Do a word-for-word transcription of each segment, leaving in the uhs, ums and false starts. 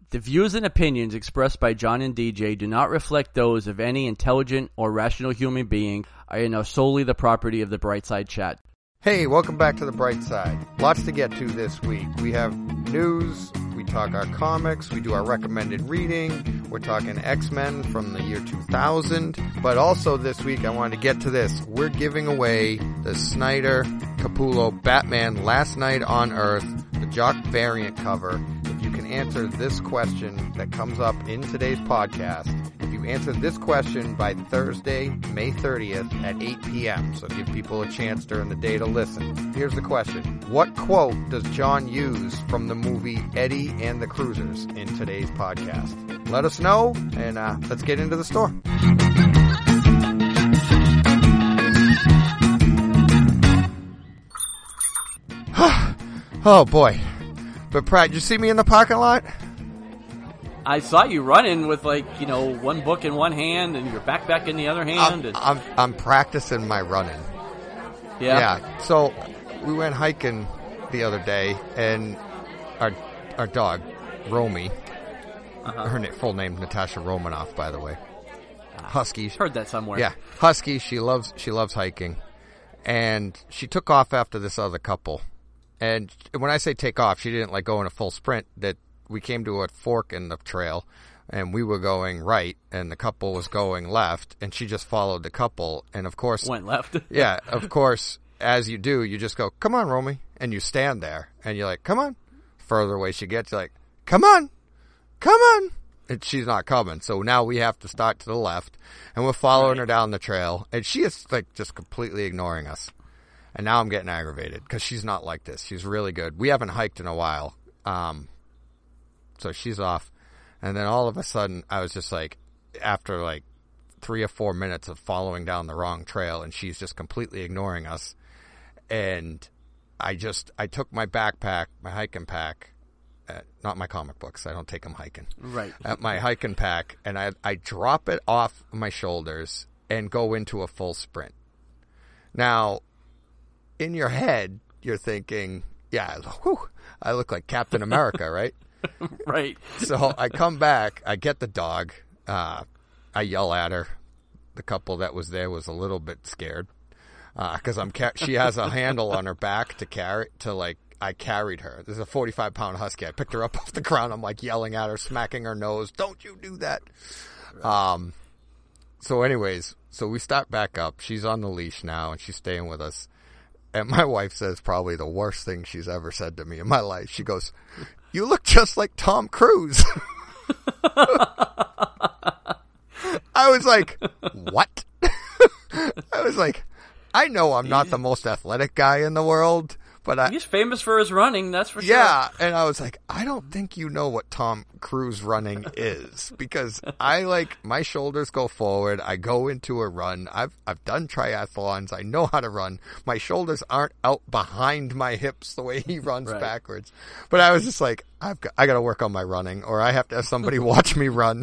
The views and opinions expressed by John and D J do not reflect those of any intelligent or rational human being and are solely the property of the Brightside Chat. Hey, welcome back to the Bright Side. Lots to get to this week. We have news, we talk our comics, we do our recommended reading, we're talking X-Men from the year two thousand, but also this week I wanted to get to this. We're giving away the Snyder Capullo Batman Last Night on Earth, the Jock variant cover. If you can answer this question that comes up in today's podcast, if you answer this question by Thursday, May thirtieth at eight p.m., so give people a chance during the day to listen. Here's the question. What quote does John use from the movie Eddie and the Cruisers in today's podcast? Let us know, and uh, let's get into the store. Oh, boy. But, Pratt, did you see me in the parking lot? I saw you running with, like, you know, one book in one hand and your backpack in the other hand. I'm, and... I'm, I'm practicing my running. Yeah. Yeah. So we went hiking the other day, and our our dog, Romy, uh-huh. her na- full name Natasha Romanoff, by the way. Husky. Heard that somewhere. Yeah, Husky. She loves she loves hiking, and she took off after this other couple. And when I say take off, she didn't like go in a full sprint. That we came to a fork in the trail, and we were going right, and the couple was going left, and she just followed the couple, and of course went left. Yeah, of course, as you do, you just go, "Come on, Romy," and you stand there, and you're like, "Come on." Further away she gets, you're like, "Come on, come on," and she's not coming. So now we have to start to the left, and we're following right. her down the trail, and she is like just completely ignoring us. And now I'm getting aggravated because she's not like this. She's really good. We haven't hiked in a while, um, so she's off. And then all of a sudden, I was just like, after like three or four minutes of following down the wrong trail, and she's just completely ignoring us. And I just, I took my backpack, my hiking pack, uh, not my comic books. I don't take them hiking. Right. At my hiking pack, and I, I drop it off my shoulders and go into a full sprint. Now, in your head, you're thinking, yeah, whew, I look like Captain America, right? Right. So I come back, I get the dog, uh, I yell at her. The couple that was there was a little bit scared, uh, cause I'm, ca- she has a handle on her back to carry, to like, I carried her. There's a forty-five pound husky. I picked her up off the ground. I'm like yelling at her, smacking her nose. Don't you do that. Right. Um, so anyways, so we start back up. She's on the leash now and she's staying with us. And my wife says probably the worst thing she's ever said to me in my life. She goes, "You look just like Tom Cruise." I was like, what? I was like, I know I'm not the most athletic guy in the world, but I... He's famous for his running, that's for sure. Yeah, and I was like, I don't think you know what Tom Cruise running is, because I like, my shoulders go forward, I go into a run, I've I've done triathlons, I know how to run, my shoulders aren't out behind my hips the way he runs right. backwards, but I was just like, I've got, I got to work on my running, or I have to have somebody watch me run.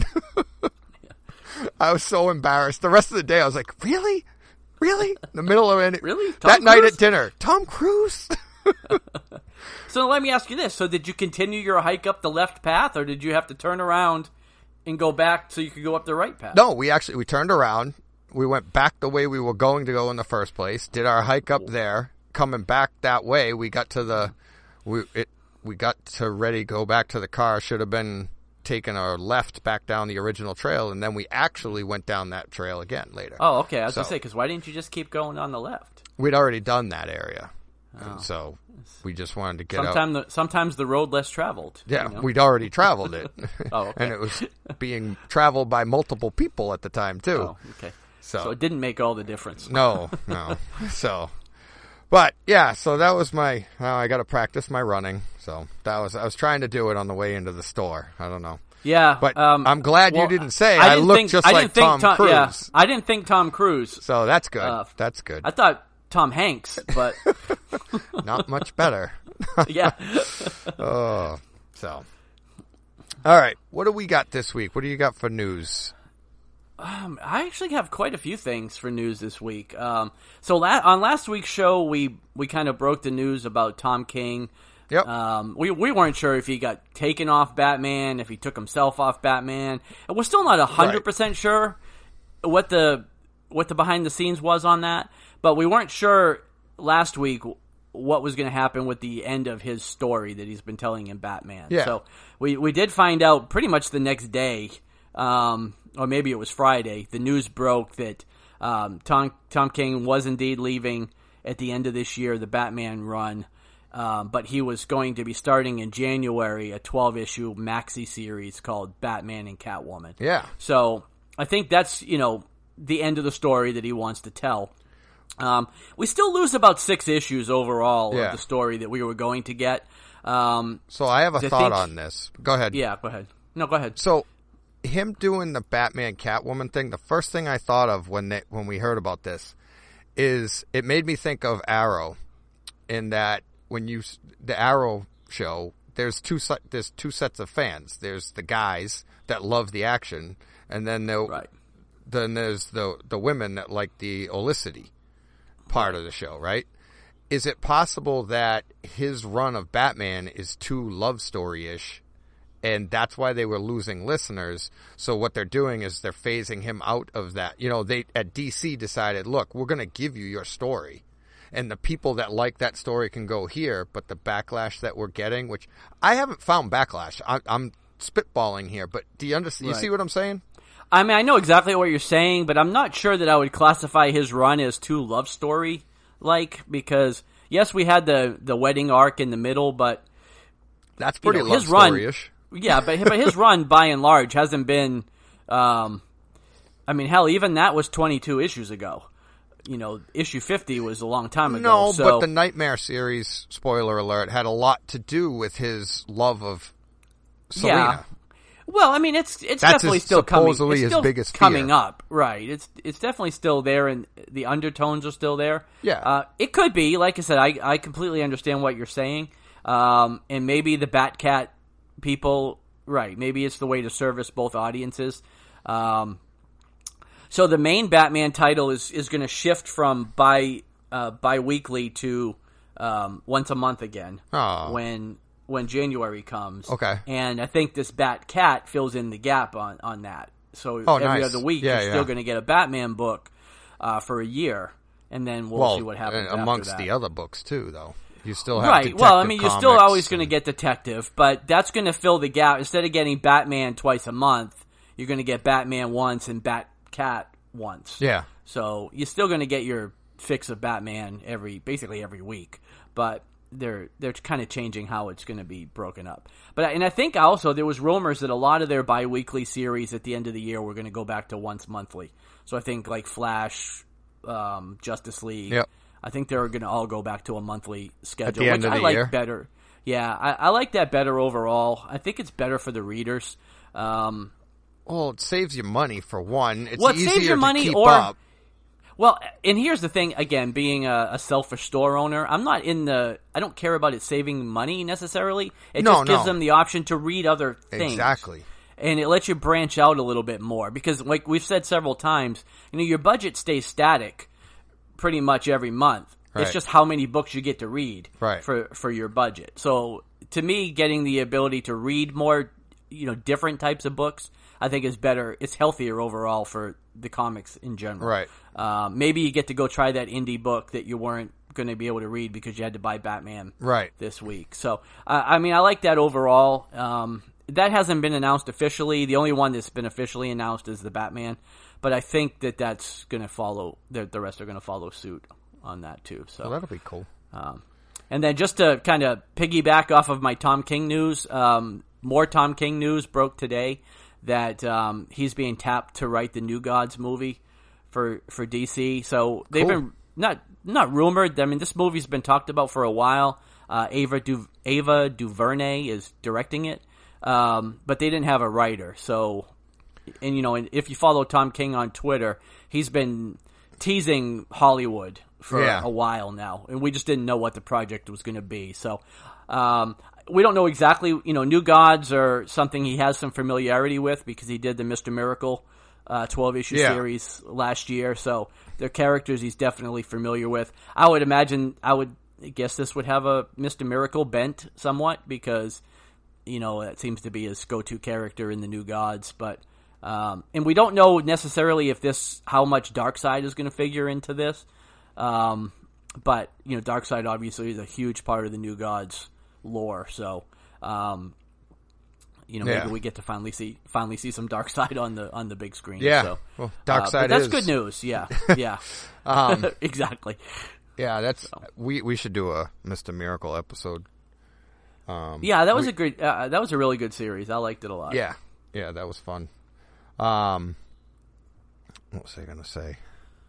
I was so embarrassed. The rest of the day, I was like, really? Really? In the middle of it. Really? Tom that Cruise? Night at dinner. Tom Cruise? So let me ask you this. So did you continue your hike up the left path, or did you have to turn around and go back so you could go up the right path? No, we actually, we turned around. We went back the way we were going to go in the first place. Did our hike up there. Coming back that way, we got to the, we it we got to ready to go back to the car. Should have been taken our left back down the original trail, and then we actually went down that trail again later. Oh, okay. I was so, going to say, because why didn't you just keep going on the left? We'd already done that area. Oh. And so we just wanted to get Sometime out. The, sometimes the road less traveled. Yeah, you know? We'd already traveled it. Oh, okay. And it was being traveled by multiple people at the time, too. Oh, okay. So, so it didn't make all the difference. No, no. So, but yeah, so that was my, well, I got to practice my running. So that was, I was trying to do it on the way into the store. I don't know. Yeah, but um, I'm glad well, you didn't say I, I, didn't look think, just I like didn't think Tom, Tom Cruise. Yeah, I didn't think Tom Cruise. So that's good. Uh, that's good. I thought Tom Hanks, but not much better. Yeah. Oh, so all right. What do we got this week? What do you got for news? Um, I actually have quite a few things for news this week. Um, so la- on last week's show, we we kind of broke the news about Tom King Yep. Um, we we weren't sure if he got taken off Batman, if he took himself off Batman. And we're still not a hundred percent sure what the what the behind the scenes was on that. But we weren't sure last week what was going to happen with the end of his story that he's been telling in Batman. Yeah. So we we did find out pretty much the next day, um, or maybe it was Friday. The news broke that um, Tom Tom King was indeed leaving at the end of this year, the Batman run, um, but he was going to be starting in January a twelve-issue maxi series called Batman and Catwoman. Yeah. So I think that's, you know, the end of the story that he wants to tell. Um, we still lose about six issues overall yeah. of the story that we were going to get. Um, so I have a I thought think, on this. Go ahead. Yeah, go ahead. No, go ahead. So him doing the Batman Catwoman thing, the first thing I thought of when they, when we heard about this is it made me think of Arrow, in that when you the Arrow show, there's two there's two sets of fans. There's the guys that love the action, and then there, right. then there's the the women that like the olicity part of the show, right? Is it possible that his run of Batman is too love story-ish, and that's why they were losing listeners? So what they're doing is they're phasing him out of that. You know, they at D C decided, look, we're going to give you your story, and the people that like that story can go here, but the backlash that we're getting, which I haven't found backlash. I, I'm spitballing here, but do you understand? You right. see what I'm saying? I mean, I know exactly what you're saying, but I'm not sure that I would classify his run as too love story like, because yes, we had the the wedding arc in the middle, but that's pretty you know, love his run, story-ish. Yeah, but but his run by and large hasn't been. Um, I mean, hell, even that was twenty-two issues ago. You know, issue fifty was a long time ago. No, so, but the Nightmare series, spoiler alert, had a lot to do with his love of Selina. Yeah. Well, I mean, it's it's That's definitely his, still coming. It's supposedly his still biggest fear. coming up, right? It's it's definitely still there, and the undertones are still there. Yeah, uh, it could be. Like I said, I I completely understand what you're saying, um, and maybe the Batcat people, right? Maybe it's the way to service both audiences. Um, so the main Batman title is is going to shift from bi uh, bi-weekly to um, once a month again. Oh. when. when January comes. Okay. And I think this Bat Cat fills in the gap on, on that. So oh, every nice. other week yeah, you're yeah. still going to get a Batman book uh, for a year, and then we'll, well, see what happens amongst after that. the other books too, though. You still have right. Detective Well, I mean, you're still Comics always going to and... get Detective, but that's going to fill the gap. Instead of getting Batman twice a month, you're going to get Batman once and Bat Cat once. Yeah. So you're still going to get your fix of Batman every, basically every week, but they're they're kind of changing how it's going to be broken up. But and I think also there was rumors that a lot of their bi-weekly series at the end of the year were going to go back to once monthly. So I think like Flash, um, Justice League, yep. I think they're going to all go back to a monthly schedule, at the end which of the I like year. better. Yeah, I, I like that better overall. I think it's better for the readers. Um, well, it saves you money for one. It's well, it easier saves your to money keep or, up. Well, and here's the thing, again, being a, a selfish store owner, I'm not in the, I don't care about it saving money necessarily. It no, just gives no. them the option to read other things. Exactly. And it lets you branch out a little bit more. Because like we've said several times, you know, your budget stays static pretty much every month. Right. It's just how many books you get to read right. for, for your budget. So to me, getting the ability to read more, you know, different types of books, I think is better. It's healthier overall for the comics in general. Right. Um, maybe you get to go try that indie book that you weren't going to be able to read because you had to buy Batman right. this week. So, uh, I mean, I like that overall. Um, that hasn't been announced officially. The only one that's been officially announced is the Batman. But I think that that's going to follow, the, the rest are going to follow suit on that too. So well, that'll be cool. Um, and then just to kind of piggyback off of my Tom King news, um, more Tom King news broke today that um, he's being tapped to write the New Gods movie for for D C. So they've cool. been not not rumored. I mean, this movie's been talked about for a while. Uh, Ava du- Ava DuVernay is directing it, um, but they didn't have a writer. So, and you know, if you follow Tom King on Twitter, he's been teasing Hollywood for yeah. a while now, and we just didn't know what the project was going to be. So. Um, we don't know exactly, you know, New Gods are something he has some familiarity with because he did the Mister Miracle uh, twelve-issue yeah. series last year. So they're characters he's definitely familiar with. I would imagine, I would I guess this would have a Mister Miracle bent somewhat because, you know, it seems to be his go-to character in the New Gods. But um, and we don't know necessarily if this how much Darkseid is going to figure into this. Um, but you know, Darkseid obviously is a huge part of the New Gods lore. So um, you know, maybe yeah. we get to finally see finally see some Darkseid on the on the big screen. Yeah, so, well, Darkseid uh, that's is good news. Yeah, yeah, um, exactly. Yeah, that's we we should do a Mister Miracle episode. Um, yeah, that was we, a great. Uh, that was a really good series. I liked it a lot. Yeah, yeah, that was fun. Um, what was I gonna say?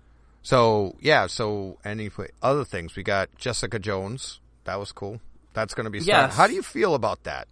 So yeah, so any other things? We got Jessica Jones. That was cool. That's gonna be. Starting. Yes. How do you feel about that?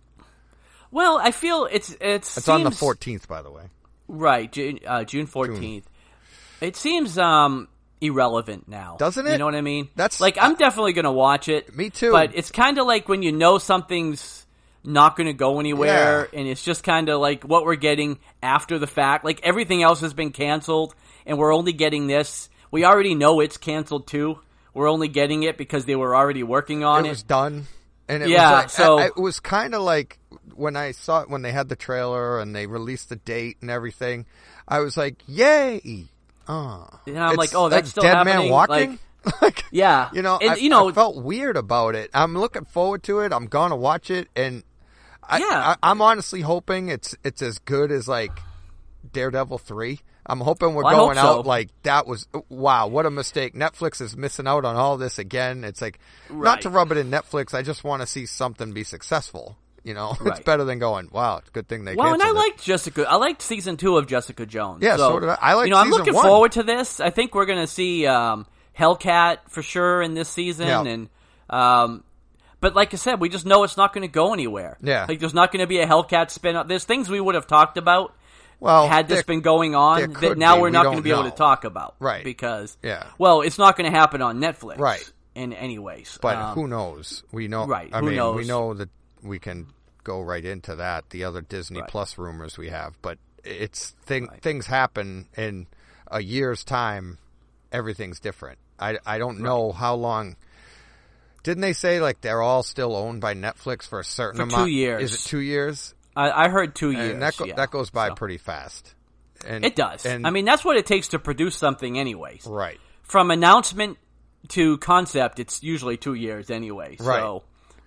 Well, I feel it's it's. It's seems, on the fourteenth, by the way. Right, June uh, June fourteenth. It seems um. irrelevant now, doesn't it? You know what I mean? That's like I'm definitely gonna watch it. Me too. But it's kind of like when you know something's not gonna go anywhere, yeah. and it's just kind of like what we're getting after the fact. Like everything else has been canceled, and we're only getting this. We already know it's canceled too. We're only getting it because they were already working on it. It was done, and it yeah. was like, so I, it was kind of like when I saw it when they had the trailer and they released the date and everything. I was like, "Yay!" Oh. And I'm It's like, oh, that's still dead happening. man walking. Like, like, yeah, you know, and, I, you know, I felt weird about it. I'm looking forward to it. I'm gonna watch it, and I, yeah, I, I'm honestly hoping it's it's as good as like Daredevil three. I'm hoping we're well, going so. out like that was wow, what a mistake. Netflix is missing out on all this again. It's like right. not to rub it in Netflix. I just want to see something be successful. You know, right. it's better than going, wow, it's a good thing they well, and I canceled it. liked Jessica. I liked season two of Jessica Jones. Yeah, so, so did I. I liked you know, I'm season looking one. forward to this. I think we're going to see um, Hellcat for sure in this season, Yeah. and um, but like I said, we just know it's not going to go anywhere. Yeah, like there's not going to be a Hellcat spin-off. There's things we would have talked about. Well, had this there, been going on, that now be. we're we not don't going to be know. able to talk about, right? Because yeah, well, it's not going to happen on Netflix, right? In any ways, but um, who knows? We know, right? I who mean, knows? we know that we can go right into that. The other Disney right. Plus rumors we have, but it's thing, right. things happen in a year's time. Everything's different. I, I don't know right. how long. Didn't they say like they're all still owned by Netflix for a certain for amount? two years? Is it two years? I, I heard two years. And that, go, yeah. that goes by so. pretty fast. And, it does. And, I mean, that's what it takes to produce something anyways. Right. From announcement to concept, it's usually two years anyway. So. Right.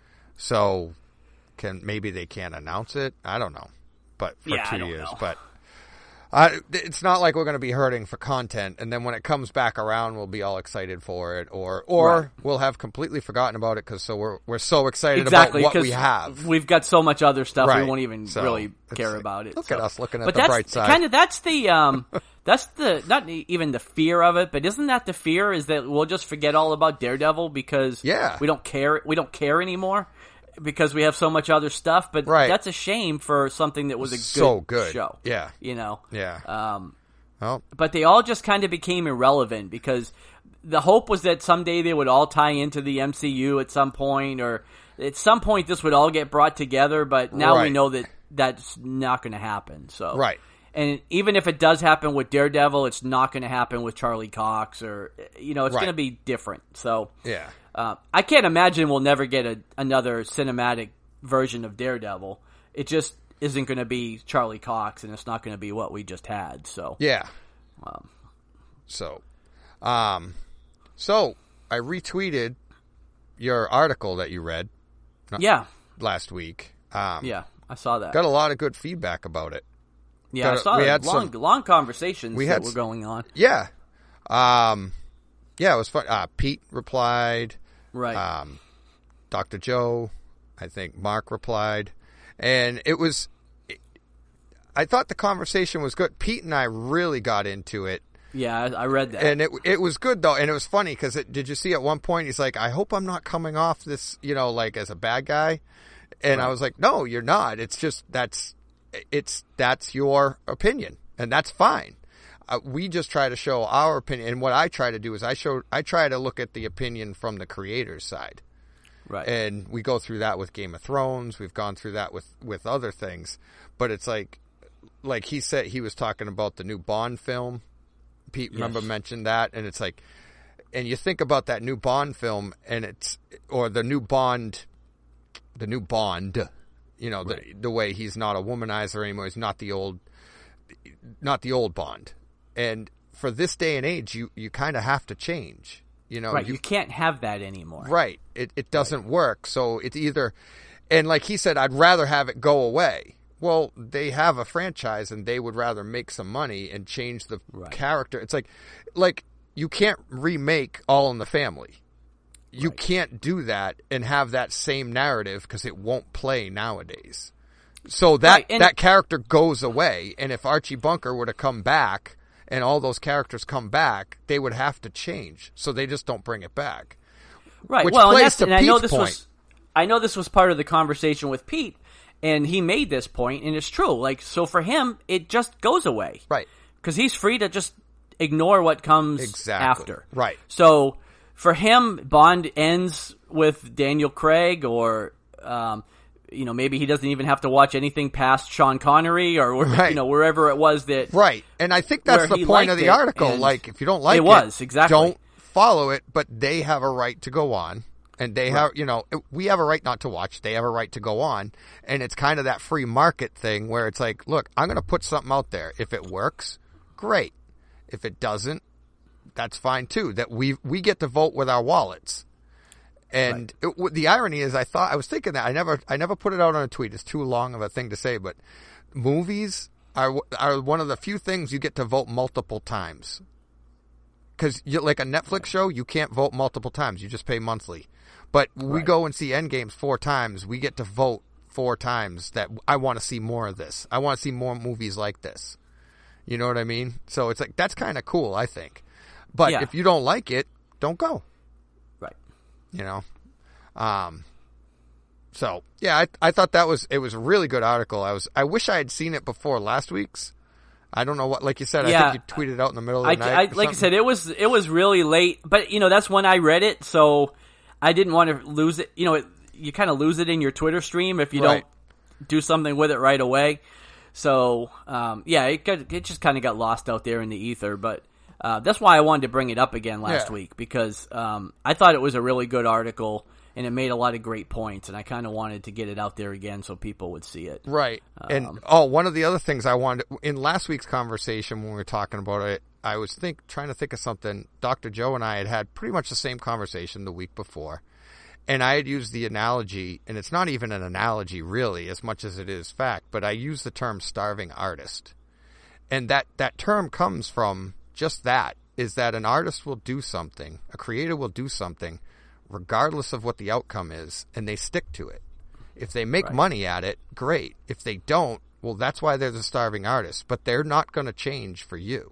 So, can maybe they can't announce it? I don't know. But for yeah, two I don't years. know. But uh, it's not like we're going to be hurting for content, and then when it comes back around, we'll be all excited for it, or or right. we'll have completely forgotten about it because so we're we're so excited exactly, about what we have. We've got so much other stuff right. we won't even so really care like, about it. Look so. at us looking at but the that's bright side. Kind of that's the um, that's the not even the fear of it, but isn't that the fear? Is that we'll just forget all about Daredevil because yeah. we don't care. We don't care anymore. Because we have so much other stuff, but right. that's a shame for something that was a good, so good show. Yeah, you know. Yeah. Um, well, but they all just kind of became irrelevant because the hope was that someday they would all tie into the M C U at some point, or at some point this would all get brought together. But now right. we know that that's not going to happen. So right. And even if it does happen with Daredevil, it's not going to happen with Charlie Cox, or you know, it's right. going to be different. So yeah. Uh, I can't imagine we'll never get a, another cinematic version of Daredevil. It just isn't going to be Charlie Cox, and it's not going to be what we just had. So yeah. Um, so, um, so I retweeted your article that you read. Yeah. Last week. Um, yeah, I saw that. Got a lot of good feedback about it. Yeah, got I saw a, we that. had long, some, long conversations we that had, were going on. Yeah. Um, yeah, it was fun. Uh, Pete replied. Right. Um, Doctor Joe, I think Mark replied. And it was, it, I thought the conversation was good. Pete and I really got into it. Yeah, I, I read that. And it it was good, though. And it was funny because did you see at one point he's like, I hope I'm not coming off this, you know, like as a bad guy. And right. I was like, no, you're not. It's just that's it's that's your opinion. And that's fine. Uh, we just try to show our opinion, and what I try to do is I show I try to look at the opinion from the creator's side, right? And we go through that with Game of Thrones. We've gone through that with, with other things, but it's like, like he said he was talking about the new Bond film. Pete, yes. remember mentioned that, and it's like and you think about that new Bond film, and it's or the new Bond, the new Bond, you know, right. the the way he's not a womanizer anymore. He's not the old, not the old Bond. And for this day and age, you, you kind of have to change. You know, right? you, you can't have that anymore. Right. It it doesn't right. work. So it's either, and like he said, I'd rather have it go away. Well, they have a franchise, and they would rather make some money and change the right. character. It's like, like you can't remake All in the Family. You right. can't do that and have that same narrative because it won't play nowadays. So that right. and- that character goes away, and if Archie Bunker were to come back and all those characters come back, they would have to change. So they just don't bring it back. Right. Which well, plays and, to and I know Pete's this point. was, I know this was part of the conversation with Pete, and he made this point, and it's true. Like, so for him, it just goes away, right? Because he's free to just ignore what comes exactly. after, right? So for him, Bond ends with Daniel Craig, or um, you know, maybe he doesn't even have to watch anything past Sean Connery, or right. you know, wherever it was that, right? And I think that's the point of the article. Like, if you don't like it, it was exactly don't follow it, but they have a right to go on. And they have, you know, we have a right not to watch. They have a right to go on. And it's kind of that free market thing where it's like, look, I'm going to put something out there. If it works, great. If it doesn't, that's fine too. That we we get to vote with our wallets. And right. it, the irony is, I thought I was thinking that I never I never put it out on a tweet. It's too long of a thing to say, but movies are are one of the few things you get to vote multiple times. Because like a Netflix show, you can't vote multiple times. You just pay monthly. But we right. go and see Endgames four times. We get to vote four times that I want to see more of this. I want to see more movies like this. You know what I mean? So it's like, that's kind of cool, I think. But yeah. if you don't like it, don't go. Right. You know? Um. So, yeah, I I thought that was, it was a really good article. I was, I wish I had seen it before last week's. I don't know what, like you said, yeah. I think you tweeted out in the middle of the I, night. I, like something. I said, it was, it was really late. But, you know, that's when I read it, so I didn't want to lose it. You know, it, you kind of lose it in your Twitter stream if you right. don't do something with it right away. So, um, yeah, it got, it just kind of got lost out there in the ether. But uh, that's why I wanted to bring it up again last yeah. week, because um, I thought it was a really good article, and it made a lot of great points, and I kind of wanted to get it out there again so people would see it. Right. Um, and, oh, one of the other things I wanted, in last week's conversation when we were talking about it, I was think trying to think of something. Doctor Joe and I had had pretty much the same conversation the week before. And I had used the analogy, and it's not even an analogy really as much as it is fact, but I used the term starving artist. And that, that term comes from just that, is that an artist will do something, a creator will do something, regardless of what the outcome is, and they stick to it. If they make right. money at it, great. If they don't, well, that's why they're the starving artist, but they're not going to change for you.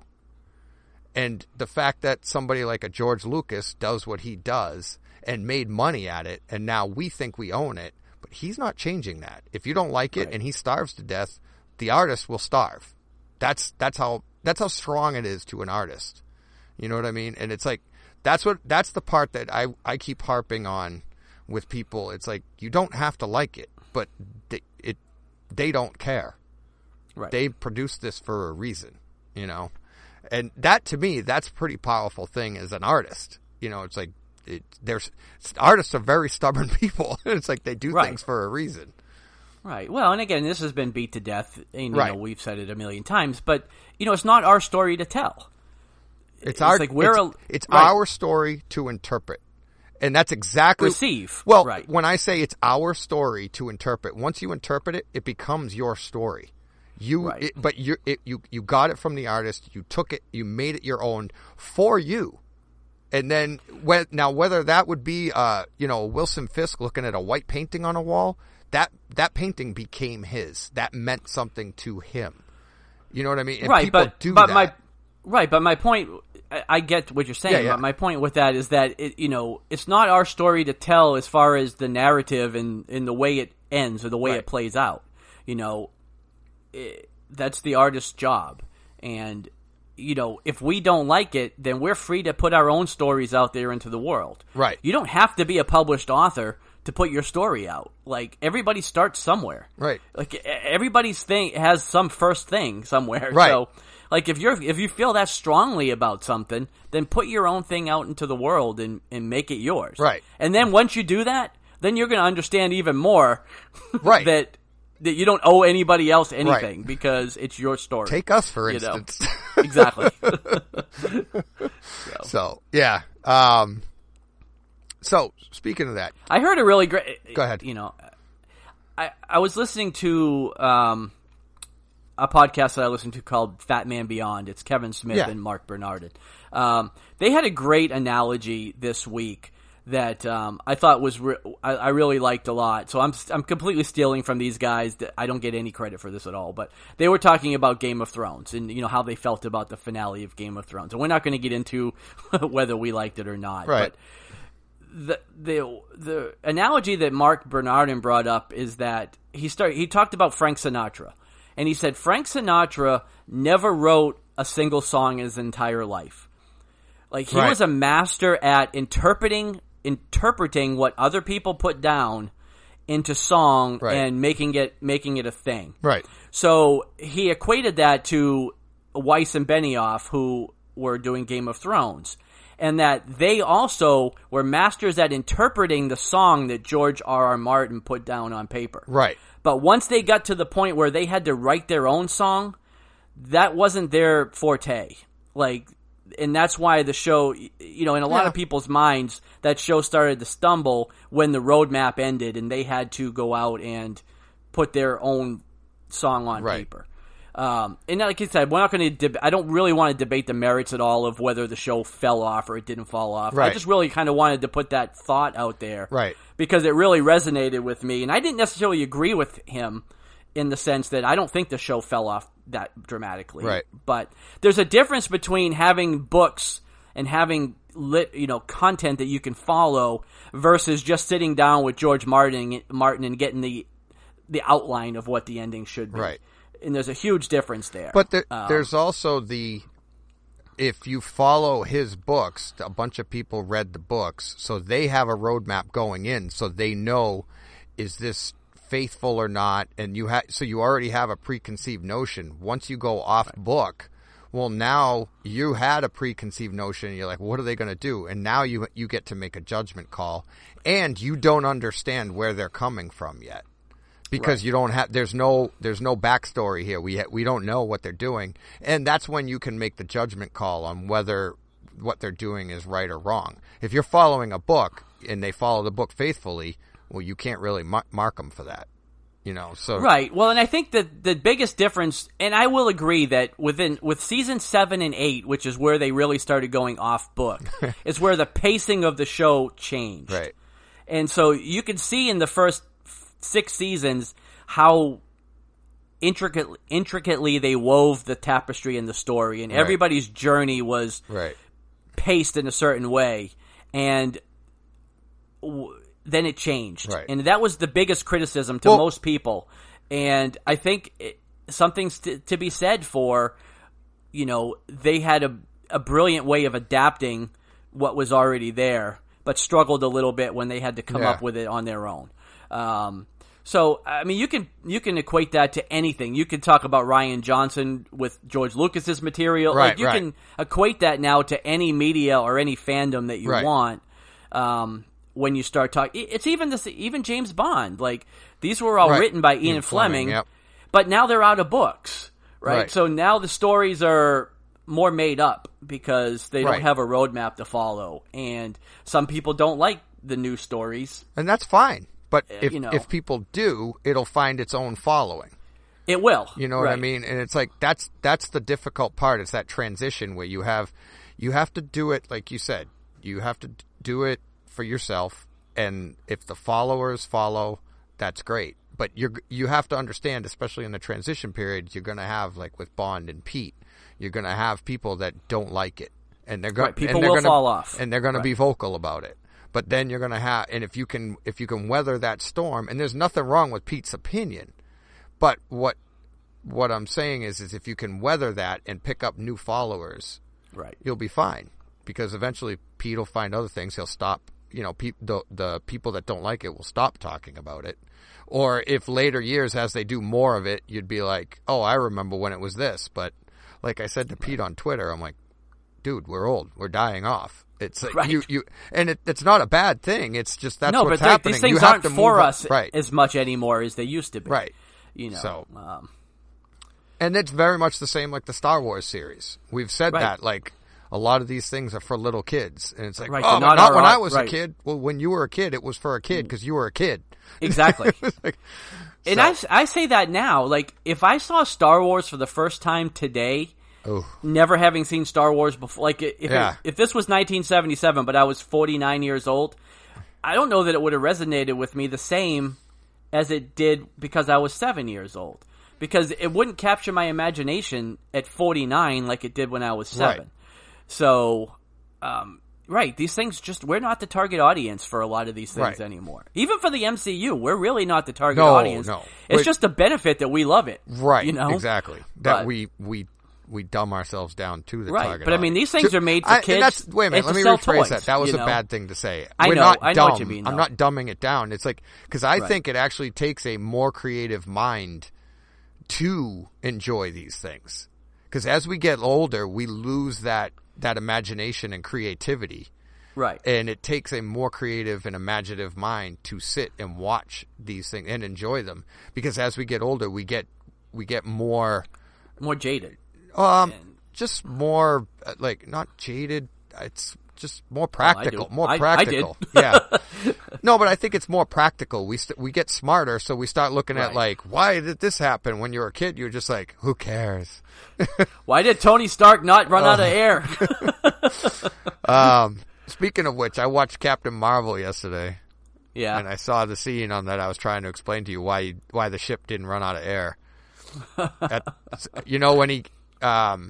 And the fact that somebody like a George Lucas does what he does and made money at it, and now we think we own it, but he's not changing that. If you don't like it right. and he starves to death, the artist will starve. That's that's how that's how strong it is to an artist. You know what I mean? And it's like that's what that's the part that I I keep harping on with people. It's like, you don't have to like it, but they, it they don't care. Right. They produced this for a reason, you know. And that, to me, that's a pretty powerful thing as an artist. You know, it's like, it, there's artists are very stubborn people. It's like they do right. things for a reason. Right. Well, and again, this has been beat to death. And, you right. know, we've said it a million times. But, you know, it's not our story to tell. It's, it's our, like we're it's, a, it's right. our story to interpret. And that's exactly... Receive. Well, right. when I say it's our story to interpret, once you interpret it, it becomes your story. You, right. it, but you, it, you, you got it from the artist. You took it. You made it your own for you. And then, when, now whether that would be, uh, you know, Wilson Fisk looking at a white painting on a wall, that that painting became his. That meant something to him. You know what I mean? And right. people But do but that. my right. But my point, I, I get what you're saying. Yeah, yeah. But my point with that is that it, you know, it's not our story to tell as far as the narrative and in the way it ends or the way right. it plays out. You know. It, that's the artist's job. And, you know, if we don't like it, then we're free to put our own stories out there into the world. Right. You don't have to be a published author to put your story out. Like, everybody starts somewhere. Right. Like, everybody's thing has some first thing somewhere. Right. So, Like if you're if you feel that strongly about something, then put your own thing out into the world and, and make it yours. Right. And then once you do that, then you're going to understand even more right. that that you don't owe anybody else anything right. because it's your story. Take us for instance. Know? Exactly. so. so yeah. Um, so speaking of that, I heard a really great. Go ahead. You know, I I was listening to um, a podcast that I listened to called Fat Man Beyond. It's Kevin Smith yeah. and Mark Bernardin. Um, they had a great analogy this week that um, I thought was re- I, I really liked a lot. So I'm I'm completely stealing from these guys. I don't get any credit for this at all. But they were talking about Game of Thrones and you know how they felt about the finale of Game of Thrones. And we're not going to get into whether we liked it or not. Right. But the the the analogy that Mark Bernardin brought up is that he started he talked about Frank Sinatra, and he said Frank Sinatra never wrote a single song in his entire life. Like he right. was a master at interpreting interpreting what other people put down into song right. and making it making it a thing. Right. So he equated that to Weiss and Benioff, who were doing Game of Thrones, and that they also were masters at interpreting the song that George R. R. Martin put down on paper. Right. But once they got to the point where they had to write their own song, that wasn't their forte. Like, and that's why the show, you know, in a lot yeah. of people's minds, that show started to stumble when the roadmap ended and they had to go out and put their own song on right. paper. Um, and like I said, we're not going to. Deb- I don't really want to debate the merits at all of whether the show fell off or it didn't fall off. Right. I just really kind of wanted to put that thought out there, right? Because it really resonated with me, and I didn't necessarily agree with him in the sense that I don't think the show fell off that dramatically. Right. But there's a difference between having books and having lit, you know, content that you can follow versus just sitting down with George Martin, Martin and getting the the outline of what the ending should be. Right. And there's a huge difference there. But there, um, there's also the, if you follow his books, a bunch of people read the books, so they have a roadmap going in, so they know, is this faithful or not? And you ha- so you already have a preconceived notion. Once you go off right. book, well, now you had a preconceived notion, and you're like, what are they going to do? And now you you get to make a judgment call, and you don't understand where they're coming from yet. Because right. you don't have, there's no, there's no backstory here. We ha, we don't know what they're doing, and that's when you can make the judgment call on whether what they're doing is right or wrong. If you're following a book and they follow the book faithfully, well, you can't really mar- mark them for that, you know. So right. Well, and I think that the biggest difference, and I will agree that within with season seven and eight, which is where they really started going off book, is where the pacing of the show changed. Right. And so you can see in the first six seasons how intricate, intricately they wove the tapestry and the story, and right. everybody's journey was right. paced in a certain way, and w- then it changed. Right. And that was the biggest criticism to well, most people. And I think it, something's to, to be said for, you know, they had a, a brilliant way of adapting what was already there, but struggled a little bit when they had to come yeah. up with it on their own. Um, so, I mean, you can you can equate that to anything. You can talk about Rian Johnson with George Lucas's material. Right, like you right. can equate that now to any media or any fandom that you right. want. Um, when you start talking, it's even this, even James Bond. Like these were all right. written by Ian, Ian Fleming, Fleming yep. but now they're out of books, right? right? So now the stories are more made up because they right. don't have a roadmap to follow, and some people don't like the new stories, and that's fine. But if you know, if people do, it'll find its own following. It will. You know right. what I mean? And it's like that's that's the difficult part. It's that transition where you have you have to do it like you said. You have to do it for yourself, and if the followers follow, that's great. But you you have to understand, especially in the transition period, you're going to have like with Bond and Pete, you're going to have people that don't like it, and they're going right. people and they're will gonna, fall off, and they're going right. to be vocal about it. But then you're going to have, and if you can, if you can weather that storm, and there's nothing wrong with Pete's opinion, but what, what I'm saying is, is if you can weather that and pick up new followers, right, you'll be fine, because eventually Pete will find other things. He'll stop, you know, pe- the the people that don't like it will stop talking about it, or if later years as they do more of it, you'd be like, oh, I remember when it was this, but like I said to Pete on Twitter, I'm like, dude, we're old. We're dying off. It's like right. you, you, and it, it's not a bad thing. It's just that's no, what's but happening. These things you have aren't to for move us up. Right. as much anymore as they used to be. Right. You know. So, um, and it's very much the same like the Star Wars series. We've said right. that like a lot of these things are for little kids, and it's like, right, oh, not, not when our, I was right. a kid. Well, when you were a kid, it was for a kid because you were a kid. Exactly. like, and so. I, I say that now. Like, if I saw Star Wars for the first time today, Ooh. never having seen Star Wars before, like if yeah. it, if this was nineteen seventy-seven, but I was forty-nine years old, I don't know that it would have resonated with me the same as it did because I was seven years old. Because it wouldn't capture my imagination at forty-nine like it did when I was seven. Right. So, um, right, these things just, we're not the target audience for a lot of these things right. anymore. Even for the M C U, we're really not the target no, audience. No, It's Wait. just a benefit that we love it. Right, you know? exactly. That but, we, we, we dumb ourselves down to the right. target But I mean, these things to, are made for I, kids. That's, wait a minute, let me rephrase toys, that. That was you a know? bad thing to say. I We're know, not I know dumb. what you mean, I'm though. not dumbing it down. It's like, because I right. think it actually takes a more creative mind to enjoy these things. Because as we get older, we lose that, that imagination and creativity. Right. And it takes a more creative and imaginative mind to sit and watch these things and enjoy them. Because as we get older, we get we get more more jaded. Um, and, just more uh, like not jaded. It's just more practical. Oh, more I, practical. I yeah. No, but I think it's more practical. We st- we get smarter, so we start looking right. at like, why did this happen? When you were a kid, you're just like, who cares? Why did Tony Stark not run uh, out of air? um. Speaking of which, I watched Captain Marvel yesterday. Yeah. And I saw the scene on that I was trying to explain to you why why the ship didn't run out of air. At, you know, when he, um,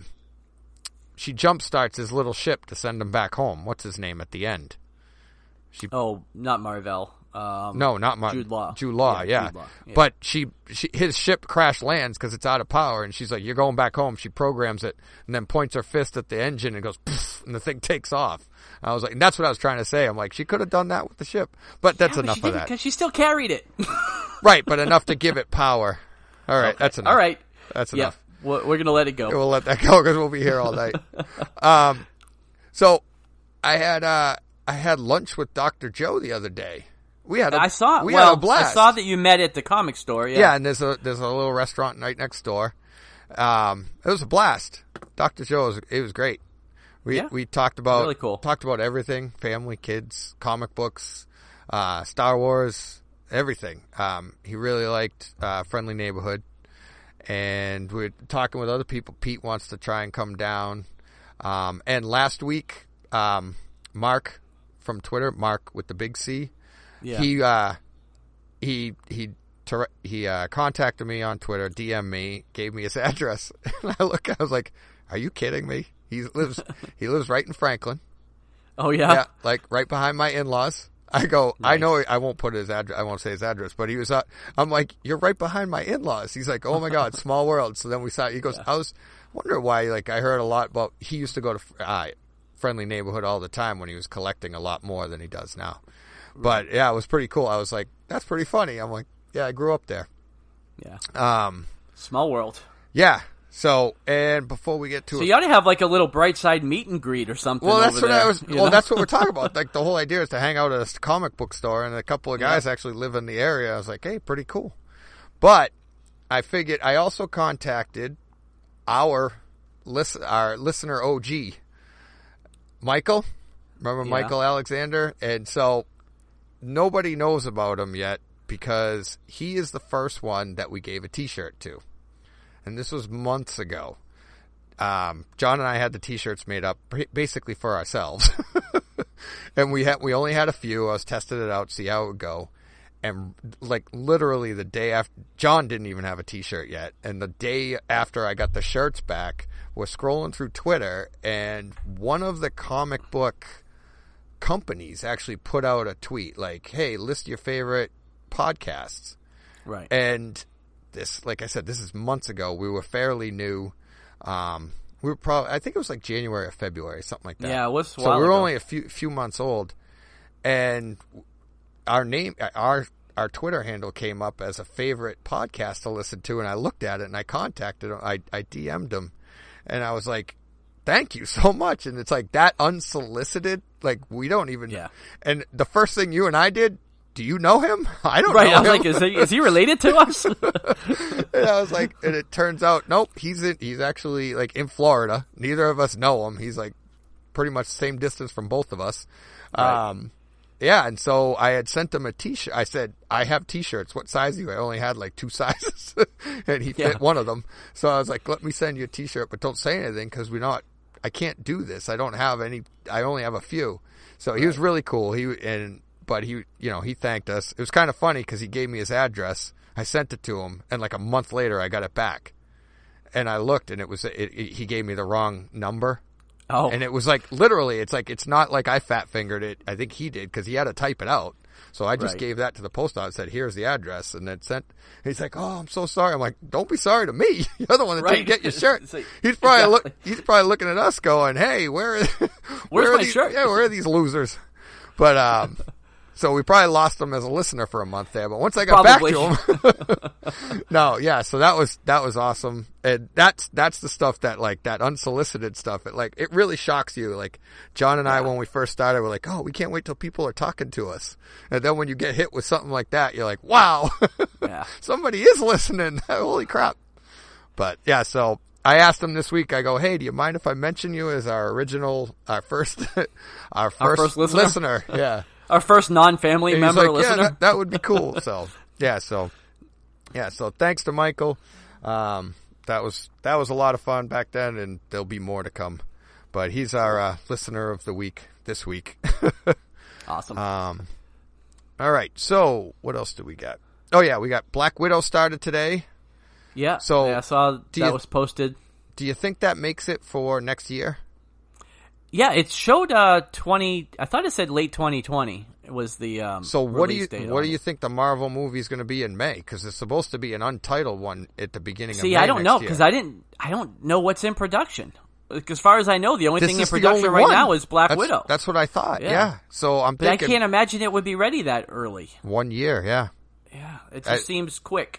she jump starts his little ship to send him back home. What's his name at the end? She, oh, not Marvel. Um, no, not Mar- Jude Law. Jude Law, yeah. yeah. Jude Law, yeah. But she, she, his ship crash lands because it's out of power, and she's like, "You're going back home." She programs it, and then points her fist at the engine and goes, poof, and the thing takes off. I was like, and that's what I was trying to say. I'm like, she could have done that with the ship, but that's yeah, enough but of that. Because she still carried it. Right, but enough to give it power. All right, okay. that's enough. All right, that's yeah. enough. We're going to let it go. We'll let that go because we'll be here all night. um, so I had uh, I had lunch with Doctor Joe the other day. We had a, I saw we well, had a blast. I saw that you met at the comic store. Yeah, yeah, and there's a there's a little restaurant right next door. Um, it was a blast. Doctor Joe was it was great. We yeah. we talked about really cool. talked about everything: family, kids, comic books, uh, Star Wars, everything. Um, he really liked uh, Friendly Neighborhood, and we we're talking with other people. Pete wants to try and come down. Um, and last week, um, Mark from Twitter, Mark with the big C, yeah. he uh, he he ter- he uh, contacted me on Twitter, D M'd me, gave me his address. And I look, I was like, "Are you kidding me?" He lives he lives right in Franklin. Oh yeah, yeah, like right behind my in-laws. I go, nice. I know I won't put his address. I won't say his address, but he was. Uh, I'm like, you're right behind my in-laws. He's like, oh my god, small world. So then we saw. He goes, yeah. I was wondering why. Like I heard a lot about. He used to go to uh, Friendly Neighborhood all the time when he was collecting a lot more than he does now. Right. But yeah, it was pretty cool. I was like, that's pretty funny. I'm like, yeah, I grew up there. Yeah. Um, small world. Yeah. So, and before we get to so it, you ought to have like a little bright side meet and greet or something. Well, that's over what there, I was. you Well, know? that's what we're talking about. Like the whole idea is to hang out at a comic book store, and a couple of guys yeah. actually live in the area. I was like, hey, pretty cool. But I figured I also contacted our listen, our listener O G, Michael. Remember yeah. Michael Alexander? And so nobody knows about him yet because he is the first one that we gave a T-shirt to, and this was months ago. Um, John and I had the T-shirts made up basically for ourselves, and we had we only had a few. I was testing it out, see how it would go, and like literally the day after, John didn't even have a T-shirt yet, and the day after I got the shirts back, we're scrolling through Twitter, and one of the comic book companies actually put out a tweet like, "Hey, list your favorite podcasts," right? And this, like I said, this is months ago. We were fairly new. Um, we were probably, I think it was like January or February, something like that. Yeah, it was. So we were ago. only a few few months old, and our name, our our Twitter handle came up as a favorite podcast to listen to, and I looked at it and I contacted him. I I D M'd him And I was like, thank you so much. And it's like that unsolicited, like we don't even, yeah. And the first thing you and I did, do you know him? I don't right, know I was him. like, is he, is he related to us? And I was like, and it turns out, nope, he's in, he's actually like in Florida. Neither of us know him. He's like pretty much the same distance from both of us. Right. Um, yeah. And so I had sent him a t-shirt. I said, I have t-shirts. What size are you? I only had like two sizes and he fit Yeah. one of them. So I was like, let me send you a t-shirt, but don't say anything because we're not, I can't do this. I don't have any, I only have a few. So he was really cool. He, and, But he, you know, he thanked us. It was kind of funny because he gave me his address. I sent it to him, and like a month later, I got it back. And I looked, and it was it, it, he gave me the wrong number. Oh, And it was like literally, it's like it's not like I fat fingered it. I think he did because he had to type it out. So I just Right. gave that to the post office. Said, "Here's the address," and then sent. And he's like, "Oh, I'm so sorry." I'm like, "Don't be sorry to me. You're the one that Right. didn't get your shirt." It's like- he's probably exactly. look. He's probably looking at us, going, "Hey, where? Are, where Where's are my these, shirt?" Yeah, where are these losers? But um. So we probably lost him as a listener for a month there, but once I got Probably. back to him, no, yeah. So that was that was awesome, and that's that's the stuff that like that unsolicited stuff. It like it really shocks you. Like John and I, when we first started, were like, oh, we can't wait till people are talking to us, and then when you get hit with something like that, you're like, wow, Yeah. somebody is listening. Holy crap! But yeah, so I asked him this week. I go, hey, do you mind if I mention you as our original, our first, our first, first listener? listener? Yeah. Our first non-family And he's member like, listener. yeah, that, that would be cool. So, yeah, so, yeah, so thanks to Michael. Um, that was, that was a lot of fun back then, and there'll be more to come. But he's our uh, listener of the week this week. Awesome. Um, all right. So, what else do we got? Oh, yeah, we got Black Widow started today. yeah. so, yeah, I saw that you- was posted. Do you think that makes it for next year? Yeah, it showed uh twenty. I thought it said late twenty twenty. It was the um. So what do you release date what on do you it. think the Marvel movie is going to be in May? Because it's supposed to be an untitled one at the beginning of See, May I don't next know year. because I didn't. I don't know what's in production. Like, as far as I know, the only This thing in is the production only right one. now is Black that's, Widow. That's what I thought. Yeah. Yeah. So I'm But I thinking can't imagine it would be ready that early. one year. Yeah. Yeah, it just I- seems quick.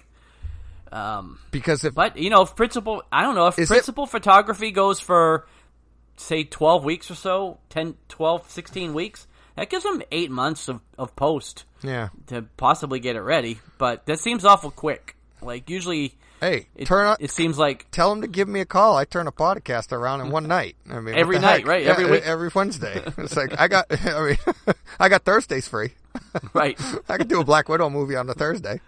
Um, Because if but you know, if principal, I don't know if Is it- principal photography goes for say twelve weeks or so, ten, twelve, sixteen weeks. That gives them eight months of, of post yeah, to possibly get it ready. But that seems awful quick. Like usually, hey, it, turn on. it seems like Tell them to give me a call. I turn a podcast around in one night. I mean, what Every the night, heck? right? Yeah, Every week. every Wednesday. It's like I got. I mean, I got Thursdays free. right. I could do a Black Widow movie on a Thursday.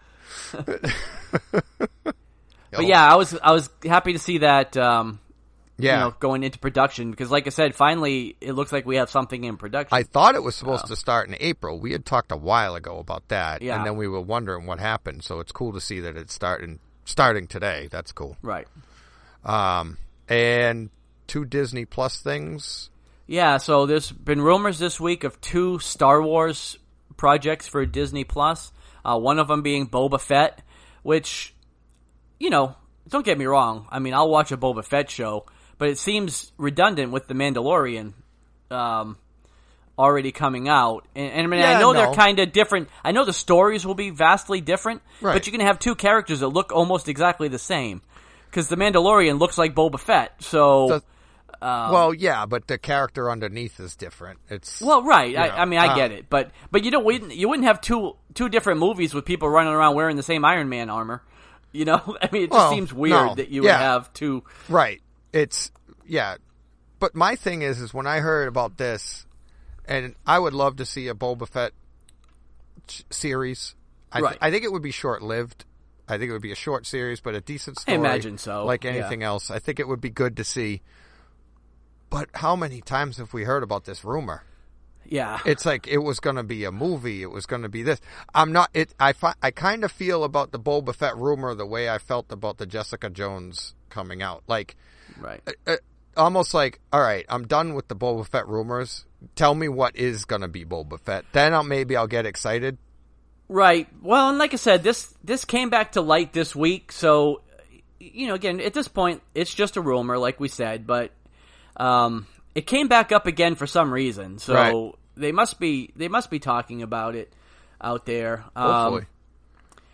But yeah, I was I was happy to see that. Um, Yeah. You know, going into production because, like I said, finally it looks like we have something in production. I thought it was supposed to start in April. We had talked a while ago about that, Yeah. and then we were wondering what happened. So it's cool to see that it's starting starting today. That's cool. right. Um, and two Disney Plus things. Yeah, so there's been rumors this week of two Star Wars projects for Disney Plus. Uh, one of them being Boba Fett, which, you know, don't get me wrong. I mean, I'll watch a Boba Fett show, but it seems redundant with The Mandalorian um, already coming out. And, and I mean, Yeah, I know no. they're kind of different. I know the stories will be vastly different, Right. but you can have two characters that look almost exactly the same. Because The Mandalorian looks like Boba Fett, so... The- well, yeah, but the character underneath is different. It's Well, right. I, know, I mean, I uh, get it, but but you don't wouldn't you wouldn't have two two different movies with people running around wearing the same Iron Man armor. You know, I mean, it just Well, seems weird no. that you Yeah. would have two. right. It's yeah, but my thing is, is when I heard about this, and I would love to see a Boba Fett ch- series. I, th- Right. I think it would be short lived. I think it would be a short series, but a decent I story. imagine so, Like yeah. anything else, I think it would be good to see. But how many times have we heard about this rumor? Yeah, It's like it was going to be a movie. It was going to be this. I'm not. It. I. Fi- I kind of feel about the Boba Fett rumor the way I felt about the Jessica Jones coming out. Like, right. uh, almost like, all right, I'm done with the Boba Fett rumors. Tell me what is going to be Boba Fett. Then I'll, maybe I'll get excited. Right. Well, and like I said, this this came back to light this week, so you know, again, at this point, it's just a rumor, like we said, but um, it came back up again for some reason. So Right. they must be they must be talking about it out there. Um, Hopefully.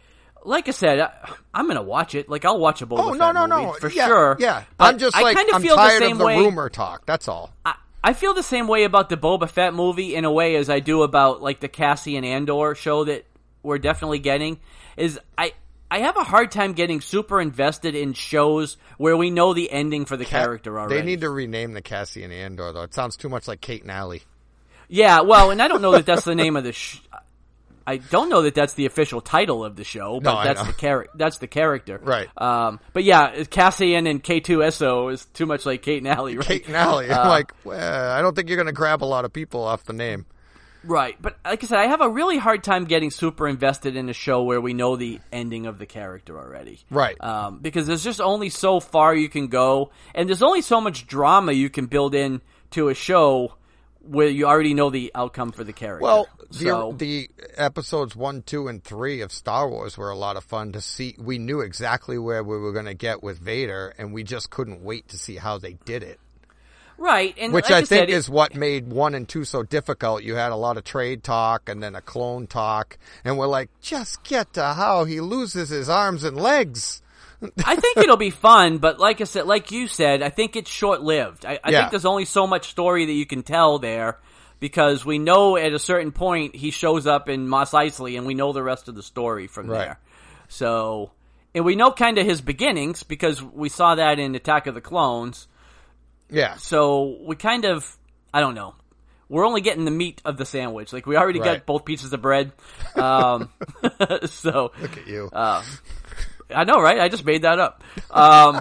like I said, I, I'm gonna watch it. Like I'll watch a Boba Oh Fett no, no, movie no, for yeah, sure. Yeah, But I'm just I like kind of I'm feel tired the same of the way, rumor talk. That's all. I, I feel the same way about the Boba Fett movie in a way as I do about like the Cassian Andor show that we're definitely getting. Is I I have a hard time getting super invested in shows where we know the ending for the Ca- character already. They need to rename the Cassian Andor though. It sounds too much like Kate and Allie. Yeah, well, and I don't know that that's the name of the. Sh- I don't know that that's the official title of the show, but No, I that's know. the char- That's the character, Right. Um, but yeah, Cassian and K two S O is too much like Kate and Allie, right? Kate and Allie. Uh, I'm like, well, I don't think you're going to grab a lot of people off the name. Right, but like I said, I have a really hard time getting super invested in a show where we know the ending of the character already. Right. Um, because there's just only so far you can go, and there's only so much drama you can build in to a show where you already know the outcome for the character. Well, the, so, the episodes one, two, and three of Star Wars were a lot of fun to see. We knew exactly where we were going to get with Vader, and we just couldn't wait to see how they did it. right, and Which like I, I think said, is what made one and two so difficult. You had a lot of trade talk and then a clone talk, and we're like, just get to how he loses his arms and legs. I think it'll be fun, but like I said, like you said, I think it's short-lived. I, I Yeah. think there's only so much story that you can tell there, because we know at a certain point he shows up in Mos Eisley, and we know the rest of the story from Right. there. So, and we know kind of his beginnings, because we saw that in Attack of the Clones. Yeah. So we kind of, I don't know. We're only getting the meat of the sandwich. Like, we already Right. got both pieces of bread. Um, so, Look at you. uh, I know, right? I just made that up. Um,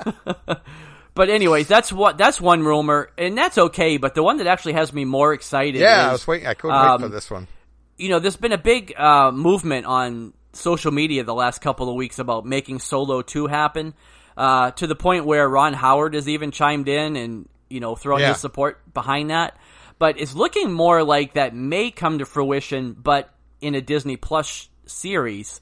but anyways, that's what, that's one rumor, and that's okay, but the one that actually has me more excited yeah, is, I was waiting. I couldn't um, wait for this one. you know, there's been a big, uh, movement on social media the last couple of weeks about making Solo two happen, uh, to the point where Ron Howard has even chimed in and, you know, thrown Yeah. his support behind that. But it's looking more like that may come to fruition, but in a Disney Plus series.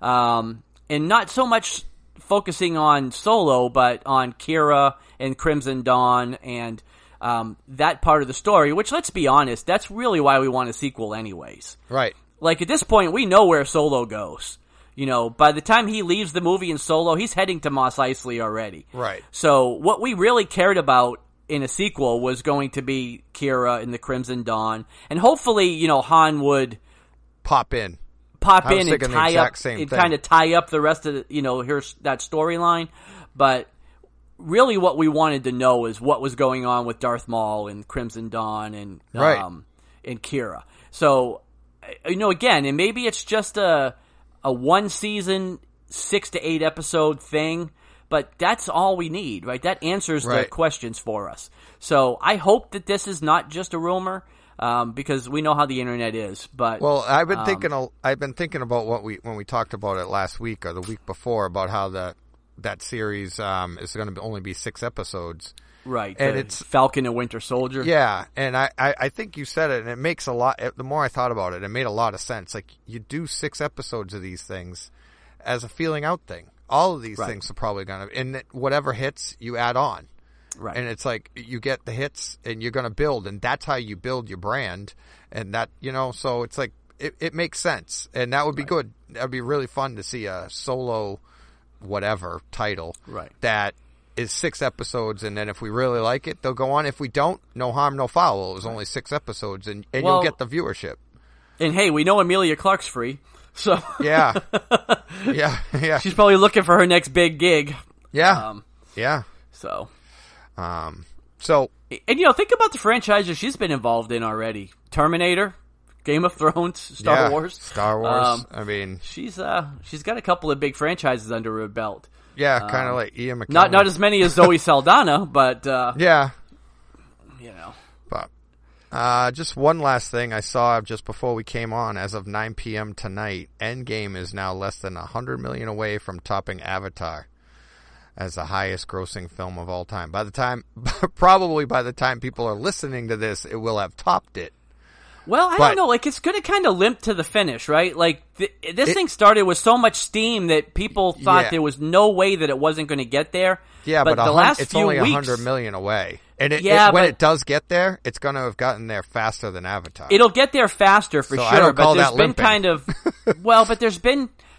Um, and not so much focusing on Solo, but on Kira and Crimson Dawn and um, that part of the story, which, let's be honest, that's really why we want a sequel anyways. Right. Like, at this point, we know where Solo goes. You know, by the time he leaves the movie in Solo, he's heading to Mos Eisley already. Right. So what we really cared about in a sequel was going to be Kira and the Crimson Dawn. And hopefully, you know, Han would Pop in. pop I was in and thinking the tie exact up same and thing. kind of tie up the rest of the, you know, here's that storyline. But really what we wanted to know is what was going on with Darth Maul and Crimson Dawn and Right. um and Kira. So, you know, again, and maybe it's just a a one season, six to eight episode thing, but that's all we need, right? That answers the Right. questions for us. So I hope that this is not just a rumor, um, because we know how the internet is. But Well, I've been um, thinking. a- I've been thinking about what we when we talked about it last week or the week before about how that that series um, is going to only be six episodes. right, and the it's- Falcon and Winter Soldier. Yeah, and I, I, I think you said it, and it makes a lot. The more I thought about it, it made a lot of sense. Like, you do six episodes of these things as a feeling out thing. All of these Right. things are probably going to, and it- whatever hits, you add on. right. And it's like you get the hits, and you're going to build, and that's how you build your brand. And that, you know, so it's like it, it makes sense, and that would be good. That would be really fun to see a Solo, whatever title, Right. that is six episodes, and then if we really like it, they'll go on. If we don't, no harm, no foul. It was only six episodes, and, and Well- you'll get the viewership. And hey, we know Emilia Clarke's free, so Yeah, yeah, yeah, she's probably looking for her next big gig. yeah, Um, yeah. so, Um, so and you know, think about the franchises she's been involved in already: Terminator, Game of Thrones, Star yeah, Wars. Star Wars. Um, I mean, She's uh, she's got a couple of big franchises under her belt. yeah, kind of like Ian McKellen. Not not as many as Zoe Saldana, but uh, yeah. you know. But uh, just one last thing I saw just before we came on. As of nine p.m. tonight, Endgame is now less than one hundred million away from topping Avatar as the highest grossing film of all time. By the time, probably by the time people are listening to this, it will have topped it. Well, I But- don't know. Like, it's going to kind of limp to the finish, right? Like, th- this It- thing started with so much steam that people thought Yeah. there was no way that it wasn't going to get there. Yeah, but, the a hun- last it's few only weeks, one hundred million away. And it, Yeah, it, when but- it does get there, it's going to have gotten there faster than Avatar. it'll get there faster for So I sure. don't But call there's that been limping. kind of, well, but there's been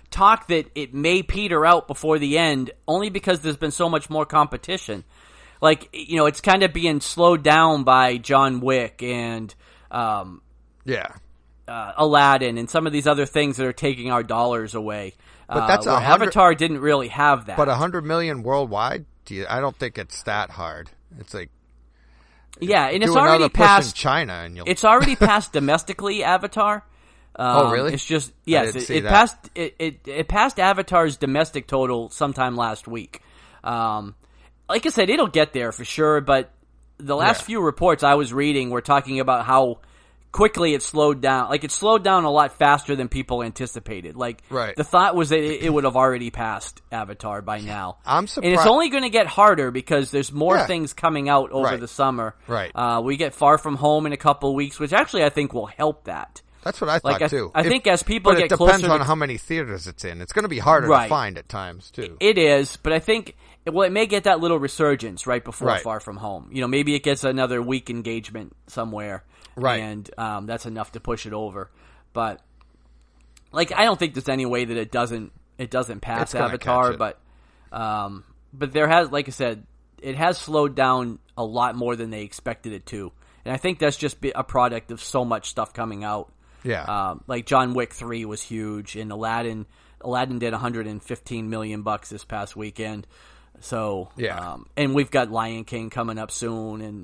talk that it may peter out before the end, only because there's been so much more competition. Like, you know, it's kind of being slowed down by John Wick and um, yeah, uh, Aladdin and some of these other things that are taking our dollars away. But that's uh, a hundred, Avatar didn't really have that. But a hundred million worldwide, do you, I don't think it's that hard. It's like yeah, and do it's already another push past in China, and you'll. It's already passed domestically Avatar. Um, oh really? It's just yes, it, it, it it that. passed it, it it passed Avatar's domestic total sometime last week. Um, like I said, it'll get there for sure. But the last Yeah. few reports I was reading were talking about how quickly it slowed down. Like it slowed down a lot faster than people anticipated. Like Right. the thought was that it, it would have already passed Avatar by now. I'm surprised. And it's only going to get harder because there's more Yeah. things coming out over Right. the summer. Right. Uh, we get Far From Home in a couple weeks, which actually I think will help that. That's what I thought Like I, too. I If- think as people but get it depends closer on to, how many theaters it's in. It's going to be harder Right. to find at times too. it is, but I think well, it may get that little resurgence right before Right. Far From Home. You know, maybe it gets another week engagement somewhere, Right. And um, that's enough to push it over. But like, I don't think there's any way that it doesn't it doesn't pass It's gonna Avatar. catch it. But um, but there has, like I said, it has slowed down a lot more than they expected it to, and I think that's just be- a product of so much stuff coming out. Yeah. Um, like John Wick three was huge, and Aladdin Aladdin did one hundred fifteen million bucks this past weekend. So Yeah. um, and we've got Lion King coming up soon, and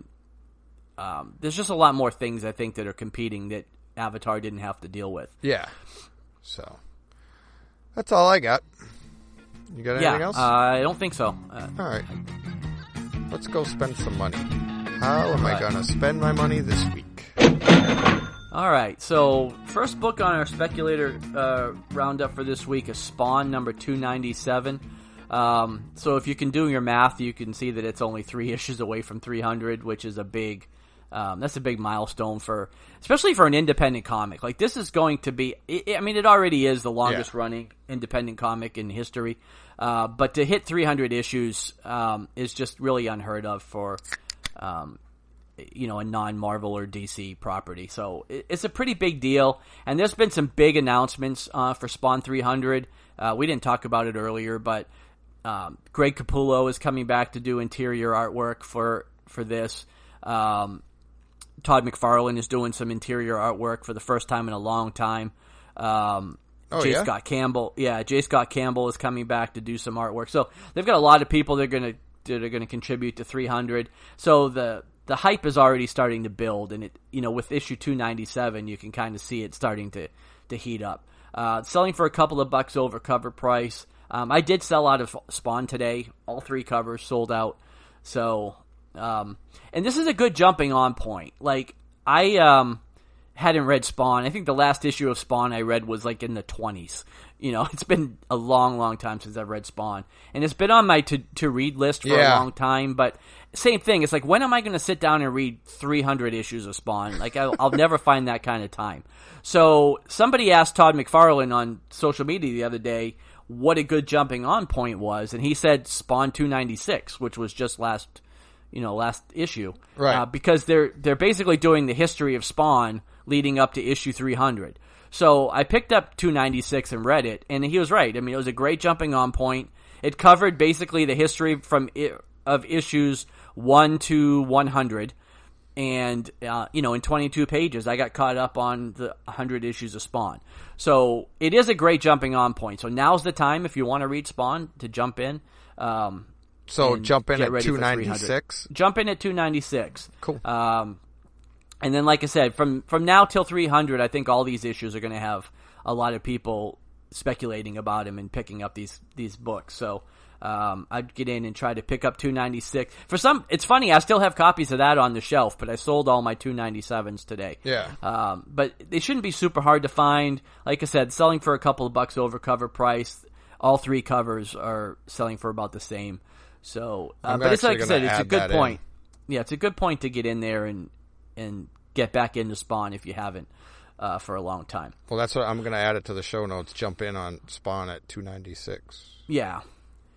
um, there's just a lot more things I think that are competing that Avatar didn't have to deal with. Yeah. So that's all I got. You got anything yeah, else? Uh, I don't think so. Uh, all right. Let's go spend some money. How am I Right. going to spend my money this week? all right, so first book on our speculator uh, roundup for this week is Spawn number two ninety-seven. Um, so if you can do your math, you can see that it's only three issues away from three hundred, which is a big, um, that's a big milestone for, especially for an independent comic. Like this is going to be, I mean, it already is the longest Yeah. running independent comic in history. Uh, but to hit three hundred issues, um, is just really unheard of for, um, you know, a non-Marvel or D C property. So it, it's a pretty big deal. And there's been some big announcements, uh, for Spawn three hundred. Uh, we didn't talk about it earlier, but Um, Greg Capullo is coming back to do interior artwork for for this. Um, Todd McFarlane is doing some interior artwork for the first time in a long time. Um, Oh, J. yeah? Scott Campbell, yeah, J. Scott Campbell is coming back to do some artwork. So they've got a lot of people that are going to that are going to contribute to three hundred. So the the hype is already starting to build, and it you know with issue two ninety-seven, you can kind of see it starting to to heat up. Uh, selling for a couple of bucks over cover price. Um, I did sell out of Spawn today. All three covers sold out. So, um, and this is a good jumping on point. Like, I um, hadn't read Spawn. I think the last issue of Spawn I read was like in the twenties. You know, it's been a long, long time since I've read Spawn. And it's been on my to, to read list for Yeah. a long time. But same thing. It's like, when am I going to sit down and read three hundred issues of Spawn? Like, I'll, I'll never find that kind of time. So somebody asked Todd McFarlane on social media the other day what a good jumping on point was, and he said Spawn two ninety-six, which was just last, you know, last issue, Right? Uh, because they're they're basically doing the history of Spawn leading up to issue three hundred. So I picked up two ninety-six and read it, and he was right. I mean, it was a great jumping on point. It covered basically the history from I- of issues one to one hundred. And, uh, you know, in twenty-two pages, I got caught up on the one hundred issues of Spawn. So it is a great jumping on point. So now's the time, if you want to read Spawn, to jump in. Um, So and jump in get at ready for two ninety-six. Jump in at two ninety-six. Cool. Um, and then, like I said, from, from now till three hundred, I think all these issues are going to have a lot of people speculating about him and picking up these, these books. So, um, I'd get in and try to pick up two ninety-six. For some, it's funny, I still have copies of that on the shelf, but I sold all my two ninety-sevens today. Yeah. Um, but they shouldn't be super hard to find. Like I said, selling for a couple of bucks over cover price. All three covers are selling for about the same. So, uh, I'm but it's like I actually said, gonna it's a add good that in. point. Yeah, it's a good point to get in there and and get back into Spawn if you haven't uh, for a long time. Well, that's what I'm going to add it to the show notes. Jump in on Spawn at two ninety-six. Yeah.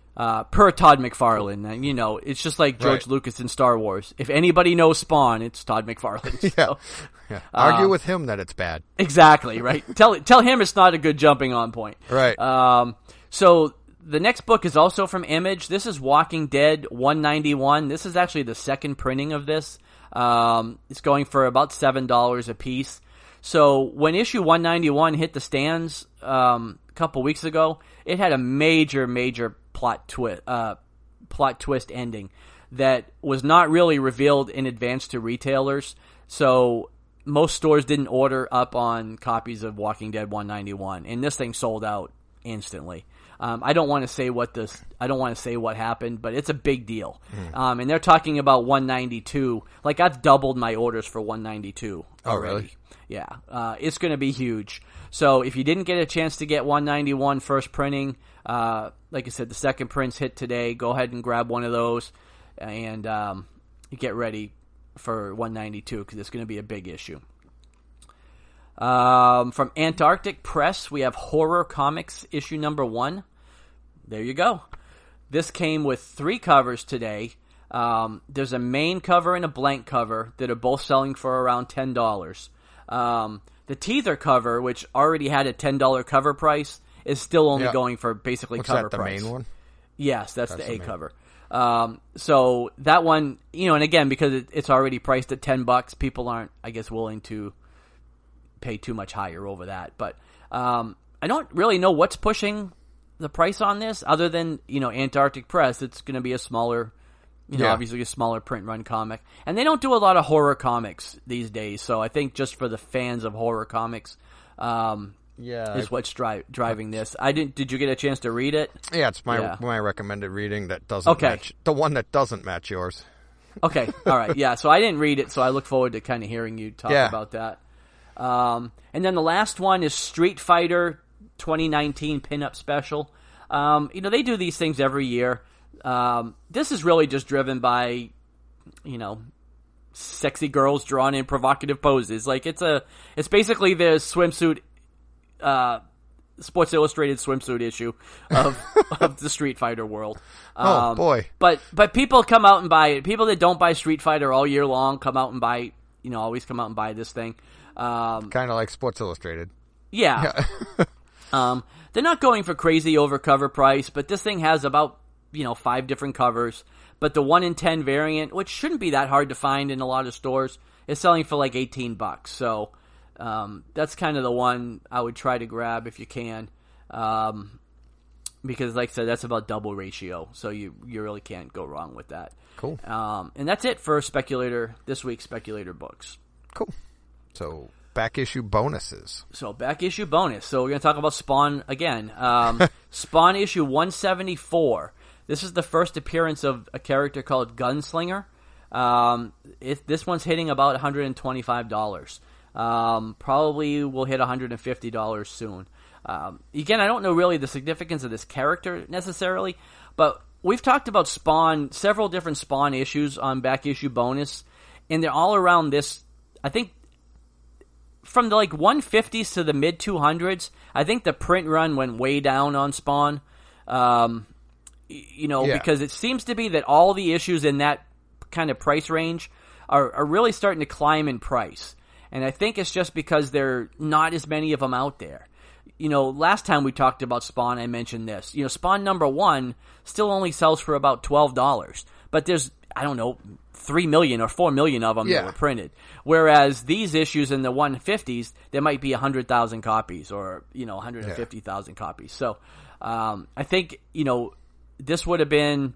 Uh, per Todd McFarlane, and you know, it's just like George Right. Lucas in Star Wars. If anybody knows Spawn, it's Todd McFarlane. Yeah. So, yeah. Argue um, with him that it's bad. exactly, right? tell tell him it's not a good jumping on point. Right. Um, so the next book is also from Image. This is Walking Dead one ninety-one. This is actually the second printing of this. Um, it's going for about seven dollars a piece. So when issue one ninety-one hit the stands um, a couple weeks ago, it had a major, major plot twist, uh, plot twist ending that was not really revealed in advance to retailers. So most stores didn't order up on copies of Walking Dead one ninety-one, and this thing sold out instantly. Um, I don't want to say what this. I don't want to say what happened, but it's a big deal. Mm. Um, and they're talking about one ninety-two. Like I've doubled my orders for one ninety-two Oh, already. really? Yeah, uh, it's going to be huge. So if you didn't get a chance to get one ninety-one first printing, uh, like I said, the second prints hit today. Go ahead and grab one of those, and um, get ready for one ninety-two because it's going to be a big issue. Um, from Antarctic Press, we have Horror Comics issue number one. There you go. This came with three covers today. Um, there's a main cover and a blank cover that are both selling for around ten dollars. Um, the teether cover, which already had a ten dollars cover price, is still only Yeah. going for basically What's cover that, the price. main one? Yes, that's, That's the the A main. cover. Um, so that one, you know, and again, because it, it's already priced at ten bucks, people aren't, I guess, willing to pay too much higher over that. But um, I don't really know what's pushing the price on this, other than, you know, Antarctic Press. It's going to be a smaller, you know, Yeah. obviously a smaller print run comic, and they don't do a lot of horror comics these days. So I think just for the fans of horror comics, um, Yeah. is what's dri- driving this. I didn't. Did you get a chance to read it? Yeah, it's my Yeah. my recommended reading that doesn't Okay. match the one that doesn't match yours. Okay, all right, yeah. So I didn't read it, so I look forward to kind of hearing you talk Yeah. about that. Um, and then the last one is Street Fighter twenty nineteen Pinup Special. Um, you know, they do these things every year. Um, this is really just driven by, you know, sexy girls drawn in provocative poses. Like it's a, it's basically the swimsuit, uh, Sports Illustrated swimsuit issue of of the Street Fighter world. Oh, boy. But but people come out and buy it. People that don't buy Street Fighter all year long come out and buy, you know, always come out and buy this thing. Um, Kind of like Sports Illustrated. yeah. um, they're not going for crazy over cover price, but this thing has about, you know, five different covers. But the one in ten variant, which shouldn't be that hard to find in a lot of stores, is selling for like eighteen bucks. So um, that's kind of the one I would try to grab if you can. Um, because like I said, that's about double ratio. So you, you really can't go wrong with that. Cool. Um, and that's it for Speculator, this week's Speculator books. Cool. So, back issue bonuses. So back issue bonus. So we're going to talk about Spawn again. Um, Spawn issue one seventy-four. This is the first appearance of a character called Gunslinger. Um, it, this one's hitting about one hundred twenty-five dollars. Um, probably will hit one hundred fifty dollars soon. Um, again, I don't know really the significance of this character necessarily, but we've talked about Spawn, several different Spawn issues on back issue bonus, and they're all around this. I think from the like one fifties to the mid two hundreds, I think the print run went way down on Spawn. Um, y- you know, Yeah. because it seems to be that all the issues in that kind of price range are, are really starting to climb in price. And I think it's just because there are not as many of them out there. You know, last time we talked about Spawn, I mentioned this. You know, Spawn number one still only sells for about twelve dollars. But there's, I don't know, three million or four million of them Yeah. that were printed. Whereas these issues in the one fifties, there might be one hundred thousand copies or, you know, one hundred fifty thousand yeah. copies. So um, I think, you know, this would have been,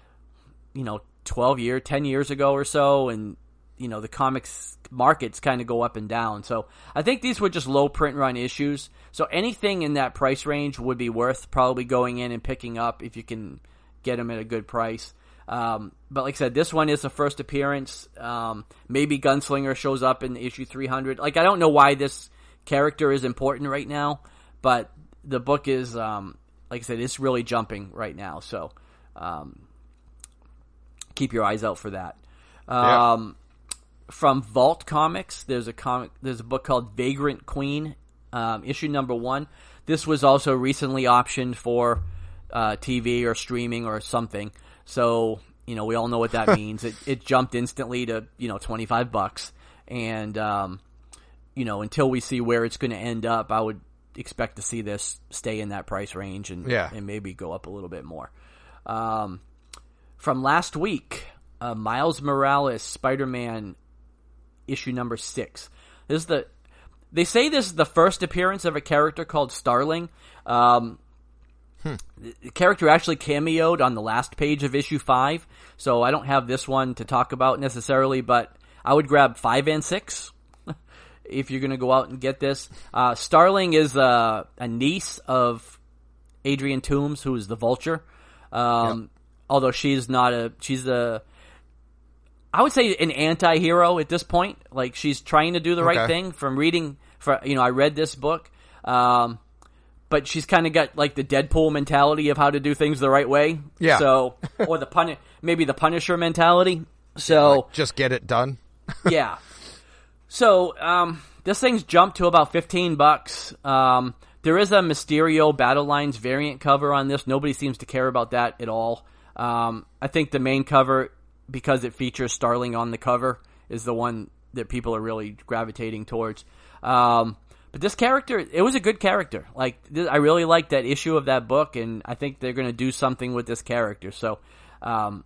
you know, twelve years, ten years ago or so. And, you know, the comics markets kind of go up and down. So I think these were just low print run issues. So anything in that price range would be worth probably going in and picking up if you can get them at a good price. Um, but like I said, this one is the first appearance. Um, maybe Gunslinger shows up in issue three hundred. Like, I don't know why this character is important right now, but the book is, um, like I said, it's really jumping right now. So, um, keep your eyes out for that. Um, yeah. From Vault Comics, there's a comic, there's a book called Vagrant Queen, um, issue number one. This was also recently optioned for, uh, T V or streaming or something. So, you know, we all know what that means. It it jumped instantly to, you know, twenty-five bucks. And, um, you know, until we see where it's going to end up, I would expect to see this stay in that price range and, yeah. and maybe go up a little bit more. Um, from last week, uh, Miles Morales, Spider-Man, issue number six. This is the, they say this is the first appearance of a character called Starling. Um, hmm. The character actually cameoed on the last page of issue five, so I don't have this one to talk about necessarily, but I would grab five and six if you're going to go out and get this. Uh, Starling is a, a niece of Adrian Toomes, who is the Vulture. Um, yep. Although she's not a, she's a, I would say an anti-hero at this point. Like, she's trying to do the okay. right thing. From reading, for you know, I read this book, um, but she's kind of got like the Deadpool mentality of how to do things the right way. Yeah. So, or the pun, maybe the Punisher mentality. So like, just get it done. yeah. So, um, this thing's jumped to about fifteen bucks. Um, there is a Mysterio Battle Lines variant cover on this. Nobody seems to care about that at all. Um, I think the main cover, because it features Starling on the cover, is the one that people are really gravitating towards. Um, but this character, it was a good character. Like, th- I really liked that issue of that book, and I think they're going to do something with this character. So, um,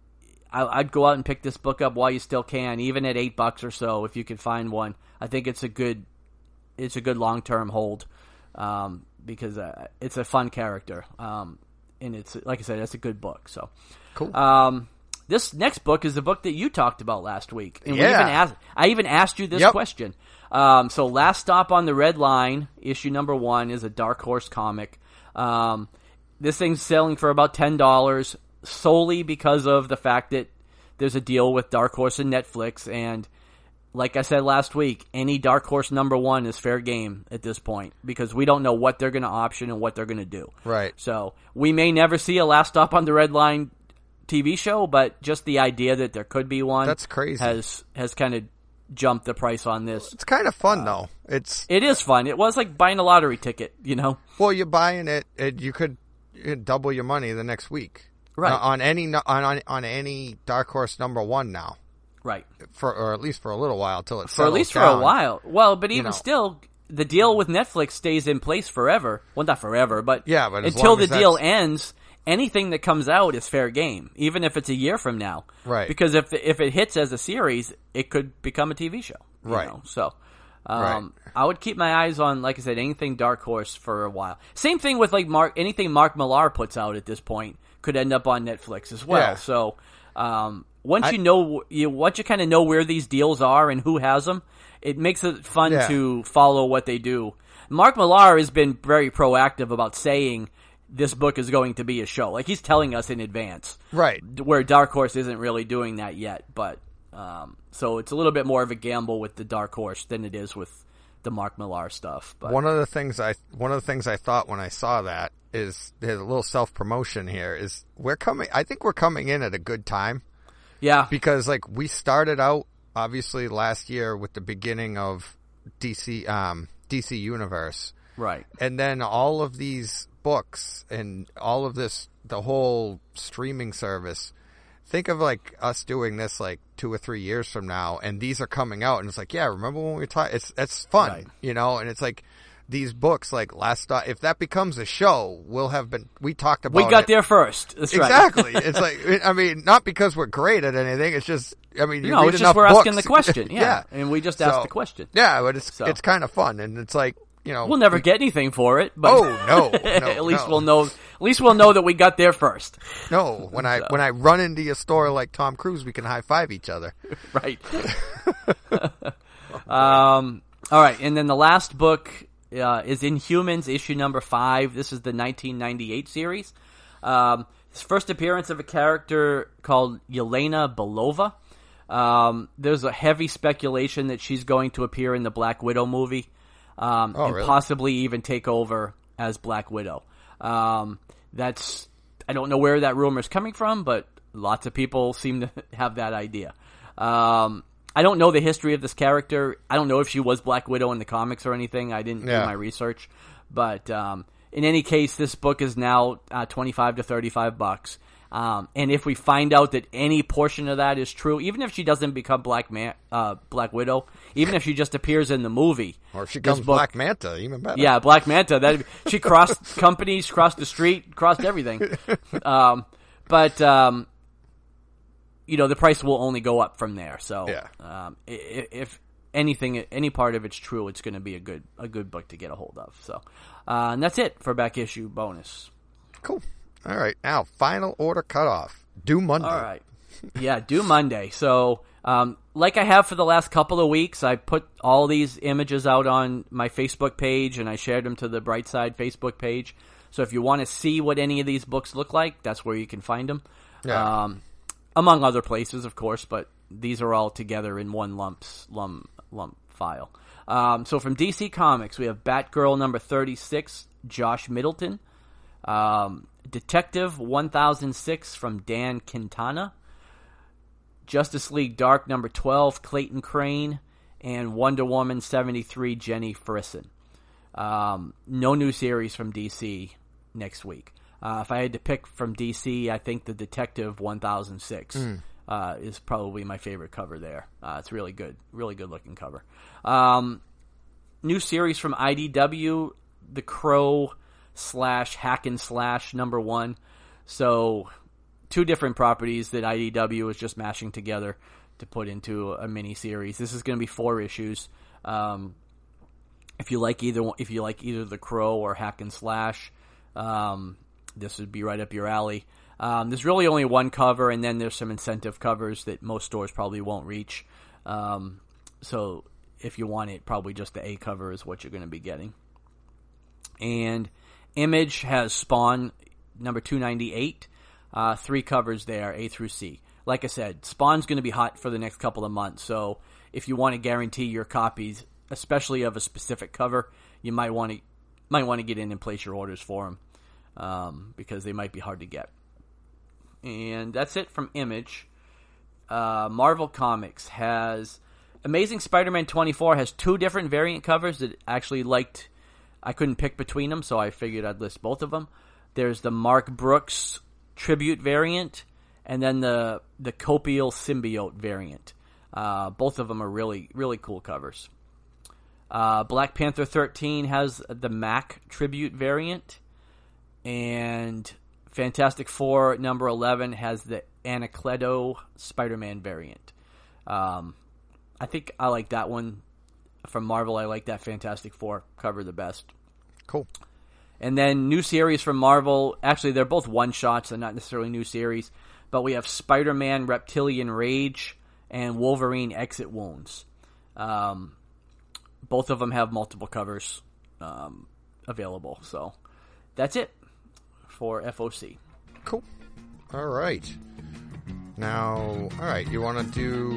I'd go out and pick this book up while you still can, even at eight bucks or so, if you can find one. I think it's a good, it's a good long term hold, um, because uh, it's a fun character, um, and it's like I said, it's a good book. So, cool. Um, this next book is the book that you talked about last week, and yeah. we even asked, I even asked you this yep. question. Um, so, Last Stop on the Red Line, issue number one, is a Dark Horse comic. Um, this thing's selling for about ten dollars. Solely because of the fact that there's a deal with Dark Horse and Netflix, and like I said last week, any Dark Horse number one is fair game at this point, because we don't know what they're going to option and what they're going to do. Right. So we may never see a Last Stop on the Red Line T V show, but just the idea that there could be one That's crazy. has has kind of jumped the price on this. It's kind of fun, uh, though. It's It is fun. It was like buying a lottery ticket, you know? Well, you're buying it, it you could double your money the next week. Right. Uh, on any on, on on any Dark Horse number one now. Right. For or at least for a little while till it for at least down. for a while. Well, but even you know. still, the deal with Netflix stays in place forever. Well, not forever, but yeah, but as until long the as deal that's... ends, anything that comes out is fair game, even if it's a year from now. Right. Because if if it hits as a series, it could become a T V show. You right. know? So. Um, right. I would keep my eyes on, like I said, anything Dark Horse for a while. Same thing with like Mark, anything Mark Millar puts out at this point could end up on Netflix as well. Yeah. So, um, once I, you know, you once you kind of know where these deals are and who has them, it makes it fun yeah. to follow what they do. Mark Millar has been very proactive about saying this book is going to be a show. Like, he's telling us in advance. Right. Where Dark Horse isn't really doing that yet, but um, so it's a little bit more of a gamble with the Dark Horse than it is with the Mark Millar stuff. But one of the things I one of the things I thought when I saw that is there's a little self promotion here. Is we're coming? I think we're coming in at a good time. Yeah, because like we started out obviously last year with the beginning of D C um, D C Universe, right, and then all of these books and all of this, the whole streaming service. Think of like us doing this like two or three years from now, and these are coming out, and it's like, yeah, remember when we were talking? It's it's fun, right. you know, and it's like these books, like Last Stop. If that becomes a show, we'll have been. We talked about. We got it. there first. That's exactly. Right. It's like, I mean, not because we're great at anything. It's just, I mean, you no, read it's enough just we're books. asking the question. Yeah, yeah. and we just so, asked the question. Yeah, but it's so. it's kind of fun, and it's like. You know, we'll never we, get anything for it, but oh no, no at least no. we'll know. At least we'll know that we got there first. No, when I so. when I run into your store like Tom Cruise, we can high five each other. Right. um. All right, and then the last book uh, is Inhumans, issue number five. This is the nineteen ninety-eight series. Um, it's first appearance of a character called Yelena Belova. Um, there's a heavy speculation that she's going to appear in the Black Widow movie. Um, oh, and really? possibly even take over as Black Widow. Um, that's, I don't know where that rumor is coming from, but lots of people seem to have that idea. Um, I don't know the history of this character. I don't know if she was Black Widow in the comics or anything. I didn't yeah. do my research, but, um, in any case, this book is now uh, twenty-five to thirty-five bucks. Um, and if we find out that any portion of that is true, even if she doesn't become Black Man, uh, Black Widow, even if she just appears in the movie, or if she becomes book, Black Manta, even better. Yeah, Black Manta. That she crossed companies, crossed the street, crossed everything. Um, but um, you know, the price will only go up from there. So, yeah. um, if, if anything, any part of it's true, it's going to be a good a good book to get a hold of. So, uh, and that's it for back issue bonus. Cool. All right, now, final order cutoff. Due Monday. All right. Yeah, due Monday. So, um, like I have for the last couple of weeks, I put all these images out on my Facebook page, and I shared them to the Brightside Facebook page. So if you want to see what any of these books look like, that's where you can find them. Yeah. Um, among other places, of course, but these are all together in one lumps, lump, lump file. Um, so from D C Comics, we have Batgirl number thirty-six, Josh Middleton. Um, Detective one thousand six from Dan Quintana. Justice League Dark number twelve, Clayton Crane. And Wonder Woman seventy-three, Jenny Frison. Um, no new series from D C next week. Uh, if I had to pick from D C, I think the Detective one thousand six mm. uh, is probably my favorite cover there. Uh, it's really good. Really good looking cover. Um, new series from I D W, The Crow slash Hack and Slash number one. So two different properties that I D W is just mashing together to put into a mini series. This is going to be four issues. Um, if you like either if you like either The Crow or Hack and Slash, um, this would be right up your alley. Um, there's really only one cover, and then there's some incentive covers that most stores probably won't reach. Um, so if you want it, probably just the A cover is what you're going to be getting. And Image has Spawn number two ninety-eight, uh, three covers there, A through C. Like I said, Spawn's going to be hot for the next couple of months, so if you want to guarantee your copies, especially of a specific cover, you might want to might want to get in and place your orders for them, um, because they might be hard to get. And that's it from Image. Uh, Marvel Comics has Amazing Spider-Man twenty-four has two different variant covers that actually liked. I couldn't pick between them, so I figured I'd list both of them. There's the Mark Brooks tribute variant, and then the the Copial Symbiote variant. Uh, both of them are really, really cool covers. Uh, Black Panther thirteen has the Mac tribute variant, and Fantastic Four number eleven has the Anacleto Spider-Man variant. Um, I think I like that one. From Marvel, I like that Fantastic Four cover the best. Cool. And then new series from Marvel. Actually, they're both one-shots. They're not necessarily new series. But we have Spider-Man Reptilian Rage and Wolverine Exit Wounds. Um, both of them have multiple covers um, available. So that's it for F O C. Cool. All right. Now, all right, you want to do...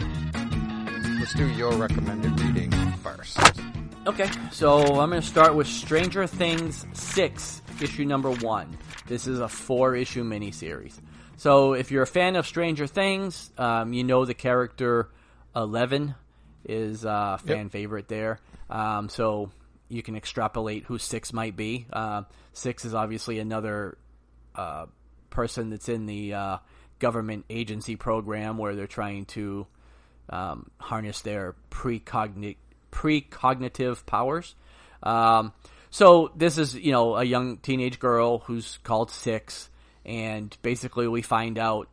Let's do your recommended reading first. Okay, so I'm going to start with Stranger Things six, issue number one. This is a four-issue miniseries. So if you're a fan of Stranger Things, um, you know the character Eleven is a fan yep. favorite there. Um, so you can extrapolate who Six might be. Uh, Six is obviously another uh, person that's in the uh, government agency program where they're trying to Um, harness their precogni- precognitive powers. Um, so this is, you know, a young teenage girl who's called Six, and basically we find out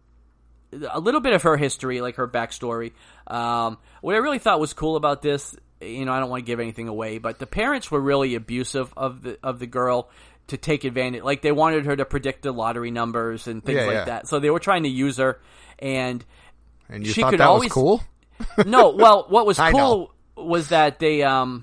a little bit of her history, like her backstory. Um, what I really thought was cool about this, you know, I don't want to give anything away, but the parents were really abusive of the of the girl to take advantage. Like, they wanted her to predict the lottery numbers and things yeah, like yeah. that. So they were trying to use her, and And you she thought could that always, was cool? No, well, what was I cool was that they, um,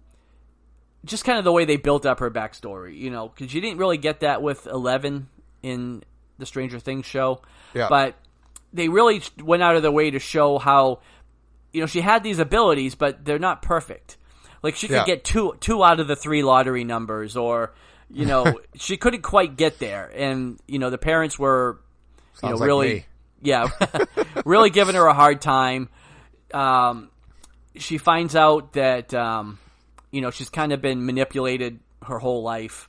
just kind of the way they built up her backstory, you know, because you didn't really get that with Eleven in the Stranger Things show. Yeah. But they really went out of their way to show how, you know, she had these abilities, but they're not perfect. Like, she could yeah. get two two out of the three lottery numbers, or, you know, she couldn't quite get there. And, you know, the parents were, you Sounds know, like really... me. Yeah, really giving her a hard time. Um, she finds out that, um, you know, she's kind of been manipulated her whole life,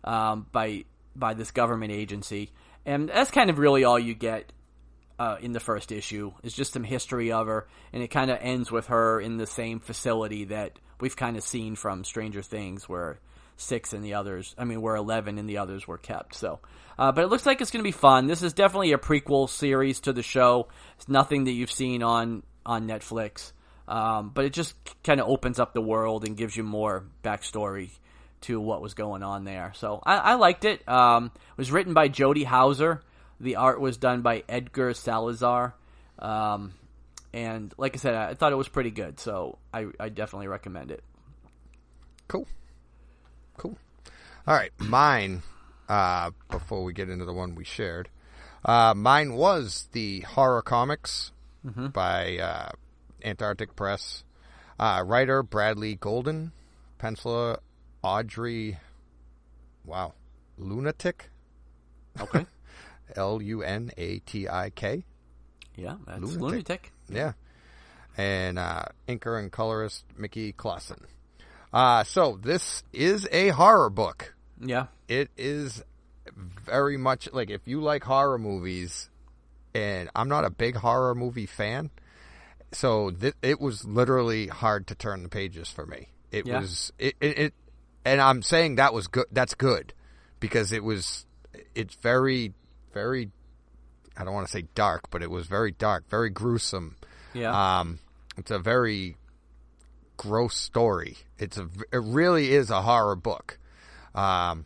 um, by by this government agency, and that's kind of really all you get uh, in the first issue. Is just some history of her, and it kind of ends with her in the same facility that we've kind of seen from Stranger Things, where six and the others, I mean, where eleven and the others were kept. So, uh, but it looks like it's going to be fun. This is definitely a prequel series to the show. It's nothing that you've seen on on Netflix. Um, but it just kind of opens up the world and gives you more backstory to what was going on there. So I, I liked it. Um, it was written by Jody Hauser. The art was done by Edgar Salazar. Um, and like I said, I thought it was pretty good. So I, I definitely recommend it. Cool. Cool. All right. Mine, uh, before we get into the one we shared, uh, mine was the Horror Comics mm-hmm. by uh, Antarctic Press. Uh, writer Bradley Golden. Penciler Audrey, wow, Lunatic? Okay. L U N A T I K. Yeah, that's Lunatic. Lunatic. Yeah. And uh, inker and colorist Mickey Clausen. Uh, so this is a horror book. Yeah. It is very much, like, if you like horror movies, and I'm not a big horror movie fan, so th- it was literally hard to turn the pages for me. It yeah. was, it, it, it, and I'm saying that was good, that's good, because it was, it's very, very, I don't want to say dark, but it was very dark, very gruesome. Yeah. Um, it's a very gross story. It's a, it really is a horror book. Um,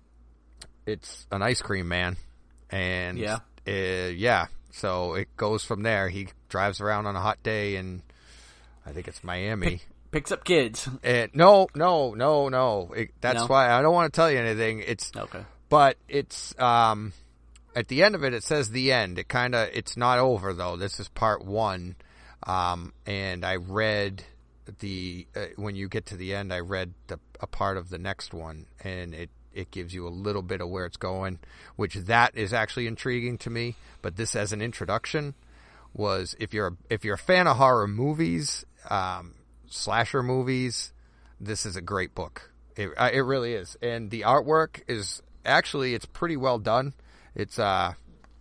it's an ice cream man, and yeah, uh, yeah. So it goes from there. He drives around on a hot day, and I think it's Miami. Pick, picks up kids. And no, no, no, no. It, that's no? why I don't want to tell you anything. It's okay, but it's um, at the end of it. It says the end. It kind of it's not over though. This is part one, um, and I read the uh, when you get to the end, I read the, a part of the next one, and it. It gives you a little bit of where it's going, which that is actually intriguing to me. But this, as an introduction, was if you're if you're a fan of horror movies, um, slasher movies, this is a great book. It uh, it really is, and the artwork is actually it's pretty well done. It's uh,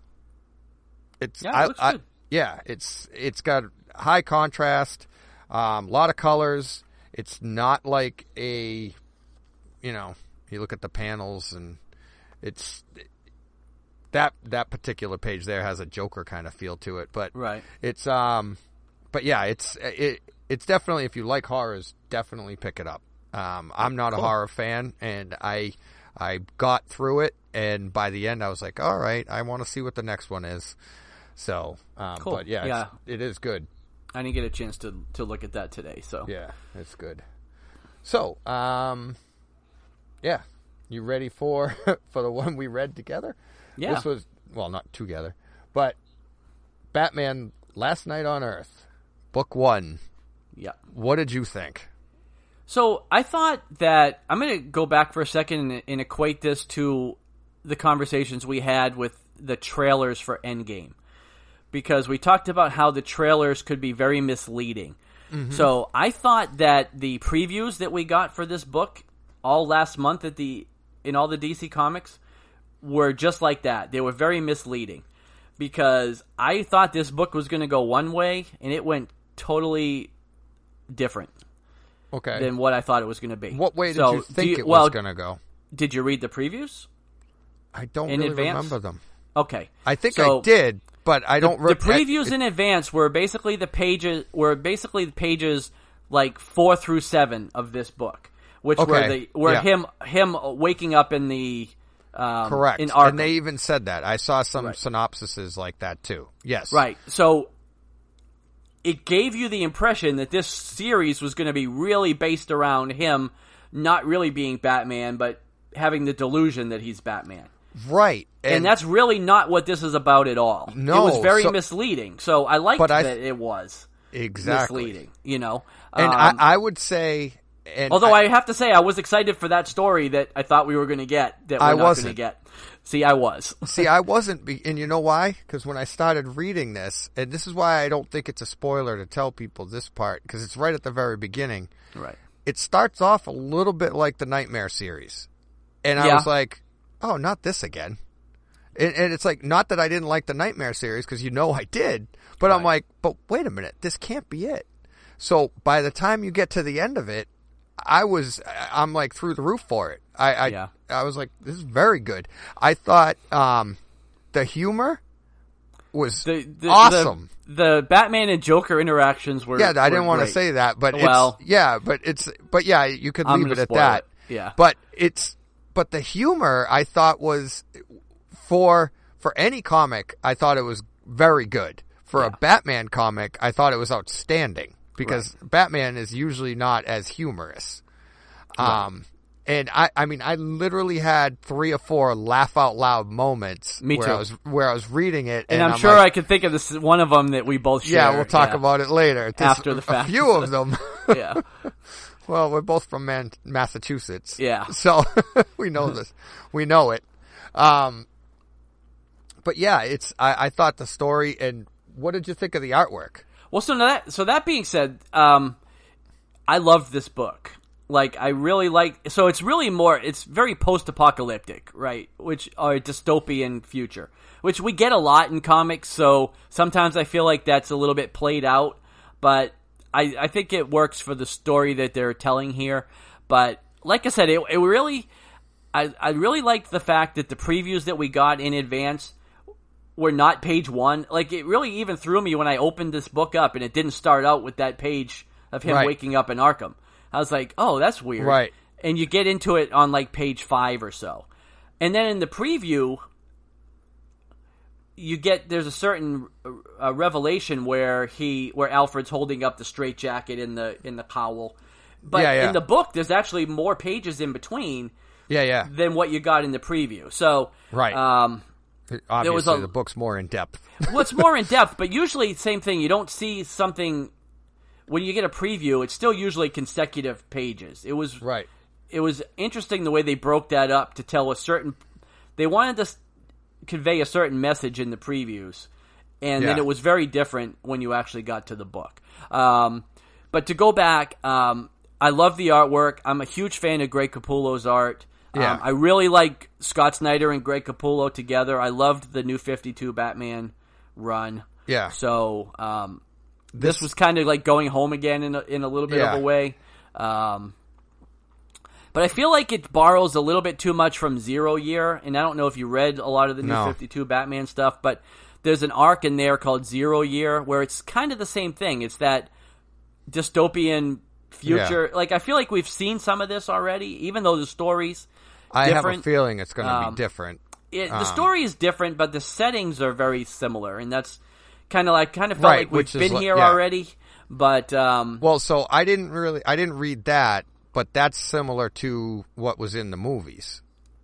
it's yeah, it I, looks I, good. yeah, it's it's got high contrast, a um, lot of colors. It's not like a, you know. You look at the panels, and it's that that particular page there has a Joker kind of feel to it, but right. It's um, but yeah, it's it it's definitely, if you like horrors, definitely pick it up. Um, I'm not cool. a horror fan, and I I got through it, and by the end, I was like, all right, I want to see what the next one is. So, um, cool. but yeah, yeah. It's, it is good. I didn't get a chance to to look at that today, so yeah, it's good. So, um. Yeah, you ready for for the one we read together? Yeah. This was, well, not together, but Batman Last Night on Earth, book one. Yeah. What did you think? So I thought that, I'm going to go back for a second and, and equate this to the conversations we had with the trailers for Endgame. Because we talked about how the trailers could be very misleading. Mm-hmm. So I thought that the previews that we got for this book all last month at the in all the D C Comics were just like that. They were very misleading because I thought this book was going to go one way, and it went totally different. Okay. Than what I thought it was going to be. What way did so, you think you, it well, was going to go? Did you read the previews? I don't in really advance? remember them. Okay. I think so I did, but I don't. The, Re- the previews I, in advance were basically the pages were basically the pages like four through seven of this book. Which okay. were the were yeah. him him waking up in the um, correct, in Arkham. And they even said that. I saw some right. synopsises like that too. Yes, right. So it gave you the impression that this series was going to be really based around him not really being Batman, but having the delusion that he's Batman. Right, and, and that's really not what this is about at all. No, it was very so, misleading. So I liked that I, it was exactly misleading. You know, and um, I, I would say. And Although I, I have to say, I was excited for that story that I thought we were going to get that we're I not wasn't. going to get. See, I was. See, I wasn't, be- and you know why? Because when I started reading this, and this is why I don't think it's a spoiler to tell people this part, because it's right at the very beginning. Right. It starts off a little bit like the Nightmare series. And I Yeah. was like, oh, not this again. And, and it's like, not that I didn't like the Nightmare series, because you know I did. But I'm Right. like, but wait a minute, this can't be it. So by the time you get to the end of it, I was, I'm like through the roof for it. I, I, Yeah. I was like, this is very good. I thought um, the humor was The, the, awesome. The, the Batman and Joker interactions were. Yeah, I were didn't want to great. say that, but Well- it's, yeah, but it's, but yeah, you could I'm leave it gonna at spoil that. it. Yeah. But it's, but the humor I thought was for for any comic, I thought it was very good. For Yeah. a Batman comic, I thought it was outstanding because Batman is usually not as humorous. Um, and I, I mean, I literally had three or four laugh out loud moments Me where too. I was where I was reading it, And, and, I'm, sure like, I could think of this one of them that we both share. yeah, we'll talk yeah. about it later. There's After the fact. a few of them. Yeah. Well, we're both from Man- Massachusetts. Yeah. So we know this. We know it. Um, but yeah, it's, I, I thought the story, and what did you think of the artwork? Well, so now that so that being said, um, I loved this book. Like, I really like. So it's really more. It's very post-apocalyptic, right? Which are dystopian future, which we get a lot in comics. So sometimes I feel like that's a little bit played out, but I, I think it works for the story that they're telling here. But like I said, it, it really, I I really liked the fact that the previews that we got in advance were not page one. Like, it really even threw me when I opened this book up and it didn't start out with that page of him Right. waking up in Arkham. I was like, oh, that's weird. Right. And you get into it on like page five or so. And then in the preview, you get, there's a certain uh, revelation where he, where Alfred's holding up the straitjacket in the, in the cowl. But Yeah, yeah. in the book, there's actually more pages in between Yeah, yeah. than what you got in the preview. So, Right. um, Obviously, was a- the book's more in depth. well, it's more in depth, but usually same thing. You don't see something when you get a preview. It's still usually consecutive pages. It was Right. It was interesting the way they broke that up to tell a certain. They wanted to s- convey a certain message in the previews, and then Yeah. it was very different when you actually got to the book. Um, but to go back, um, I love the artwork. I'm a huge fan of Greg Capullo's art. Yeah. Um, I really like Scott Snyder and Greg Capullo together. I loved the New fifty-two Batman run. Yeah. So um, this, This- was kind of like going home again in a, in a little bit Yeah. of a way. Um, but I feel like it borrows a little bit too much from Zero Year, and I don't know if you read a lot of the New No. fifty-two Batman stuff, but there's an arc in there called Zero Year where it's kind of the same thing. It's that dystopian future. Like, I feel like we've seen some of this already, even though the stories I have a different. feeling it's going to Um, be different. It, the Um, story is different, but the settings are very similar, and that's kind of like kind of felt Right, like we've which is been like- here yeah. already. But um, Well, so I didn't really, I didn't read that, but that's similar to what was in the movies.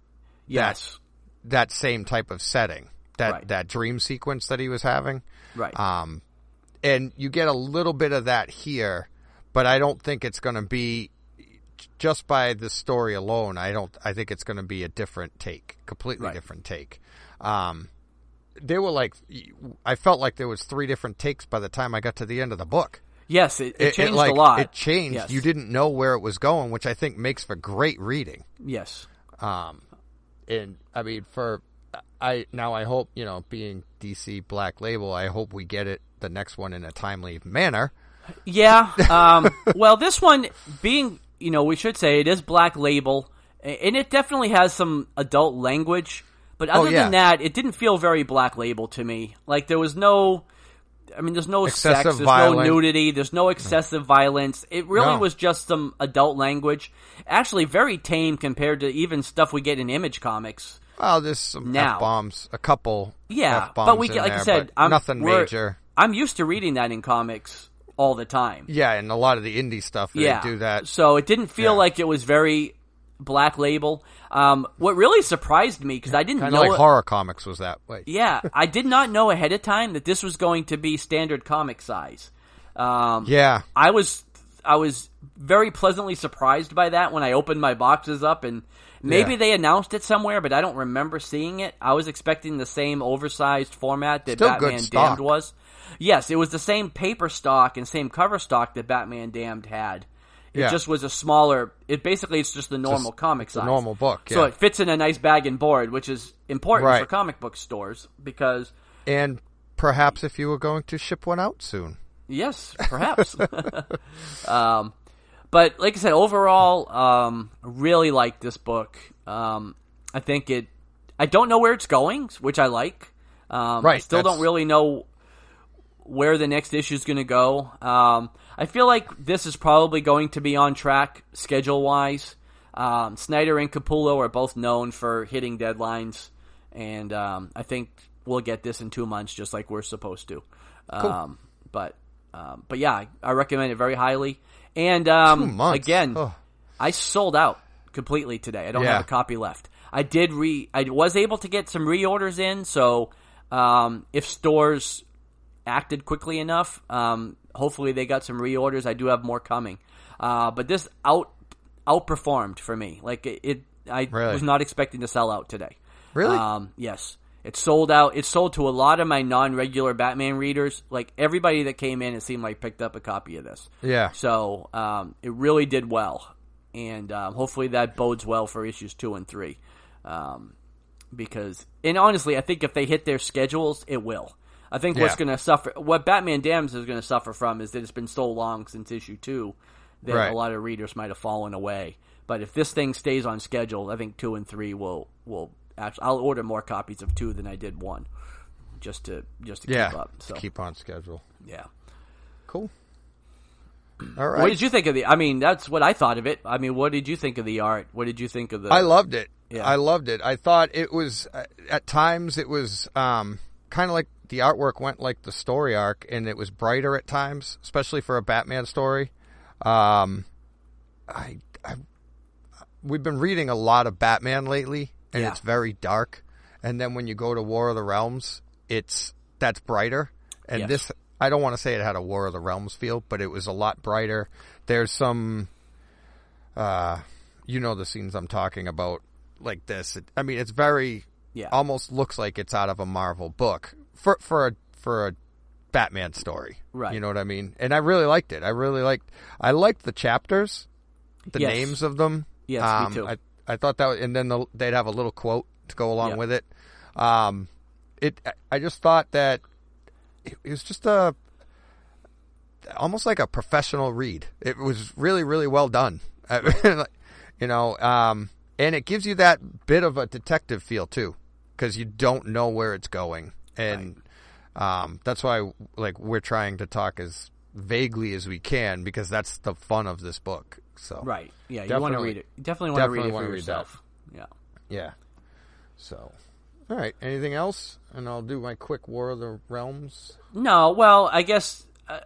yes, That same type of setting, that Right. that dream sequence that he was having. right, Um, and you get a little bit of that here, but I don't think it's going to be just by the story alone. I don't. I think it's going to be a different take, completely Right. different take. Um, there were like, I felt like there was three different takes by the time I got to the end of the book. yes, it, it changed like, a lot. It changed. Yes. You didn't know where it was going, which I think makes for great reading. Yes, Um, and I mean, for I now I hope, you know, being D C Black Label, I hope we get it the next one in a timely manner. yeah. Um, well, this one being, you know, we should say it is Black Label, and it definitely has some adult language. But other Oh, yeah. than that, it didn't feel very Black Label to me. Like, there was no, I mean, there's no Excessive sex, there's violence. no nudity, there's no excessive violence. It really No. was just some adult language. Actually, very tame compared to even stuff we get in Image Comics. Well, there's some Now. F bombs, a couple. Yeah, F-bombs but we in get, like I there, said, but I'm, nothing we're- major. I'm used to reading that in comics all the time. Yeah, and a lot of the indie stuff they Yeah, do that. So it didn't feel Yeah. like it was very Black Label. Um, what really surprised me, because I didn't Kind know of like it- horror comics was that way. Yeah, I did not know ahead of time that this was going to be standard comic size. Um, Yeah, I was I was very pleasantly surprised by that when I opened my boxes up, and maybe Yeah. they announced it somewhere, but I don't remember seeing it. I was expecting the same oversized format that Still good Batman stock. Damned was. Yes, it was the same paper stock and same cover stock that Batman Damned had It Yeah. just was a smaller. It basically it's just the normal Just- comic it's a size, normal book, So yeah. it fits in a nice bag and board, which is important Right. for comic book stores because And perhaps if you were going to ship one out soon. yes, perhaps. um, but like I said, overall, um, really like this book. Um, I think it. I don't know where it's going, which I like. Um, I Right, still that's- don't really know where the next issue is going to go. Um, I feel like this is probably going to be on track schedule-wise. Um, Snyder and Capullo are both known for hitting deadlines, and um, I think we'll get this in two months just like we're supposed to. Cool. Um, but um, but yeah, I, I recommend it very highly. And um, Two months. again, Oh. I sold out completely today. I don't Yeah. have a copy left. I did re. I was able to get some reorders in, so um, if stores acted quickly enough, um, hopefully they got some reorders. I do have more coming, uh, but this out outperformed for me. Like it, it I Really? was not expecting to sell out today. Really? Um, yes. It sold out. It sold to a lot of my non-regular Batman readers. Like everybody that came in, it seemed like picked up a copy of this. Yeah. So um, it really did well, and um, hopefully that bodes well for issues two and three. Um, because, and honestly, I think if they hit their schedules, it will. I think what's Yeah. going to suffer, what Batman Damned is going to suffer from, is that it's been so long since issue two that Right. a lot of readers might have fallen away. But if this thing stays on schedule, I think two and three will will actually. I'll order more copies of two than I did one, just to just to Yeah. keep up. So Keep on schedule. yeah. Cool. All right. What did you think of the? I mean, that's what I thought of it. I mean, what did you think of the art? What did you think of the? I loved it. Yeah. I loved it. I thought it was, uh, at times, it was um, kind of like the artwork went like the story arc, and it was brighter at times, especially for a Batman story. Um, I, I, we've been reading a lot of Batman lately, and Yeah. it's very dark. And then when you go to War of the Realms, it's that's brighter. And Yes. this, I don't want to say it had a War of the Realms feel, but it was a lot brighter. There's some, uh, you know, the scenes I'm talking about. Like this, it, I mean, it's very, Yeah. almost looks like it's out of a Marvel book for for a for a Batman story, Right. You know what I mean? And I really liked it. I really liked, I liked the chapters, the Yes. names of them. Yes, me um, too. I I thought that, was, and then the, they'd have a little quote to go along Yeah. with it. Um, it, I- I just thought that it, it was just a almost like a professional read. It was really, really well done. you know, um. And it gives you that bit of a detective feel too, because you don't know where it's going, and um, that's why like we're trying to talk as vaguely as we can, because that's the fun of this book. So Right. Yeah, you want to Definitely- read it. You definitely want to read definitely it wanna for read yourself. Yeah. yeah. So, all right. Anything else? And I'll do my quick War of the Realms. No, well, I guess uh,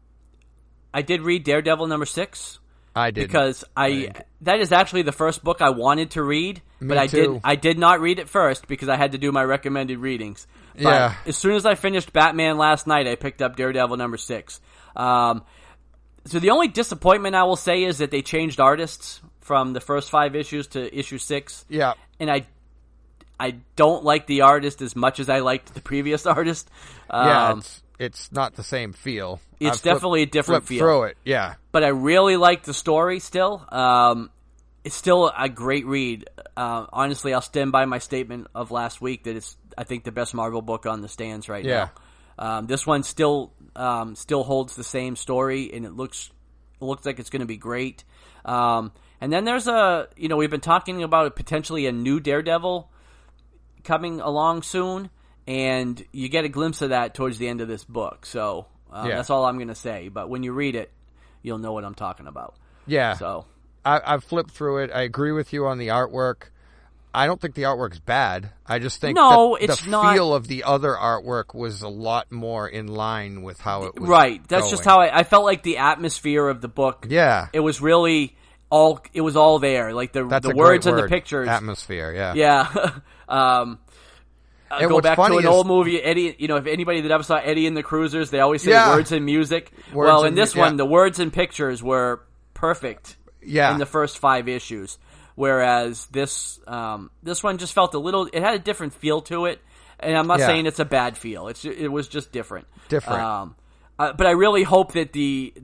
I did read Daredevil number six I did because I that is actually the first book I wanted to read, Me but I too. did I did not read it first because I had to do my recommended readings. But Yeah. as soon as I finished Batman last night, I picked up Daredevil number six. Um, so the only disappointment I will say is that they changed artists from the first five issues to issue six. Yeah. And I I don't like the artist as much as I liked the previous artist. Um, Yeah. It's it's not the same feel. It's I've flipped- definitely a different flipped feel. through it. Yeah. but I really like the story still. Um, it's still a great read. Uh, honestly, I'll stand by my statement of last week that it's, I think, the best Marvel book on the stands right Yeah. now. Um, this one still um, still holds the same story, and it looks it looks like it's going to be great. Um, and then there's a, you know, we've been talking about potentially a new Daredevil coming along soon, and you get a glimpse of that towards the end of this book. So uh, Yeah. that's all I'm going to say. But when you read it, you'll know what I'm talking about. Yeah. So I, I've flipped through it. I agree with you on the artwork. I don't think the artwork's bad. I just think No, that it's the not- feel of the other artwork was a lot more in line with how it was. right, that's just going. how I, I felt like the atmosphere of the book. Yeah, It was really all. It was all there. Like the that's the a words great and the word. pictures. Atmosphere. Yeah. Yeah. um, uh, And go what's back to funny an is- old movie, Eddie. You know, if anybody that ever saw Eddie and the Cruisers, they always say Yeah. words and music. Words well, in and this mu- one, yeah. the words and pictures were perfect. Yeah. In the first five issues, whereas this um, this one just felt a little. It had a different feel to it, and I'm not Yeah. saying it's a bad feel. It's it was just different. Different. Um, uh, but I really hope that the that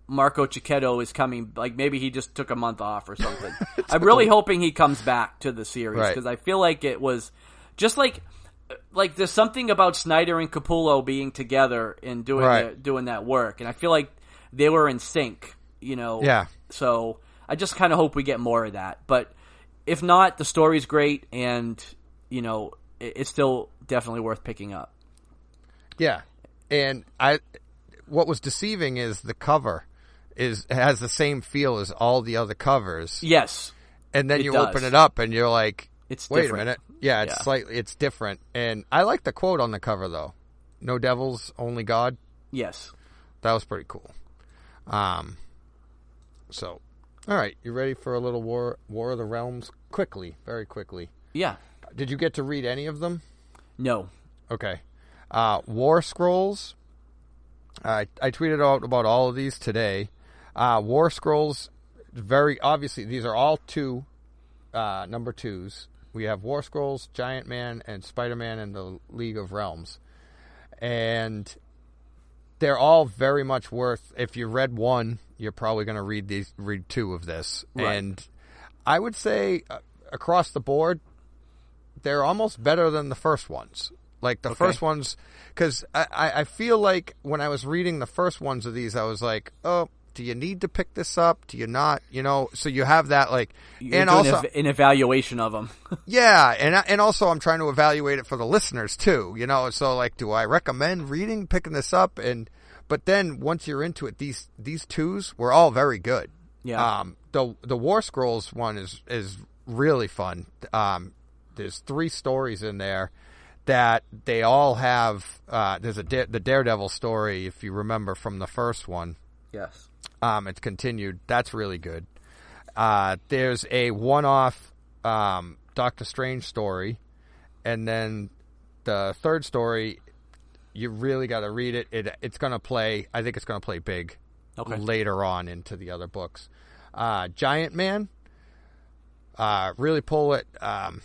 Marco Cicchetto is coming. Like maybe he just took a month off or something. I'm really hoping he comes back to the series because Right. I feel like it was just like like there's something about Snyder and Capullo being together and doing Right. the, doing that work, and I feel like they were in sync. You know, Yeah. So I just kind of hope we get more of that. But if not, the story's great, and you know, it, it's still definitely worth picking up. Yeah, and I, what was deceiving is the cover is has the same feel as all the other covers. Yes, and then it you does. open it up and you're like, It's wait different. a minute. Yeah, it's Yeah. slightly, it's different. And I like the quote on the cover though. No devils, only God. Yes. That was pretty cool. Um, so, all right, you ready for a little War War of the Realms? Quickly, very quickly. Yeah. Did you get to read any of them? No. Okay. Uh, War Scrolls. I I tweeted out about all of these today. Uh, War Scrolls, very obviously, these are all two uh, number twos. We have War Scrolls, Giant Man, and Spider-Man and the League of Realms. And they're all very much worth, if you read one, you're probably going to read these, read two of this. Right. And I would say uh, across the board, they're almost better than the first ones. Like the Okay. first ones, because I, I I feel like when I was reading the first ones of these, I was like, oh, do you need to pick this up? Do you not? You know, so you have that like, You're and doing also, ev- an evaluation of them. yeah, and I- and also I'm trying to evaluate it for the listeners too. You know, so like, do I recommend reading, picking this up? And but then once you're into it, these these twos were all very good. Yeah. Um, the the War Scrolls one is is really fun. Um, there's three stories in there that they all have. Uh, there's a da- the Daredevil story, if you remember from the first one. Yes. Um, it's continued. That's really good. Uh, there's a one-off um, Doctor Strange story, and then the third story, you really got to read it. It it's going to play. I think it's going to play big Okay. later on into the other books. Uh, Giant Man, uh, really pull it. Um,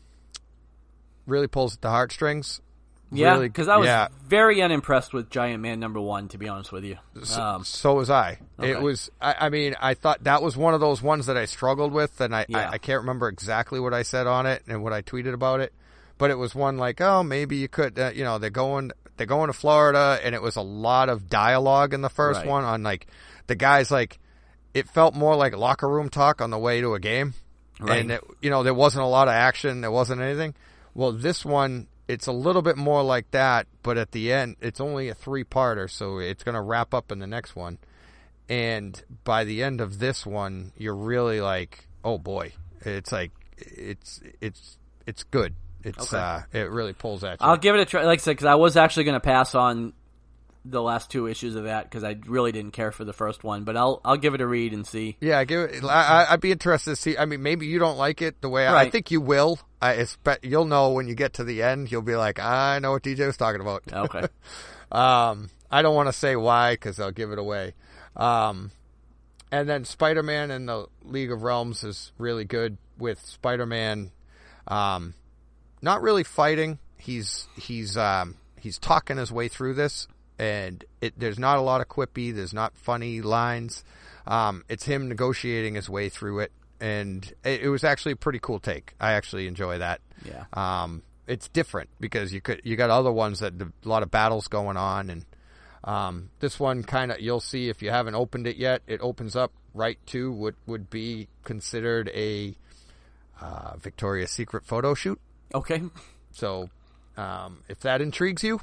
really pulls at the heartstrings. Yeah, Really- because I was yeah. very unimpressed with Giant Man number one, to be honest with you. So, Um, so was I. okay. It was. I, I mean, I thought that was one of those ones that I struggled with, and I, Yeah. I, I can't remember exactly what I said on it and what I tweeted about it, but it was one like, oh, maybe you could. Uh, you know, they're going, they're going to Florida, and it was a lot of dialogue in the first Right. one on like the guys like. It felt more like locker room talk on the way to a game, Right. and it, you know there wasn't a lot of action, there wasn't anything. Well, this one. It's a little bit more like that, but at the end, it's only a three-parter, so it's going to wrap up in the next one. And by the end of this one, you're really like, oh boy, it's like it's it's it's good. It's Okay. uh, it really pulls at you. I'll give it a try. Like I said, because I was actually going to pass on the last two issues of that because I really didn't care for the first one. But I'll I'll give it a read and see. Yeah, give it. I, I'd be interested to see. I mean, maybe you don't like it the way I, I Right. think you will. I expect you'll know when you get to the end. You'll be like, I know what D J was talking about. Okay. Um, I don't want to say why because I'll give it away. Um, and then Spider-Man and the League of Realms is really good with Spider-Man. Um, not really fighting. He's he's um, he's talking his way through this, and it, there's not a lot of quippy. There's not funny lines. Um, it's him negotiating his way through it, and it, it was actually a pretty cool take. I actually enjoy that. Yeah. Um, it's different because you could you got other ones that a lot of battles going on, and um, this one kind of you'll see if you haven't opened it yet. It opens up right to what would be considered a uh, Victoria's Secret photo shoot. Okay. So um, if that intrigues you,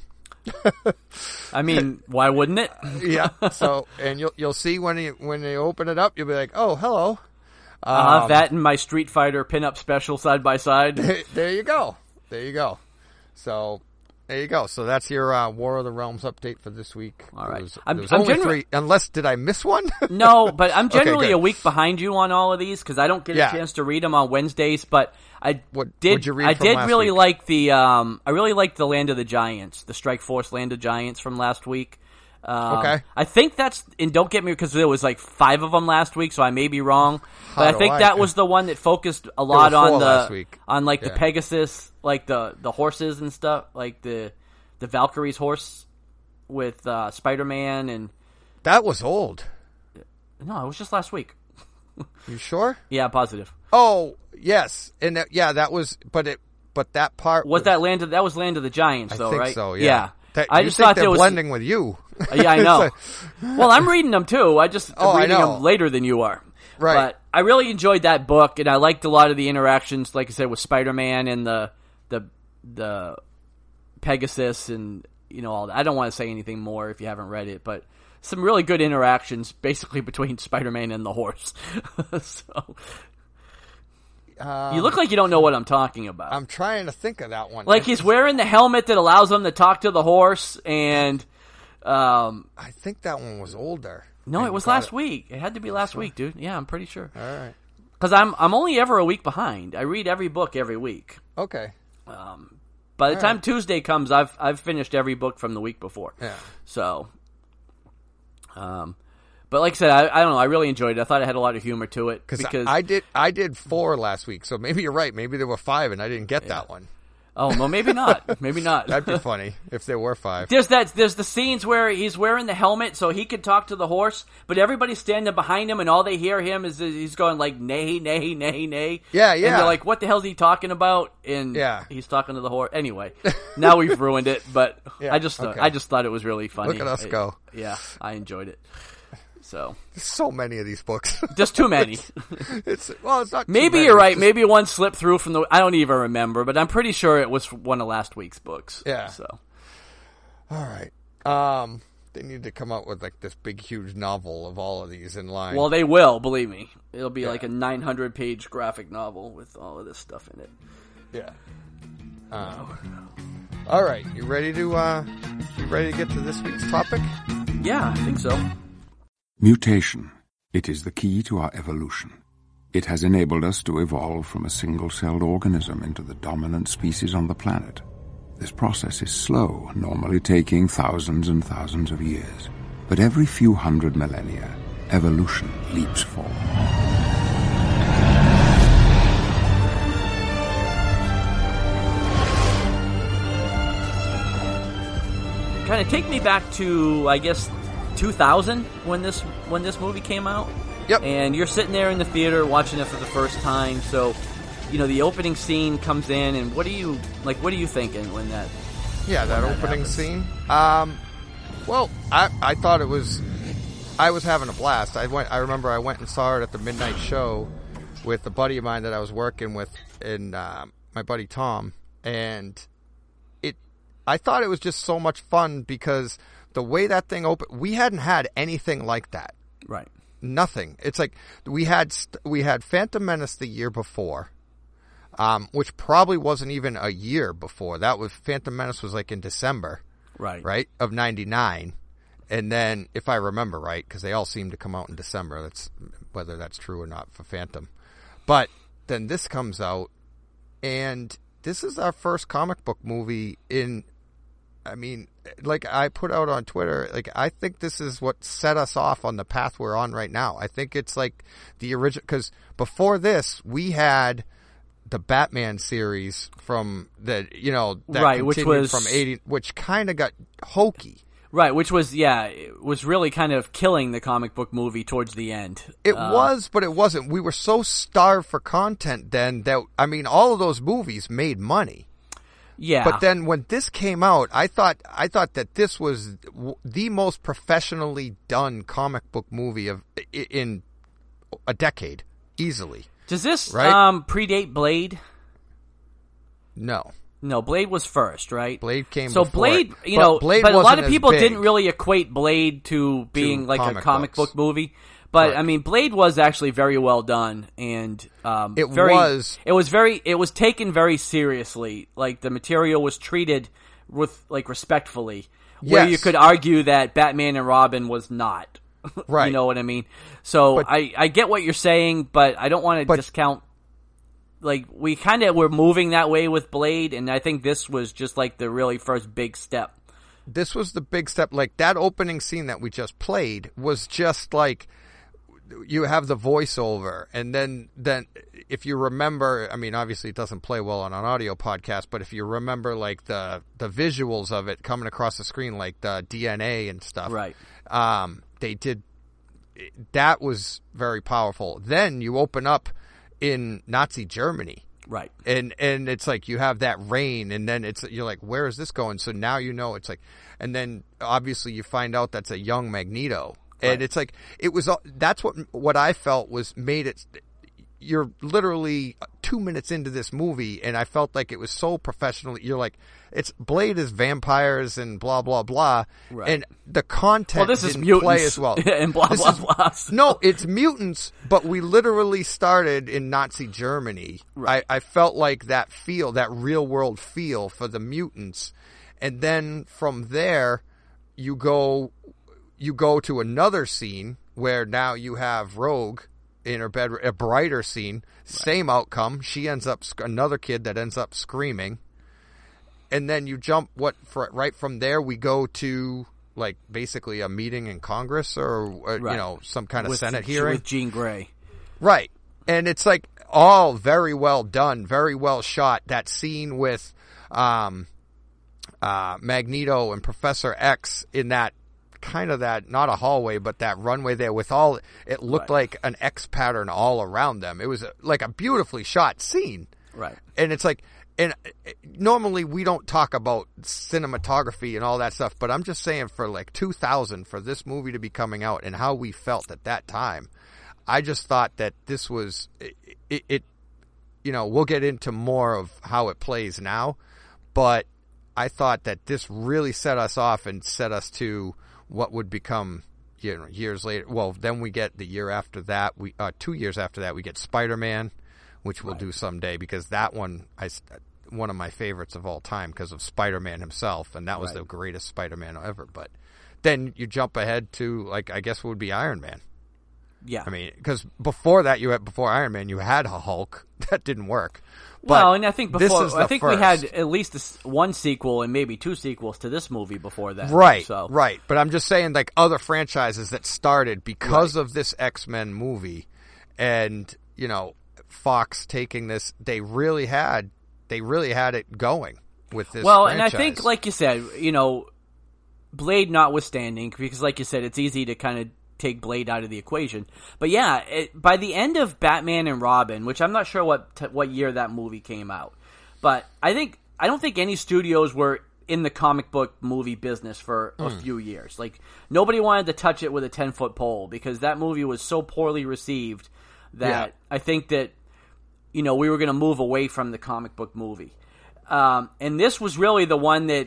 I mean, why wouldn't it? yeah. So and you'll you'll see when you when you open it up, you'll be like, oh, hello. I'll Um, have that and my Street Fighter pinup special side by side. There you go. There you go. So there you go. So that's your uh, War of the Realms update for this week. All right. There was, I'm- there was I'm only gener- three. Unless did I miss one? No, but I'm Okay, generally good. a week behind you on all of these because I don't get Yeah. a chance to read them on Wednesdays. But I What- did. what'd you read I from did last really week? like the. Um, I really liked the Land of the Giants, the Strike Force Land of Giants from last week. Um, Okay. I think that's and don't get me because there was like five of them last week, so I may be wrong. How But I do think I- that was the one that focused a lot were on four the last week. on like the Yeah. Pegasus, like the the horses and stuff, like the the Valkyrie's horse with uh, Spider Man and. That was old. No, it was just last week. You sure? Yeah, positive. Oh, yes. And that, yeah, that was, but it, but that part was, was that Land of, that was Land of the Giants, I though, think right? so, yeah. yeah. That, I you just think thought they're there was blending with you. Yeah, I know. like, well, I'm reading them too. I just oh, I'm reading I know. them later than you are. Right. But I really enjoyed that book, and I liked a lot of the interactions, like I said, with Spider-Man and the the the Pegasus, and you know all that. I don't want to say anything more if you haven't read it, but some really good interactions, basically between Spider-Man and the horse. so. Um, you look like you don't know what I'm talking about. I'm trying to think of that one. Like he's wearing the helmet that allows him to talk to the horse, and um, I think that one was older. no, it was last it. week. It had to be last week, dude. Yeah, I'm pretty sure. All right. Because I'm I'm only ever a week behind. I read every book every week. Okay. Um, by the All time right. Tuesday comes, I've I've finished every book from the week before. Yeah. So, um, but like I said, I, I don't know. I really enjoyed it. I thought it had a lot of humor to it because I, I did I did four last week, so maybe you're right. Maybe there were five, and I didn't get that one. oh well, maybe not. Maybe not. That'd be funny if there were five. There's that. There's the scenes where he's wearing the helmet so he could talk to the horse, but everybody's standing behind him, and all they hear him is he's going like neigh, neigh, neigh, neigh. Yeah, And yeah. they're like, "What the hell is he talking about?" And Yeah. he's talking to the horse. Anyway, now we've ruined it, but Yeah, I just thought, okay. I just thought it was really funny. Look at us I- go. Yeah, I enjoyed it. So There's so many of these books. just too many. it's well, it's not. too Maybe many, you're it's right. just- Maybe one slipped through from the. I don't even remember, but I'm pretty sure it was one of last week's books. Yeah. So All right. Um, they need to come out with like this big, huge novel of all of these in line. well, they will. Believe me, it'll be Yeah. like a nine hundred page graphic novel with all of this stuff in it. yeah. Um, all right. You ready to? Uh, you ready to get to this week's topic? Yeah, I think so. Mutation. It is the key to our evolution. It has enabled us to evolve from a single-celled organism into the dominant species on the planet. This process is slow, normally taking thousands and thousands of years. But every few hundred millennia, evolution leaps forward. Kind of take me back to, I guess, two thousand when this when this movie came out. Yep. And you're sitting there in the theater watching it for the first time. So, you know, the opening scene comes in, and what are you like? What are you thinking when that? Yeah, that that opening happens. scene. Um, well, I I thought it was. I was having a blast. I went. I remember I went and saw it at the midnight show with a buddy of mine that I was working with, and um, my buddy Tom. And it, I thought it was just so much fun because the way that thing opened, we hadn't had anything like that. Right. Nothing. It's like we had st- we had Phantom Menace the year before, um, which probably wasn't even a year before. That was Phantom Menace was like in December, Right. right, of ninety-nine, and then if I remember right, because they all seem to come out in December. That's whether that's true or not for Phantom, but then this comes out, and this is our first comic book movie in. I mean, like I put out on Twitter, like I think this is what set us off on the path we're on right now. I think it's like the original, because before this we had the Batman series from the, you know, that Right, which continued was- from eighty, which kind of got hokey. Right, which was yeah, it was really kind of killing the comic book movie towards the end. It Uh, was, but it wasn't. We were so starved for content then that, I mean, all of those movies made money. yeah, But then when this came out, I thought I thought that this was w- the most professionally done comic book movie of i- in a decade, easily. does this right? um, predate Blade? No, No, Blade was first, right? Blade came. So before Blade, it. you But know, Blade but a lot wasn't of as people big. didn't really equate Blade to being like comic a comic books. book movie. But Right. I mean, Blade was actually very well done, and um, It very, was. It was very. It was taken very seriously. Like the material was treated with like respectfully. Where Yes. you could argue that Batman and Robin was not. Right. You know what I mean? So But- I I get what you're saying, but I don't want to But- discount. Like we kind of were moving that way with Blade, and I think this was just like the really first big step. This was the big step. Like that opening scene that we just played was just like. You have the voiceover, and then, then if you remember, I mean, obviously it doesn't play well on an audio podcast, but if you remember, like the the visuals of it coming across the screen, like the D N A and stuff, Right. Um, they did that was very powerful. Then you open up in Nazi Germany. Right. And and it's like you have that rain, and then it's you're like, where is this going? So now you know it's like, and then obviously you find out that's a young Magneto, and Right. it's like it was. That's what what I felt was made it. You're literally two minutes into this movie, and I felt like it was so professional. You're like, it's Blade is vampires and blah blah blah, Right. and the content Well, this is didn't mutants play as well. and blah This blah is- blah. No, it's mutants, but we literally started in Nazi Germany. Right. I, I felt like that feel, that real world feel for the mutants, and then from there, you go, you go to another scene where now you have Rogue in her bed, a brighter scene, same outcome. She ends up sc- another kid that ends up screaming, and then you jump what for, right from there we go to like basically a meeting in Congress or uh, Right. you know some kind of With- Senate hearing, with Jean Grey. right? And it's like all very well done, very well shot. That scene with um, uh, Magneto and Professor X in that kind of that not a hallway but that runway there with all it looked Right. like an X pattern all around them. It was a, like a beautifully shot scene. Right. And it's like, and uh, normally we don't talk about cinematography and all that stuff, but I'm just saying for like two thousand, for this movie to be coming out and how we felt at that time, I just thought that this was, it, it, it you know, we'll get into more of how it plays now, but I thought that this really set us off and set us to what would become, you know, years later. Well, then we get the year after that, we uh, two years after that, we get Spider-Man, which we'll Right. do someday because that one, I, one of my favorites of all time because of Spider-Man himself, and that was Right. the greatest Spider-Man ever. But then you jump ahead to, like, I guess what would be Iron Man. Yeah. I mean, because before that, you had before Iron Man, you had a Hulk that didn't work. But well, and I think this before is I the think first. we had at least this one sequel and maybe two sequels to this movie before that. Right, So right. But I'm just saying, like, other franchises that started because of this X-Men movie, and, you know, Fox taking this, they really had, they really had it going with this Well, franchise. and I think, like you said, you know, Blade notwithstanding, because like you said, it's easy to kind of take Blade out of the equation. But yeah, it, by the end of Batman and Robin, which I'm not sure what t- what year that movie came out, but I think I don't think any studios were in the comic book movie business for a few years. Like, nobody wanted to touch it with a ten foot pole because that movie was so poorly received that Yeah. I think that, you know, we were going to move away from the comic book movie. Um, and this was really the one that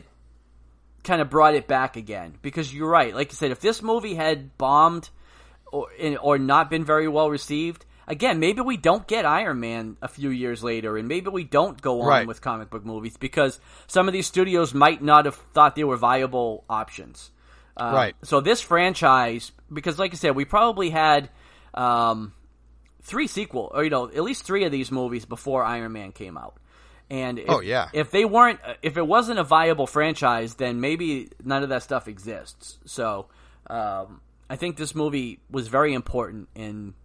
kind of brought it back again, because you're right. Like you said, if this movie had bombed or or not been very well received, again, maybe we don't get Iron Man a few years later, and maybe we don't go on Right. with comic book movies because some of these studios might not have thought they were viable options. Uh, Right. So this franchise, because like I said, we probably had um, three sequel, or you know, at least three of these movies before Iron Man came out. And if, Oh, yeah. if they weren't, if it wasn't a viable franchise, then maybe none of that stuff exists. So um, I think this movie was very important in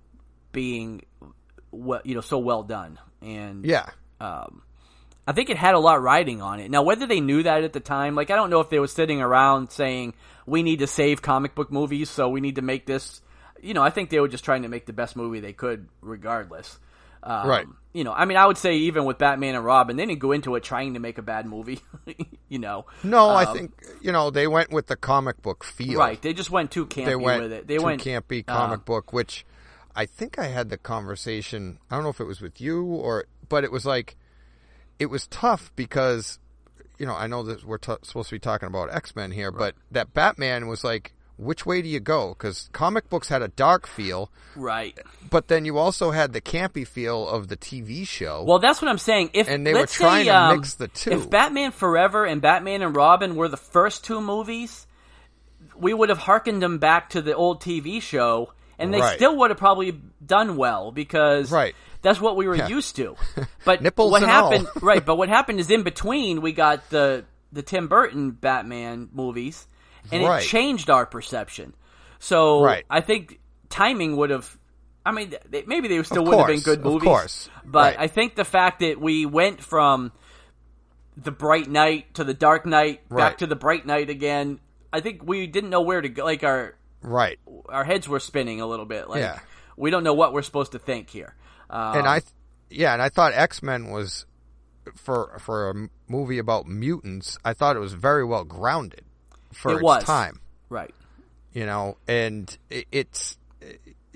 being, well, you know, so well done. And yeah, um, I think it had a lot riding on it. Now, whether they knew that at the time, like, I don't know if they were sitting around saying, we need to save comic book movies, so we need to make this, you know, I think they were just trying to make the best movie they could regardless. Um, Right. You know, I mean, I would say even with Batman and Robin, they didn't go into it trying to make a bad movie, you know. no, I Um, think, you know, they went with the comic book feel. Right, they just went too campy They went with it. They too went campy uh, comic book, which I think I had the conversation. I don't know if it was with you or, but it was like, it was tough because, you know, I know that we're t- supposed to be talking about X-Men here, but that Batman was like, which way do you go? Because comic books had a dark feel, Right. but then you also had the campy feel of the T V show. Well, that's what I'm saying. If And they were let's trying say, to um, mix the two. If Batman Forever and Batman and Robin were the first two movies, we would have hearkened them back to the old T V show, and they Right. still would have probably done well because Right. that's what we were Yeah. used to. But Nipples what and happened? all. Right. But what happened is in between we got the the Tim Burton Batman movies, and Right. it changed our perception. So Right. I think timing would have. I mean, they, maybe they still Of would have been course, good of movies. course. But Right. I think the fact that we went from the bright night to the dark night, Right. back to the bright night again, I think we didn't know where to go. Like our right. our heads were spinning a little bit. Like, Yeah. we don't know what we're supposed to think here. Um, And I, th- yeah, and I thought X-Men was, for for a m- movie about mutants, I thought it was very well grounded for It its was. time. right. You know, and it, it's it,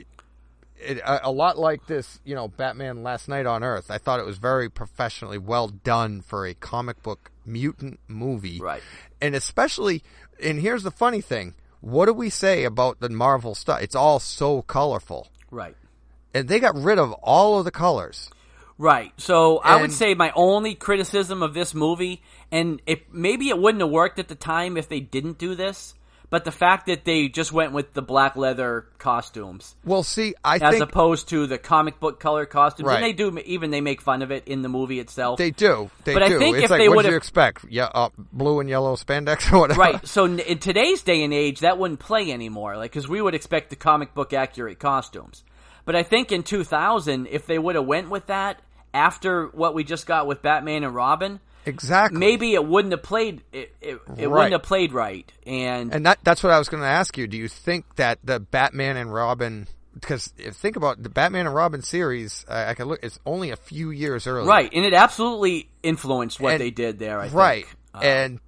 it, a, a lot like this, you know, Batman Last Night on Earth. I thought it was very professionally well done for a comic book mutant movie. Right. And especially, and here's the funny thing, what do we say about the Marvel stuff? It's all so colorful. Right. And they got rid of all of the colors. Right. So I would And- say my only criticism of this movie, and it, maybe it wouldn't have worked at the time if they didn't do this, but the fact that they just went with the black leather costumes Well, see, I as think opposed to the comic book color costumes, Right. and they do even they make fun of it in the movie itself. they do. They But I do. think it's if like, they what would've- do you expect? Yeah, uh, blue and yellow spandex or whatever. Right. So n- in today's day and age, that wouldn't play anymore, like because we would expect the comic book accurate costumes. But I think in two thousand, if they would have went with that after what we just got with Batman and Robin, Exactly. maybe it wouldn't have played. It, it, it Right. wouldn't have played right. And, And that that's what I was going to ask you. Do you think that the Batman and Robin, because if think about the Batman and Robin series, I, I can look, it's only a few years early. right, and it absolutely influenced what And- they did there. I Right. think. Uh, and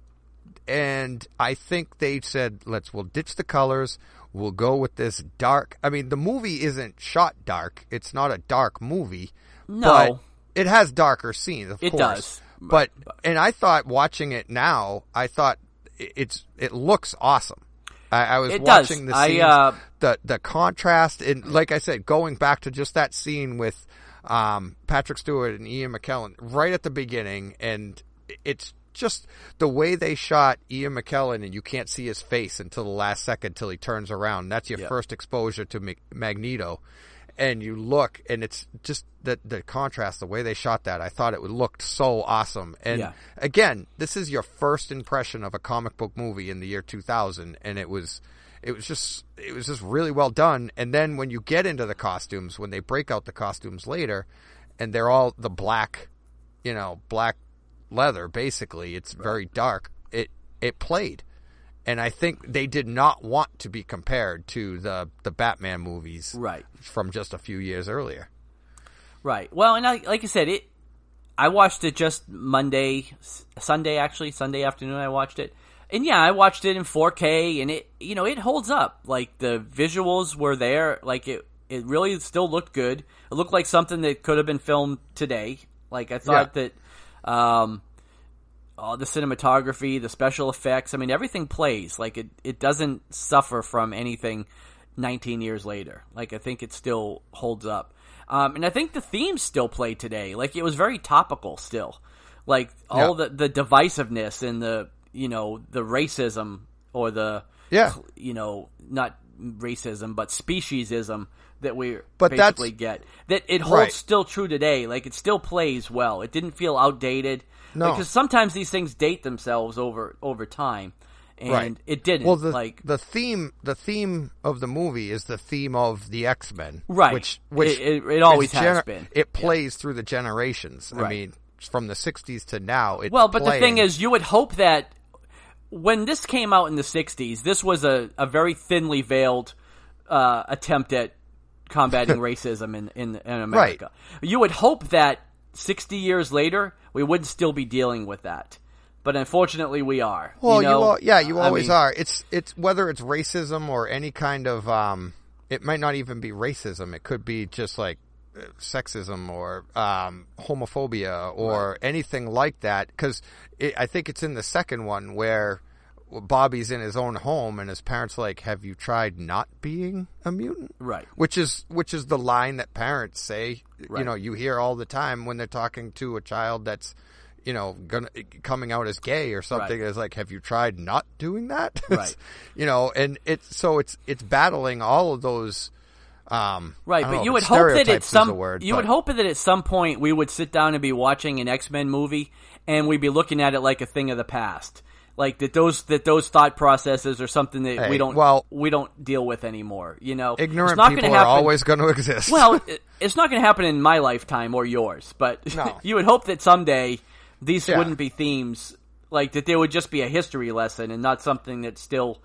and I think they said, let's we'll ditch the colors. We'll go with this dark. I mean, the movie isn't shot dark. It's not a dark movie. No. But it has darker scenes, of It course. does. But and I thought watching it now, I thought it- it's it looks awesome. I, I was It does. watching the I, scenes, uh, the the contrast, and like I said, going back to just that scene with um, Patrick Stewart and Ian McKellen right at the beginning, and it's just the way they shot Ian McKellen, and you can't see his face until the last second till he turns around. That's your Yep. first exposure to Mag- Magneto, and you look, and it's just the the contrast, the way they shot that. I thought it would looked so awesome. And Yeah. again, this is your first impression of a comic book movie in the year two thousand, and it was it was just it was just really well done. And then when you get into the costumes, when they break out the costumes later, and they're all the black, you know, black leather, basically, it's very dark. It it played. And I think they did not want to be compared to the, the Batman movies Right. from just a few years earlier. Right. Well, and I, like I said, it. I watched it just Monday, S- Sunday actually, Sunday afternoon. I watched it, and yeah, I watched it in four K, and it, you know, it holds up. Like the visuals were there, like it, it really still looked good. It looked like something that could have been filmed today. Like I thought that, um, all the cinematography, the special effects. I mean, everything plays. Like it, it doesn't suffer from anything nineteen years later. Like I think it still holds up. Um, and I think the themes still play today. Like it was very topical still. Like all Yeah. the, the divisiveness and the, you know, the racism or the, Yeah. you know, not racism, but speciesism that we But that's- basically get. That it holds Right. still true today. Like it still plays well. It didn't feel outdated. No. Because sometimes these things date themselves over over time, and Right. it didn't. Well, the like the theme the theme of the movie is the theme of the X-Men, Right. Which which It- it- it always is has been. It plays through the generations. I Right. mean, from the sixties to now. It's well, but the playing. thing is, you would hope that when this came out in the sixties, this was a, a very thinly veiled uh, attempt at combating racism in, in, in America. You would hope that sixty years later, we wouldn't still be dealing with that. But unfortunately, we are. Well, you, know? al- yeah, you I always mean, are. It's it's whether it's racism or any kind of um, it might not even be racism. It could be just like uh, sexism or um, homophobia or anything like that. Because I think it's in the second one where Bobby's in his own home and his parents are like, "Have you tried not being a mutant?" Right. Which is which is the line that parents say. You Right. know, you hear all the time when they're talking to a child that's, you know, gonna coming out as gay or something. Right. Is like, have you tried not doing that? Right. You know, and it's so it's it's battling all of those. Um, Right, I don't but know you if would hope that at stereotypes is some a word, you but- would hope that at some point we would sit down and be watching an X-Men movie and we'd be looking at it like a thing of the past. Like that those that those thought processes are something that Hey, we don't well- we don't deal with anymore, you know. ignorant it's not people gonna are happen, always going to exist. Well, it- it's not going to happen in my lifetime or yours, but No. you would hope that someday these Yeah. wouldn't be themes, like that there would just be a history lesson and not something that still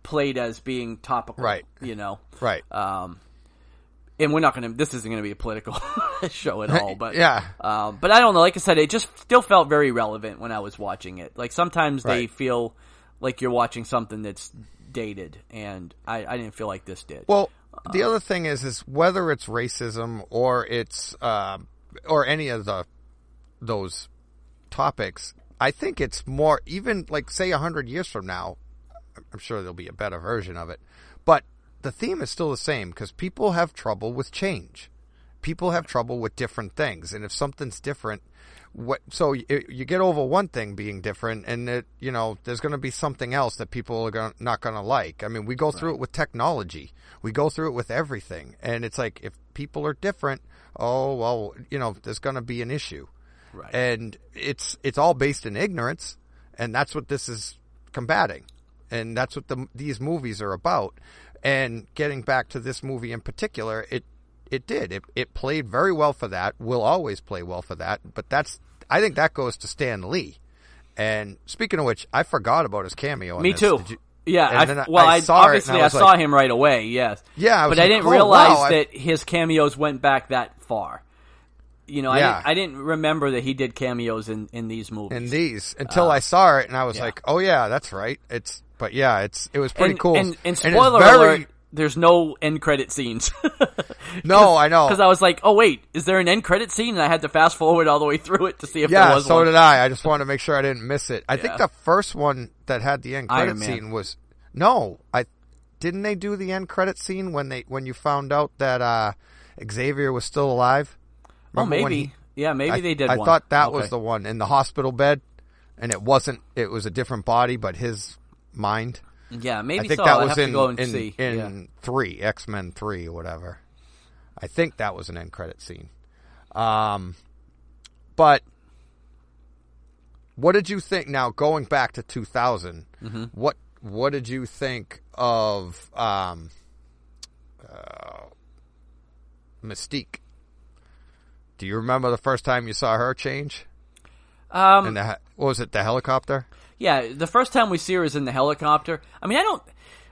played as being topical, Right. You know, Right. Um, and we're not going to. This isn't going to be a political show at all, but yeah. Um, but I don't know. Like I said, it just still felt very relevant when I was watching it. Like sometimes they Right. feel like you're watching something that's dated, and I, I didn't feel like this did. Well, the other thing is, is whether it's racism or it's uh, or any of the those topics, I think it's more even like say a hundred years from now. I'm sure there'll be a better version of it, but the theme is still the same because people have trouble with change. People have trouble with different things, and if something's different, what? So you, you get over one thing being different, and it, you know, there's going to be something else that people are gonna, not going to like. I mean, we go through Right. it with technology, we go through it with everything, and it's like if people are different, oh well, you know, there's going to be an issue, Right. and it's it's all based in ignorance, and that's what this is combating, and that's what the these movies are about. And getting back to this movie in particular, it it did. It it played very well for that. Will always play well for that. But that's I think that goes to Stan Lee. And speaking of which, I forgot about his cameo. In Me this. too. Did you- Yeah, and I, then I- well, I I, saw it, obviously and I I, was saw like- him right away. Yes. Yeah, I was but I like, didn't oh, realize wow, I- that his cameos went back that far. You know, I, Yeah. didn't, I didn't remember that he did cameos in, in these movies. in these until I saw it, and I was yeah. like, oh yeah, that's right. It's but yeah, it's it was pretty and, cool. And, and it's spoiler very- alert, there's no end credit scenes. No, I know. Because I was like, oh wait, is there an end credit scene? And I had to fast forward all the way through it to see if there Yeah, was so one. did I. I just wanted to make sure I didn't miss it. I think Yeah. the first one that had the end Iron credit Man. scene was no. I didn't they do the end credit scene when they when you found out that uh, Xavier was still alive. Oh, Remember when maybe. he- Yeah, maybe I, they did I one. thought that Okay. was the one in the hospital bed, and it wasn't. It was a different body, but his mind. Yeah, maybe I think so. that I'd was have to in go and in, see. in Yeah. three X Men three or whatever. I think that was an end credit scene. Um, but what did you think? Now going back to two thousand, Mm-hmm. what what did you think of um, uh, Mystique? Do you remember the first time you saw her change? Um, In the, he- what was it, the helicopter? Yeah, the first time we see her is in the helicopter. I mean, I don't,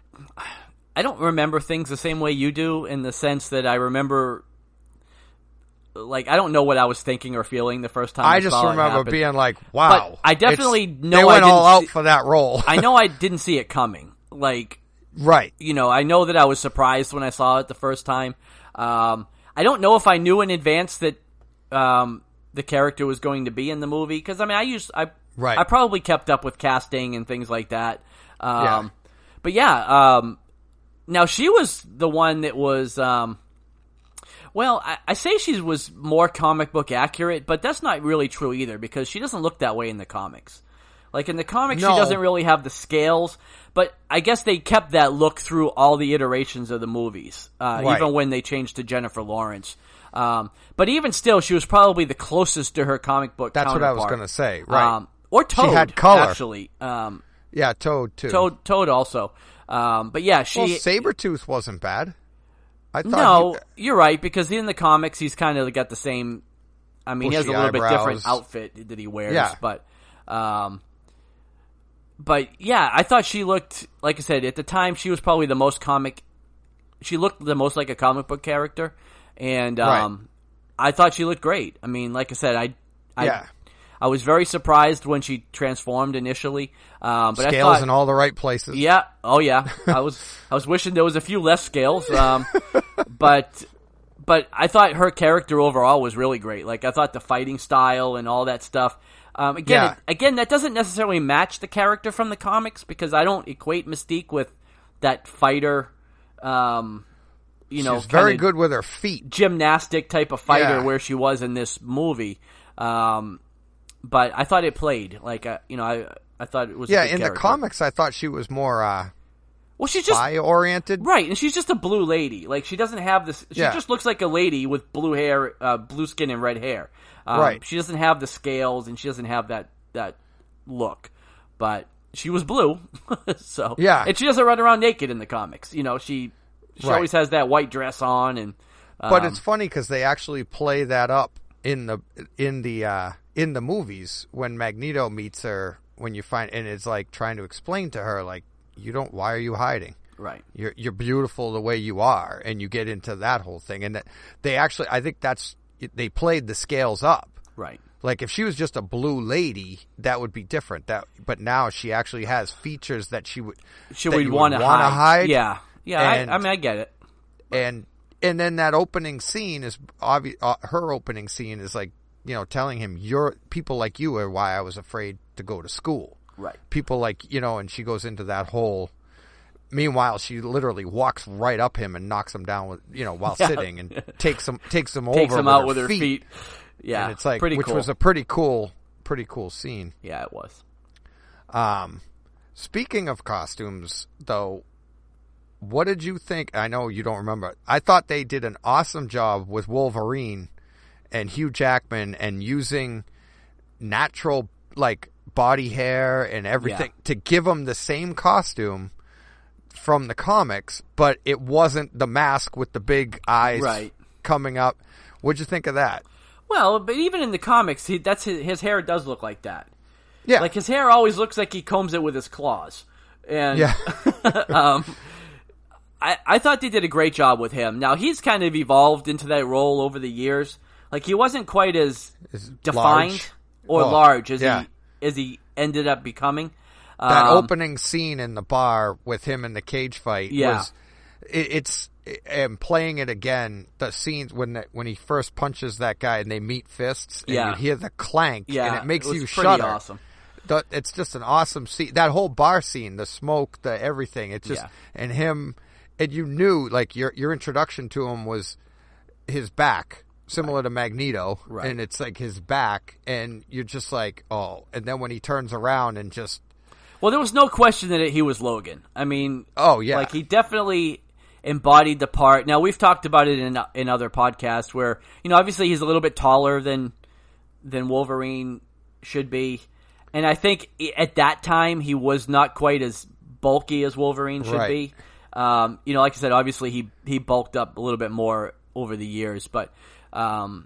I don't remember things the same way you do, in the sense that I remember, like, I don't know what I was thinking or feeling the first time I, I just saw it remember happen. being like, wow. But I definitely It's- know They I went all didn't out see- for that role. I know I didn't see it coming. Like, right. you know, I know that I was surprised when I saw it the first time. Um, I don't know if I knew in advance that um, the character was going to be in the movie, because I mean, I used I Right. I probably kept up with casting and things like that. Um, Yeah. But yeah, um, now she was the one that was. Um, well, I, I say she was more comic book accurate, but that's not really true either, because she doesn't look that way in the comics. Like, in the comics, No. she doesn't really have the scales, but I guess they kept that look through all the iterations of the movies, uh, Right. even when they changed to Jennifer Lawrence. Um, but even still, she was probably the closest to her comic book That's what I was counterpart. going to say. Right. Um, or Toad, had color. actually. Um, yeah, Toad, too. Toad, Toad also. Um, but yeah, she... Well, Sabretooth wasn't bad. I thought No, he- you're right, because in the comics, he's kind of got the same... I mean, he has a Bushy little bit eyebrows. different outfit that he wears, Yeah. but... Um, but, yeah, I thought she looked... Like I said, at the time, she was probably the most comic... She looked the most like a comic book character, and um, I thought she looked great. I mean, like I said, I... I Yeah. I was very surprised when she transformed initially, um, but I Scales thought, in all the right places. yeah, oh yeah, I was I was wishing there was a few less scales, um, but but I thought her character overall was really great. Like, I thought the fighting style and all that stuff. Um, again, Yeah. it, again, that doesn't necessarily match the character from the comics, because I don't equate Mystique with that fighter. Um, you know, She's very kinda good with her feet. gymnastic type of fighter Yeah. where she was in this movie. Um, but I thought it played like uh, you know I I thought it was Yeah, a good in the character. comics, I thought she was more uh, Well, she's just spy-oriented. right, and she's just a blue lady. Like, she doesn't have this. She Yeah. just looks like a lady with blue hair, uh, blue skin, and red hair. Um, Right. She doesn't have the scales, and she doesn't have that that look. But she was blue, so Yeah. And she doesn't run around naked in the comics. You know, she she Right. always has that white dress on, and um, But it's funny because they actually play that up in the in the uh, in the movies when Magneto meets her. When you find and it's like trying to explain to her, like, you don't. Why are you hiding? Right. You're you're beautiful the way you are, and you get into that whole thing. And that they actually, I think that's they played the scales up. Right. Like if she was just a blue lady, that would be different. That, but now she actually has features that she would she that would you want to hide. hide. Yeah, yeah. And, I, I mean, I get it. And and then that opening scene is obvious. Uh, her opening scene is like, you know, telling him, "You're people like you are why I was afraid to go to school." Right. People like, you know, and she goes into that whole. Meanwhile, she literally walks right up him and knocks him down with, you know, while yeah. sitting and takes him takes him takes over him with out her with her feet. feet. Yeah, and it's like, pretty which cool. was a pretty cool, pretty cool scene. Yeah, it was. Um, speaking of costumes, though, what did you think? I know you don't remember. I thought they did an awesome job with Wolverine and Hugh Jackman and using natural, like, body hair and everything yeah. to give him the same costume from the comics, but it wasn't the mask with the big eyes right. coming up. What'd you think of that? Well, but even in the comics, he, that's his, his hair does look like that. Yeah. Like his hair always looks like he combs it with his claws. And yeah. um, I I thought they did a great job with him. Now he's kind of evolved into that role over the years. Like he wasn't quite as Is defined large. or Oh, large as yeah. he as he ended up becoming. That um, opening scene in the bar with him in the cage fight Yeah. was it, it's and playing it again. The scenes when the, when he first punches that guy and they meet fists, and Yeah. you hear the clank, Yeah, and it makes it was you pretty shudder. awesome. The, it's just an awesome scene. That whole bar scene, the smoke, the everything. It's just Yeah. and him, and you knew like your your introduction to him was his back. Similar right. to Magneto, right. and it's like his back, and you're just like, oh. And then when he turns around and just well, there was no question that he was Logan. I mean, oh yeah, like he definitely embodied the part. Now we've talked about it in in other podcasts where you know obviously he's a little bit taller than than Wolverine should be, and I think at that time he was not quite as bulky as Wolverine should right. be. Um, you know, like I said, obviously he he bulked up a little bit more over the years, but. Um,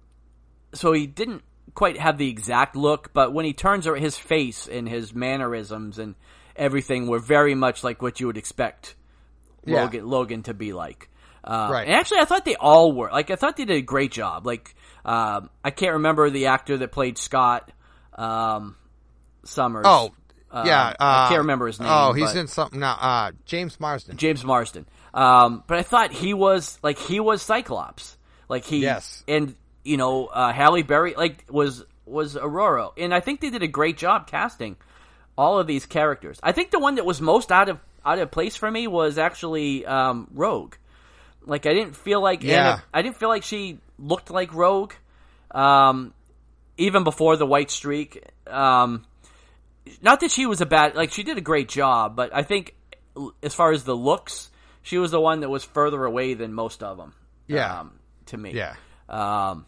so he didn't quite have the exact look, but when he turns around, his face and his mannerisms and everything were very much like what you would expect yeah. Logan, Logan to be like. Uh, right. And actually, I thought they all were. Like, I thought they did a great job. Like, um, I can't remember the actor that played Scott um, Summers. Oh, Uh, yeah. Uh, I can't remember his name. Oh, he's but- in something now. Uh, James Marsden. James Marsden. Um, but I thought he was, like, he was Cyclops. Like he, Yes. and you know, uh, Halle Berry like was was Aurora, and I think they did a great job casting all of these characters. I think the one that was most out of out of place for me was actually um, Rogue. Like I didn't feel like Yeah. Anna, I didn't feel like she looked like Rogue, um, even before the white streak. Um, not that she was a bad, like she did a great job, but I think as far as the looks, she was the one that was further away than most of them. Yeah. Um, to me. Yeah. Um,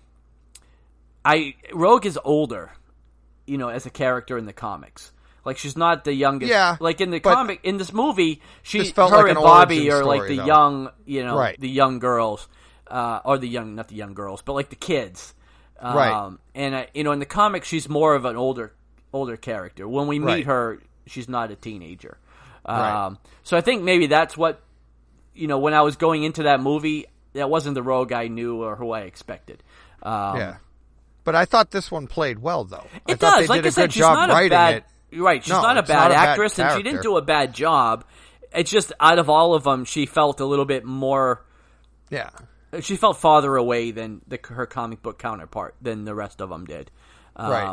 I Rogue is older, you know, as a character in the comics. Like she's not the youngest. Yeah, Like in the but comic, in this movie, she, this felt her like and an Bobby origin are like story, the though. young, you know, Right. the young girls, uh, or the young, not the young girls, but like the kids. Um, Right. And uh, you know, in the comics, she's more of an older, older character. When we meet Right. her, she's not a teenager. Um, Right. So I think maybe that's what, you know, when I was going into that movie, that wasn't the Rogue I knew or who I expected. Um, Yeah. But I thought this one played well, though. I It thought does. they Like did I a said, good she's job not a writing bad. it. You're right. She's No, not a it's bad not a bad actress, and she didn't character. do a bad job. It's just out of all of them, she felt a little bit more. Yeah. She felt farther away than the, her comic book counterpart than the rest of them did. Um, Right.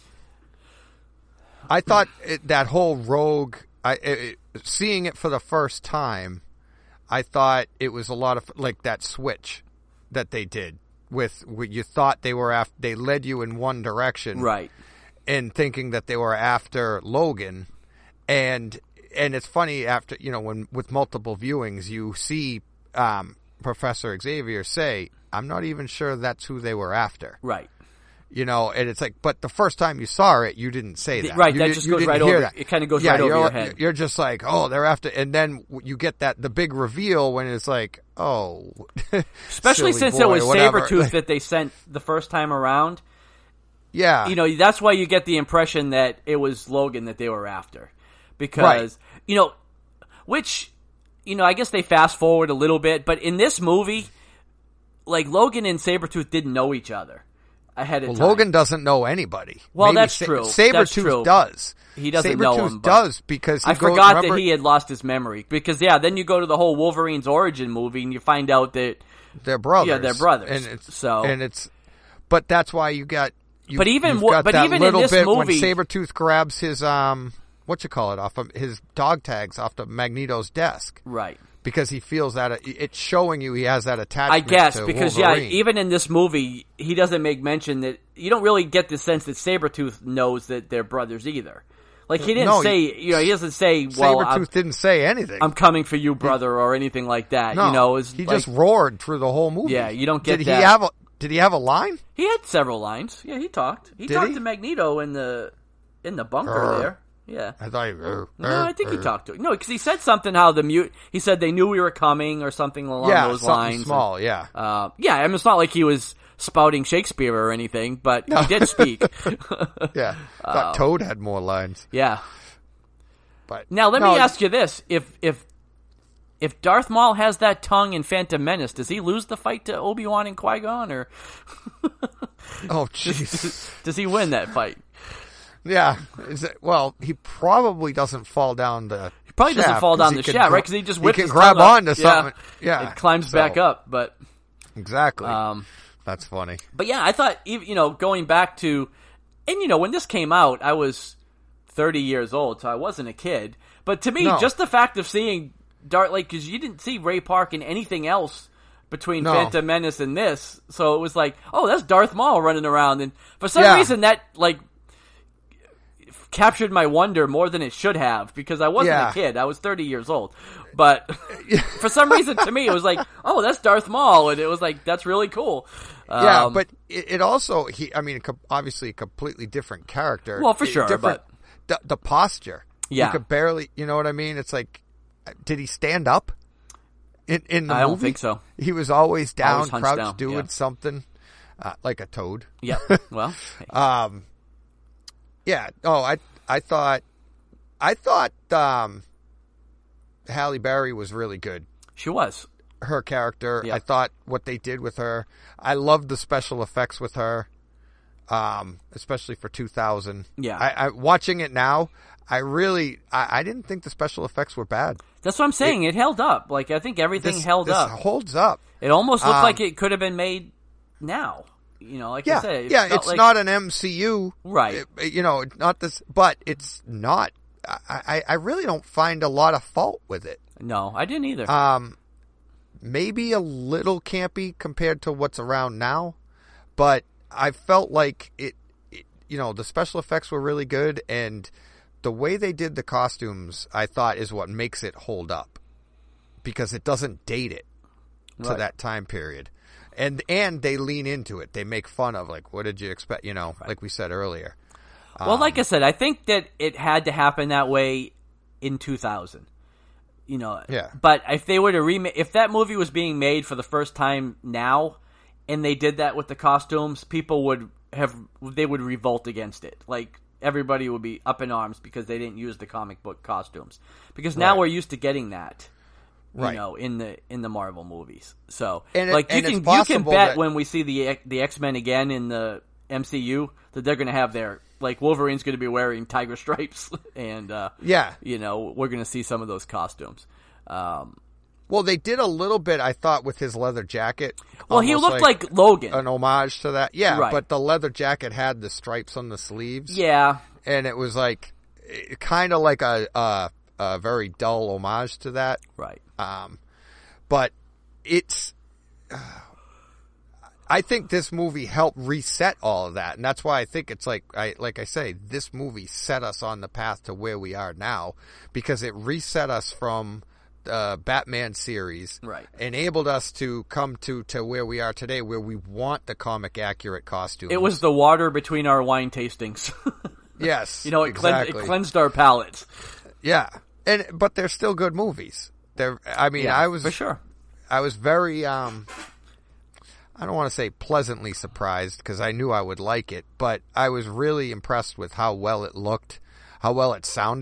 I thought it, that whole Rogue, I it, seeing it for the first time, I thought it was a lot of like that switch that they did with where you thought they were after, they led you in one direction, Right. and thinking that they were after Logan, and and it's funny after you know when with multiple viewings you see um, Professor Xavier say, "I'm not even sure that's who they were after." Right. You know, and it's like, but the first time you saw it, you didn't say that. Right, You that did- just you goes didn't right hear over- that. it kinda goes Yeah, right over you're- your head. You're just like, oh, they're after, and then you get that the big reveal when it's like, oh, Especially silly since boy, it was whatever. Sabretooth that they sent the first time around. Yeah, You know, that's why you get the impression that it was Logan that they were after. Because, Right. you know, which, you know, I guess they fast forward a little bit, but in this movie, like, Logan and Sabretooth didn't know each other ahead of well, time. Logan doesn't know anybody. Well, Maybe that's Sa- true. Sabretooth That's true. does. He doesn't Sabretooth know him. But does because he I goes, forgot remember, that he had lost his memory. Because, yeah, then you go to the whole Wolverine's origin movie and you find out that they're brothers. Yeah, they're brothers. And it's, so, and it's, but that's why you got. You, but even you've got but that even little in this bit movie, when Sabretooth grabs his um, what you call it off of his dog tags off of Magneto's desk, right? Because he feels that it's showing you he has that attachment. I guess to because Wolverine. yeah, even in this movie, he doesn't make mention that you don't really get the sense that Sabretooth knows that they're brothers either. Like he didn't No, say, he- you know, he doesn't say, "Well, Sabretooth I'm, didn't say anything. I'm coming for you, brother," or anything like that. no, You know, it's he like, just roared through the whole movie. Yeah, you don't get did that. He have a, did he have a line? He had several lines. Yeah, he talked. He Did talked he? to Magneto in the in the bunker Urgh. there. Yeah. I thought. He, uh, No, I think he uh, talked to him. No, because he said something how the mute. He said they knew we were coming or something along Yeah, those something lines. small. And, yeah. uh, yeah, I mean, it's not like he was spouting Shakespeare or anything, but he did speak. Yeah. I thought Toad had more lines. Yeah. But Now let no, me ask you this: if if if Darth Maul has that tongue in Phantom Menace, does he lose the fight to Obi-Wan and Qui-Gon, or Oh, jeez. does he win that fight? Yeah. Is it, well, he probably doesn't fall down the. He probably doesn't shaft, fall 'cause down he the can shaft, gra- right? Because he just he whips can his grab tongue up. onto something. Yeah, it climbs so- back up, but. Exactly. Um, That's funny. But yeah, I thought, you know, going back to, and you know, when this came out, I was thirty years old, so I wasn't a kid. But to me, No. just the fact of seeing Darth, like, because you didn't see Ray Park in anything else between No. Phantom Menace and this, so it was like, oh, that's Darth Maul running around, and for some Yeah. reason that like captured my wonder more than it should have, because I wasn't Yeah. a kid. I was thirty years old. But for some reason, to me, it was like, oh, that's Darth Maul, and it was like, that's really cool. Yeah, Um, but it, it also he. I mean, co- obviously, a completely different character. Well, for It- sure, different, the, the posture. Yeah. you could barely. You know what I mean? It's like, did he stand up? In in the I don't movie? think so. He was always down, Always hunched crouched, down, doing yeah. something, uh, like a toad. Yep. Well, hey. Um, yeah. Oh, I I thought, I thought um, Halle Berry was really good. she was. Her character, Yeah. I thought what they did with her. I loved the special effects with her, um, especially for two thousand. Yeah. I, I watching it now. I really, I, I didn't think the special effects were bad. That's what I'm saying. It, held up. Like, I think everything This, held this up. holds up. It almost looked Um, like it could have been made now. You know, like Yeah, I said. It yeah. felt It's like- not an M C U, Right. it- you know, not this, but it's not. I, I, I really don't find a lot of fault with it. No, I didn't either. Um, maybe a little campy compared to what's around now, but I felt like it, it. You know, the special effects were really good, and the way they did the costumes, I thought, is what makes it hold up, because it doesn't date it to Right. that time period, and and they lean into it. They make fun of, like, what did you expect? You know, like we said earlier. well, like I said, I think that it had to happen that way in two thousand. You know, Yeah. But if they were to remake, if that movie was being made for the first time now, and they did that with the costumes, people would have they would revolt against it. Like, everybody would be up in arms because they didn't use the comic book costumes. Because now Right. we're used to getting that, you Right. know, in the in the Marvel movies. So, And it- like you and can it's you can possible bet that- when we see the the X-Men again in the M C U that they're going to have their, like, Wolverine's going to be wearing tiger stripes, and uh, Yeah. you know, we're going to see some of those costumes. Um, Well, they did a little bit, I thought, with his leather jacket. well, he Almost looked like, Logan. an homage to that. Yeah, Right. but the leather jacket had the stripes on the sleeves. yeah, And it was like, kind of like a, a, a very dull homage to that. right. Um, but it's, uh, I think this movie helped reset all of that. And that's why I think it's like, I, like I say, this movie set us on the path to where we are now, because it reset us from the Batman series. Right. Enabled us to come to, to where we are today, where we want the comic accurate costumes. It was the water between our wine tastings. Yes. you know, it, exactly. cleansed, it cleansed our palates. Yeah. And, but they're still good movies. They're, I mean, Yeah, I was, for sure. I was very, um, I don't want to say pleasantly surprised, because I knew I would like it, but I was really impressed with how well it looked, how well it sounded,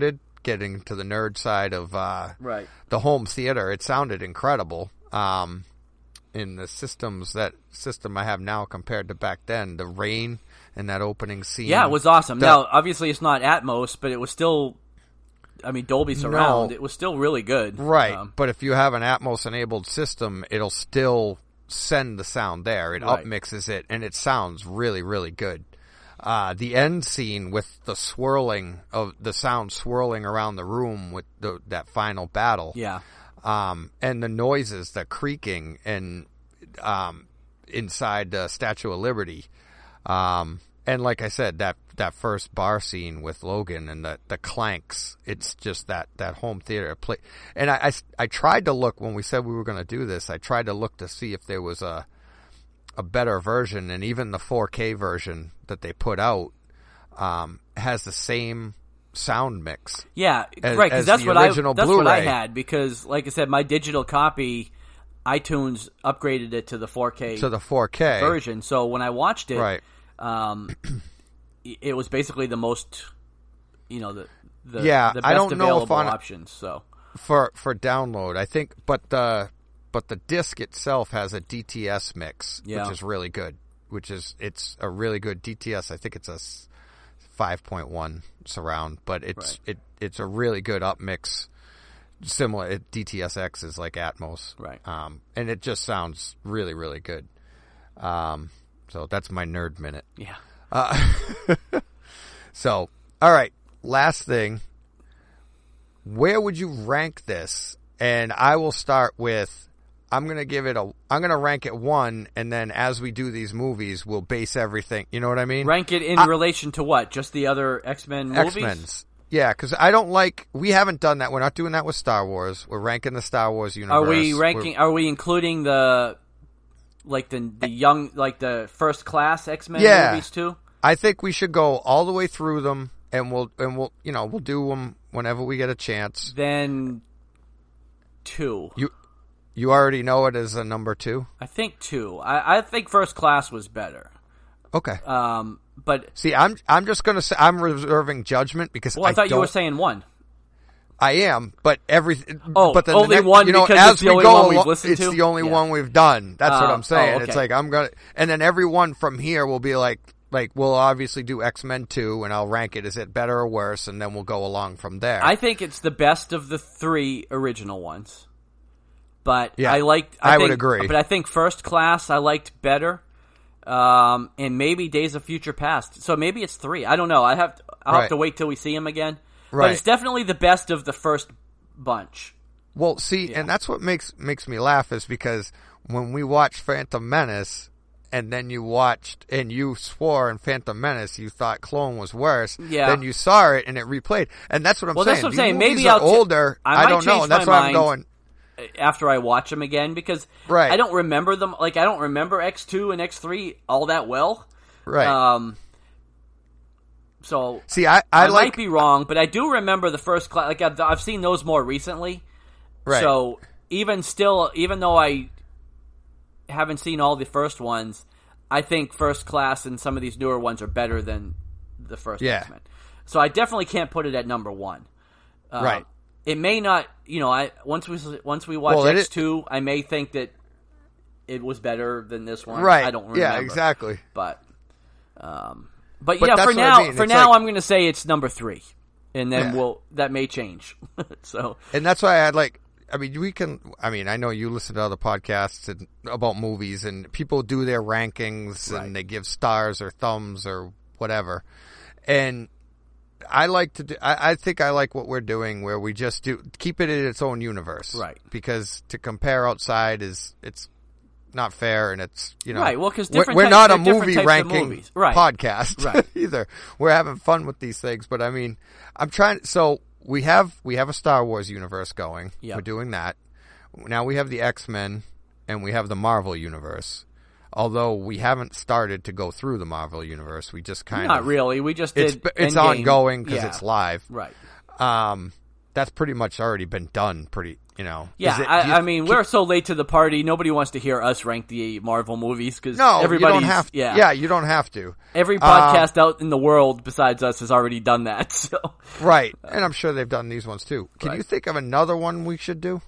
getting to the nerd side of uh, right. the home theater, it sounded incredible. Um, in the systems that system I have now compared to back then, the rain and that opening scene. Yeah, it was awesome. The, now, obviously, it's not Atmos, but it was still. I mean, Dolby Surround. No, it was still really good. Right, um, but if you have an Atmos-enabled system, it'll still send the sound there. It right. upmixes it, and it sounds really, really good. Uh, the end scene with the swirling of the sound swirling around the room with the, that final battle. Yeah. Um, and the noises, the creaking and, um, inside the Statue of Liberty. Um, and like I said, that, that first bar scene with Logan and the, the clanks, it's just that, that home theater play. And I, I, I tried to look when we said we were going to do this, I tried to look to see if there was a, a better version, and even the four K version that they put out, um, has the same sound mix. Yeah, as, right. Because that's the what I original that's Blu-ray. what I had. Because, like I said, my digital copy, iTunes upgraded it to the four K to the four K version. So when I watched it, right. um, it was basically the most, you know, the the, yeah, the best I don't know available if on options. So for for download, I think, but the but the disc itself has a D T S mix, yeah. which is really good. Which is it's a really good D T S. I think it's a five point one surround, but it's right. it it's a really good up mix. Similar, it, D T S X is like Atmos, right? Um, and it just sounds really, really good. Um, so that's my nerd minute. Yeah. Uh, so, all right, last thing. Where would you rank this? And I will start with. I'm gonna give it a. I'm gonna rank it one, and then as we do these movies, we'll base everything. You know what I mean? Rank it in I, relation to what? Just the other X-Men movies? X-Men's. Yeah, because I don't like. We haven't done that. We're not doing that with Star Wars. We're ranking the Star Wars universe. Are we ranking? We're, are we including the like the the young like the first class X-Men yeah, movies too? I think we should go all the way through them, and we'll and we'll you know we'll do them whenever we get a chance. Then two. You. You already know it as a number two? I think two. I, I think First Class was better. Okay. Um, but see, I'm I'm just gonna say I'm reserving judgment because well, I, I thought don't, you were saying one. I am, but every oh, but then only the next, one you know, because as it's the we only go one we've along, listened it's to. the only yeah. one we've done. That's uh, what I'm saying. Oh, okay. It's like I'm gonna, and then every one from here will be like like we'll obviously do X-Men two, and I'll rank it. Is it better or worse? And then we'll go along from there. I think it's the best of the three original ones. But yeah, I liked. I, I think, would agree. But I think First Class I liked better, um, and maybe Days of Future Past. So maybe it's three. I don't know. I have. To, I'll right. have to wait till we see him again. Right. But it's definitely the best of the first bunch. Well, see, yeah. and that's what makes makes me laugh is because when we watched Phantom Menace, and then you watched and you swore in Phantom Menace you thought Clone was worse. Yeah. Then you saw it and it replayed, and that's what I'm well, saying. that's what I'm These saying. movies Maybe are I'll t- older. I, I might don't know. change That's my why I'm mind going. After I watch them again, because right. I don't remember them. Like I don't remember X two and X three all that well. Right. Um. So see, I I, I like, might be wrong, but I do remember the first class. Like I've, I've seen those more recently. Right. So even still, even though I haven't seen all the first ones, I think First Class and some of these newer ones are better than the first yeah. X-Men. So I definitely can't put it at number one. Uh, right. It may not, you know, I once we once we watch well, X two, I may think that it was better than this one. Right. I don't remember. Yeah, exactly. But, um, but, but yeah, that's for what I now, mean. for It's now, like, I'm going to say it's number three, and then yeah. we'll that may change. So, and that's why I had like. I mean, we can. I mean, I know you listen to other podcasts and, about movies, and people do their rankings right. and they give stars or thumbs or whatever. And I like to do. I, I think I like what we're doing, where we just do keep it in its own universe, right? Because to compare outside is it's not fair, and it's you know right. Well, because we're, we're not a movie ranking right. podcast, right? Either. We're having fun with these things, but I mean, I'm trying. So. We have we have a Star Wars universe going. Yep. We're doing that. Now we have the X-Men and we have the Marvel universe. Although we haven't started to go through the Marvel universe, we just kind not of not really. We just did. It's it's Endgame. ongoing because yeah. it's live, right? Um, that's pretty much already been done. Pretty, you know. Yeah, Is it- I, do you I mean, keep- we're so late to the party. Nobody wants to hear us rank the Marvel movies because no, everybody's you don't have. yeah, yeah, you don't have to. every Um, podcast out in the world besides us has already done that. So Right, and I'm sure they've done these ones too. Can Right. you think of another one we should do?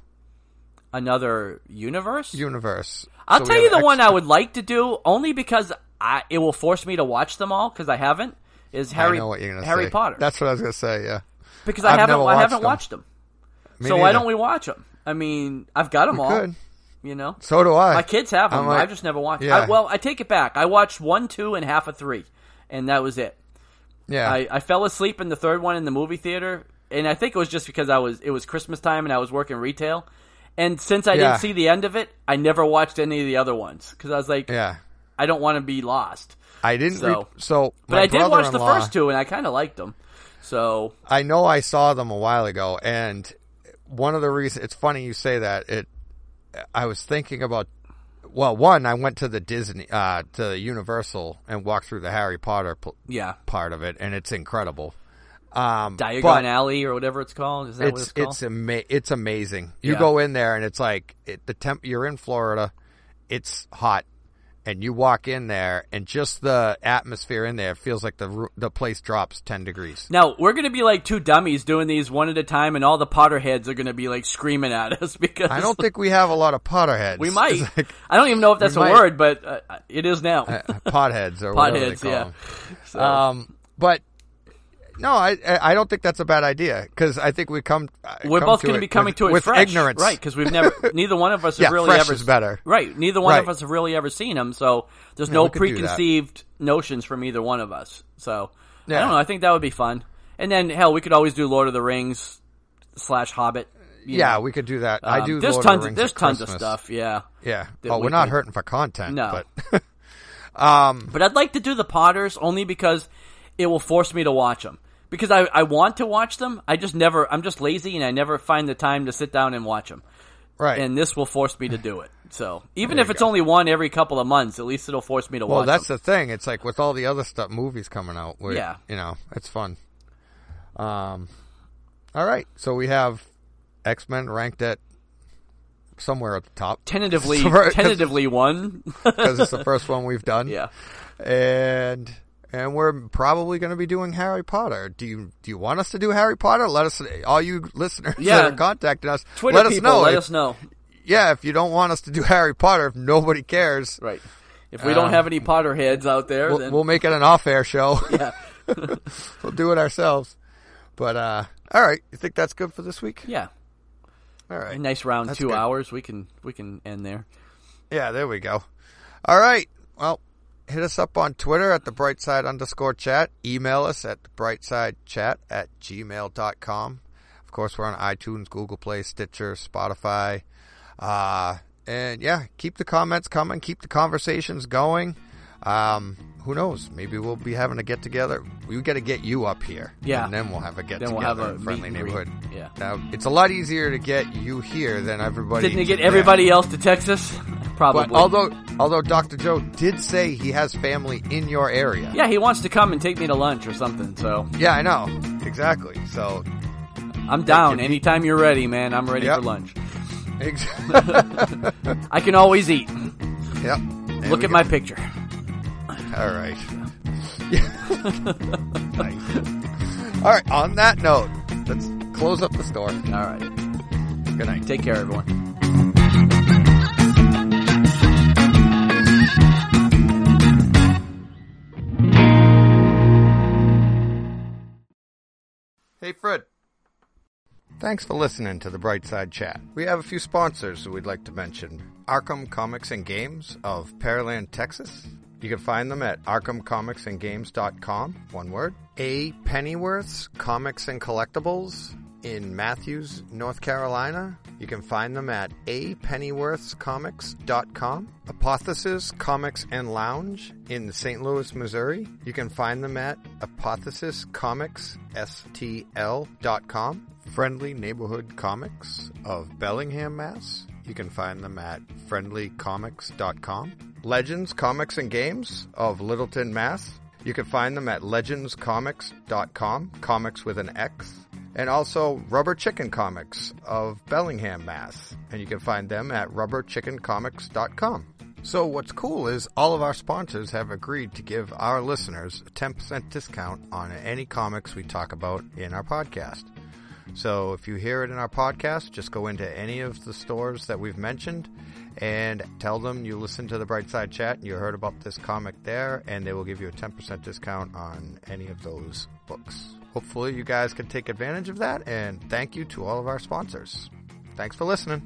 another universe. Universe. I'll So we tell have you the X- one I would like to do only because I, it will force me to watch them all because I haven't. Is Harry I know what you're gonna Harry say. Potter? That's what I was gonna say. Yeah, because I I've haven't never I watched haven't them. watched them. Me so why neither. don't we watch them? I mean, I've got them We all. could. You know, So do I. my kids have them. I'm like- I've just never watched. Yeah. I, well, I take it back. I watched one, two, and half of three, and that was it. Yeah, I, I fell asleep in the third one in the movie theater, and I think it was just because I was it was Christmas time and I was working retail. And since I Yeah. didn't see the end of it, I never watched any of the other ones because I was like, yeah. I don't want to be lost. I didn't. So- Re- so, But my I did watch the brother-in-law- first two, and I kind of liked them. So I know I saw them a while ago, and one of the reasons it's funny you say that. It, I was thinking about. Well, one, I went to the Disney, uh, to Universal, and walked through the Harry Potter pl- yeah, part of it, and it's incredible. Um, Diagon but Alley or whatever it's called. Is that what it's it's called? it's ama- it's amazing. You Yeah. go in there, and it's like it, the temp. You're in Florida, it's hot, and you walk in there, and just the atmosphere in there feels like the ru- the place drops ten degrees. Now, we're going to be like two dummies doing these one at a time, and all the Potterheads are going to be like screaming at us because I don't think we have a lot of Potterheads. we might. It's like, I don't even know if that's a might. word, but uh, it is now. uh, potheads or whatever they Potheads, call yeah. them. So, Um, but no, I I don't think that's a bad idea because I think we come. uh, we're come both to going to it be coming with, to it with fresh, ignorance, right? Because we've never, neither one of us have Yeah, really fresh ever is better. right? Neither one of Right. us have really ever seen them, so there's Yeah, no we could do that. preconceived notions from either one of us. So I Yeah. don't know. I think that would be fun. And then hell, we could always do Lord of the Rings slash Hobbit. you Yeah, know. we could do that. I Um, do. There's Lord tons. of the Rings there's at tons of Christmas. stuff. Yeah. Yeah. that Oh, we we're not could- hurting for content. No. But um, But I'd like to do the Potters only because it will force me to watch them. Because I, I want to watch them, I just never, I'm just lazy and I never find the time to sit down and watch them. right. And this will force me to do it. So even There if you it's go. only one every couple of months, at least it'll force me to well, watch that's them. the thing. It's like with all the other stuff, movies coming out. Where, Yeah. You know, it's fun. Um. All right. So we have X-Men ranked at somewhere at the top Tentatively, So we're- tentatively one. because it's the first one we've done. Yeah. And and we're probably going to be doing Harry Potter. Do you do you want us to do Harry Potter? Let us, all you listeners Yeah. that are contacting us, Twitter let us people, know. let if, us know. Yeah, if you don't want us to do Harry Potter, if nobody cares, Right. If we don't Um, have any Potterheads out there, we'll, then we'll make it an off-air show. yeah. We'll do it ourselves. But uh, all right, you think that's good for this week? Yeah. All right. A nice round That's two good. hours. We can we can end there. Yeah, there we go. All right. Well, hit us up on Twitter at the brightside underscore chat. Email us at the brightsidechat at gmail dot com. Of course, we're on iTunes, Google Play, Stitcher, Spotify. Uh, and yeah, keep the comments coming. Keep the conversations going. Um, who knows? Maybe we'll be having a get together. We got to get you up here. Yeah. And then we'll have a get Then together we'll have a in Friendly meet and Neighborhood. greet. Yeah. Now, it's a lot easier to get you here than everybody. Didn't it get there. everybody else to Texas? Probably. But although although Doctor Joe did say he has family in your area. yeah, he wants to come and take me to lunch or something. So Yeah, I know. Exactly. So I'm down. Yep. Anytime you're ready, man. I'm ready Yep. for lunch. ex- I can always eat. Yep. There Look we at go. my picture. All right. Nice. All right, on that note, let's close up the store. All right. Good night. Take care, everyone. Hey, Fred. Thanks for listening to the Brightside Chat. We have a few sponsors who we'd like to mention. Arkham Comics and Games of Pearland, Texas. You can find them at arkham comics and games dot com, one word. A. Pennyworth's Comics and Collectibles in Matthews, North Carolina. You can find them at a pennyworths comics dot com. Apothesis Comics and Lounge in Saint Louis, Missouri. You can find them at apothesis comics s t l dot com. Friendly Neighborhood Comics of Bellingham, Mass. You can find them at friendly comics dot com. Legends Comics and Games of Littleton, Mass. You can find them at legends comics dot com, comics with an X. And also Rubber Chicken Comics of Bellingham, Mass. And you can find them at rubber chicken comics dot com. So what's cool is all of our sponsors have agreed to give our listeners a ten percent discount on any comics we talk about in our podcast. So if you hear it in our podcast, just go into any of the stores that we've mentioned and tell them you listened to the Brightside Chat and you heard about this comic there, and they will give you a ten percent discount on any of those books. Hopefully you guys can take advantage of that, and thank you to all of our sponsors. Thanks for listening.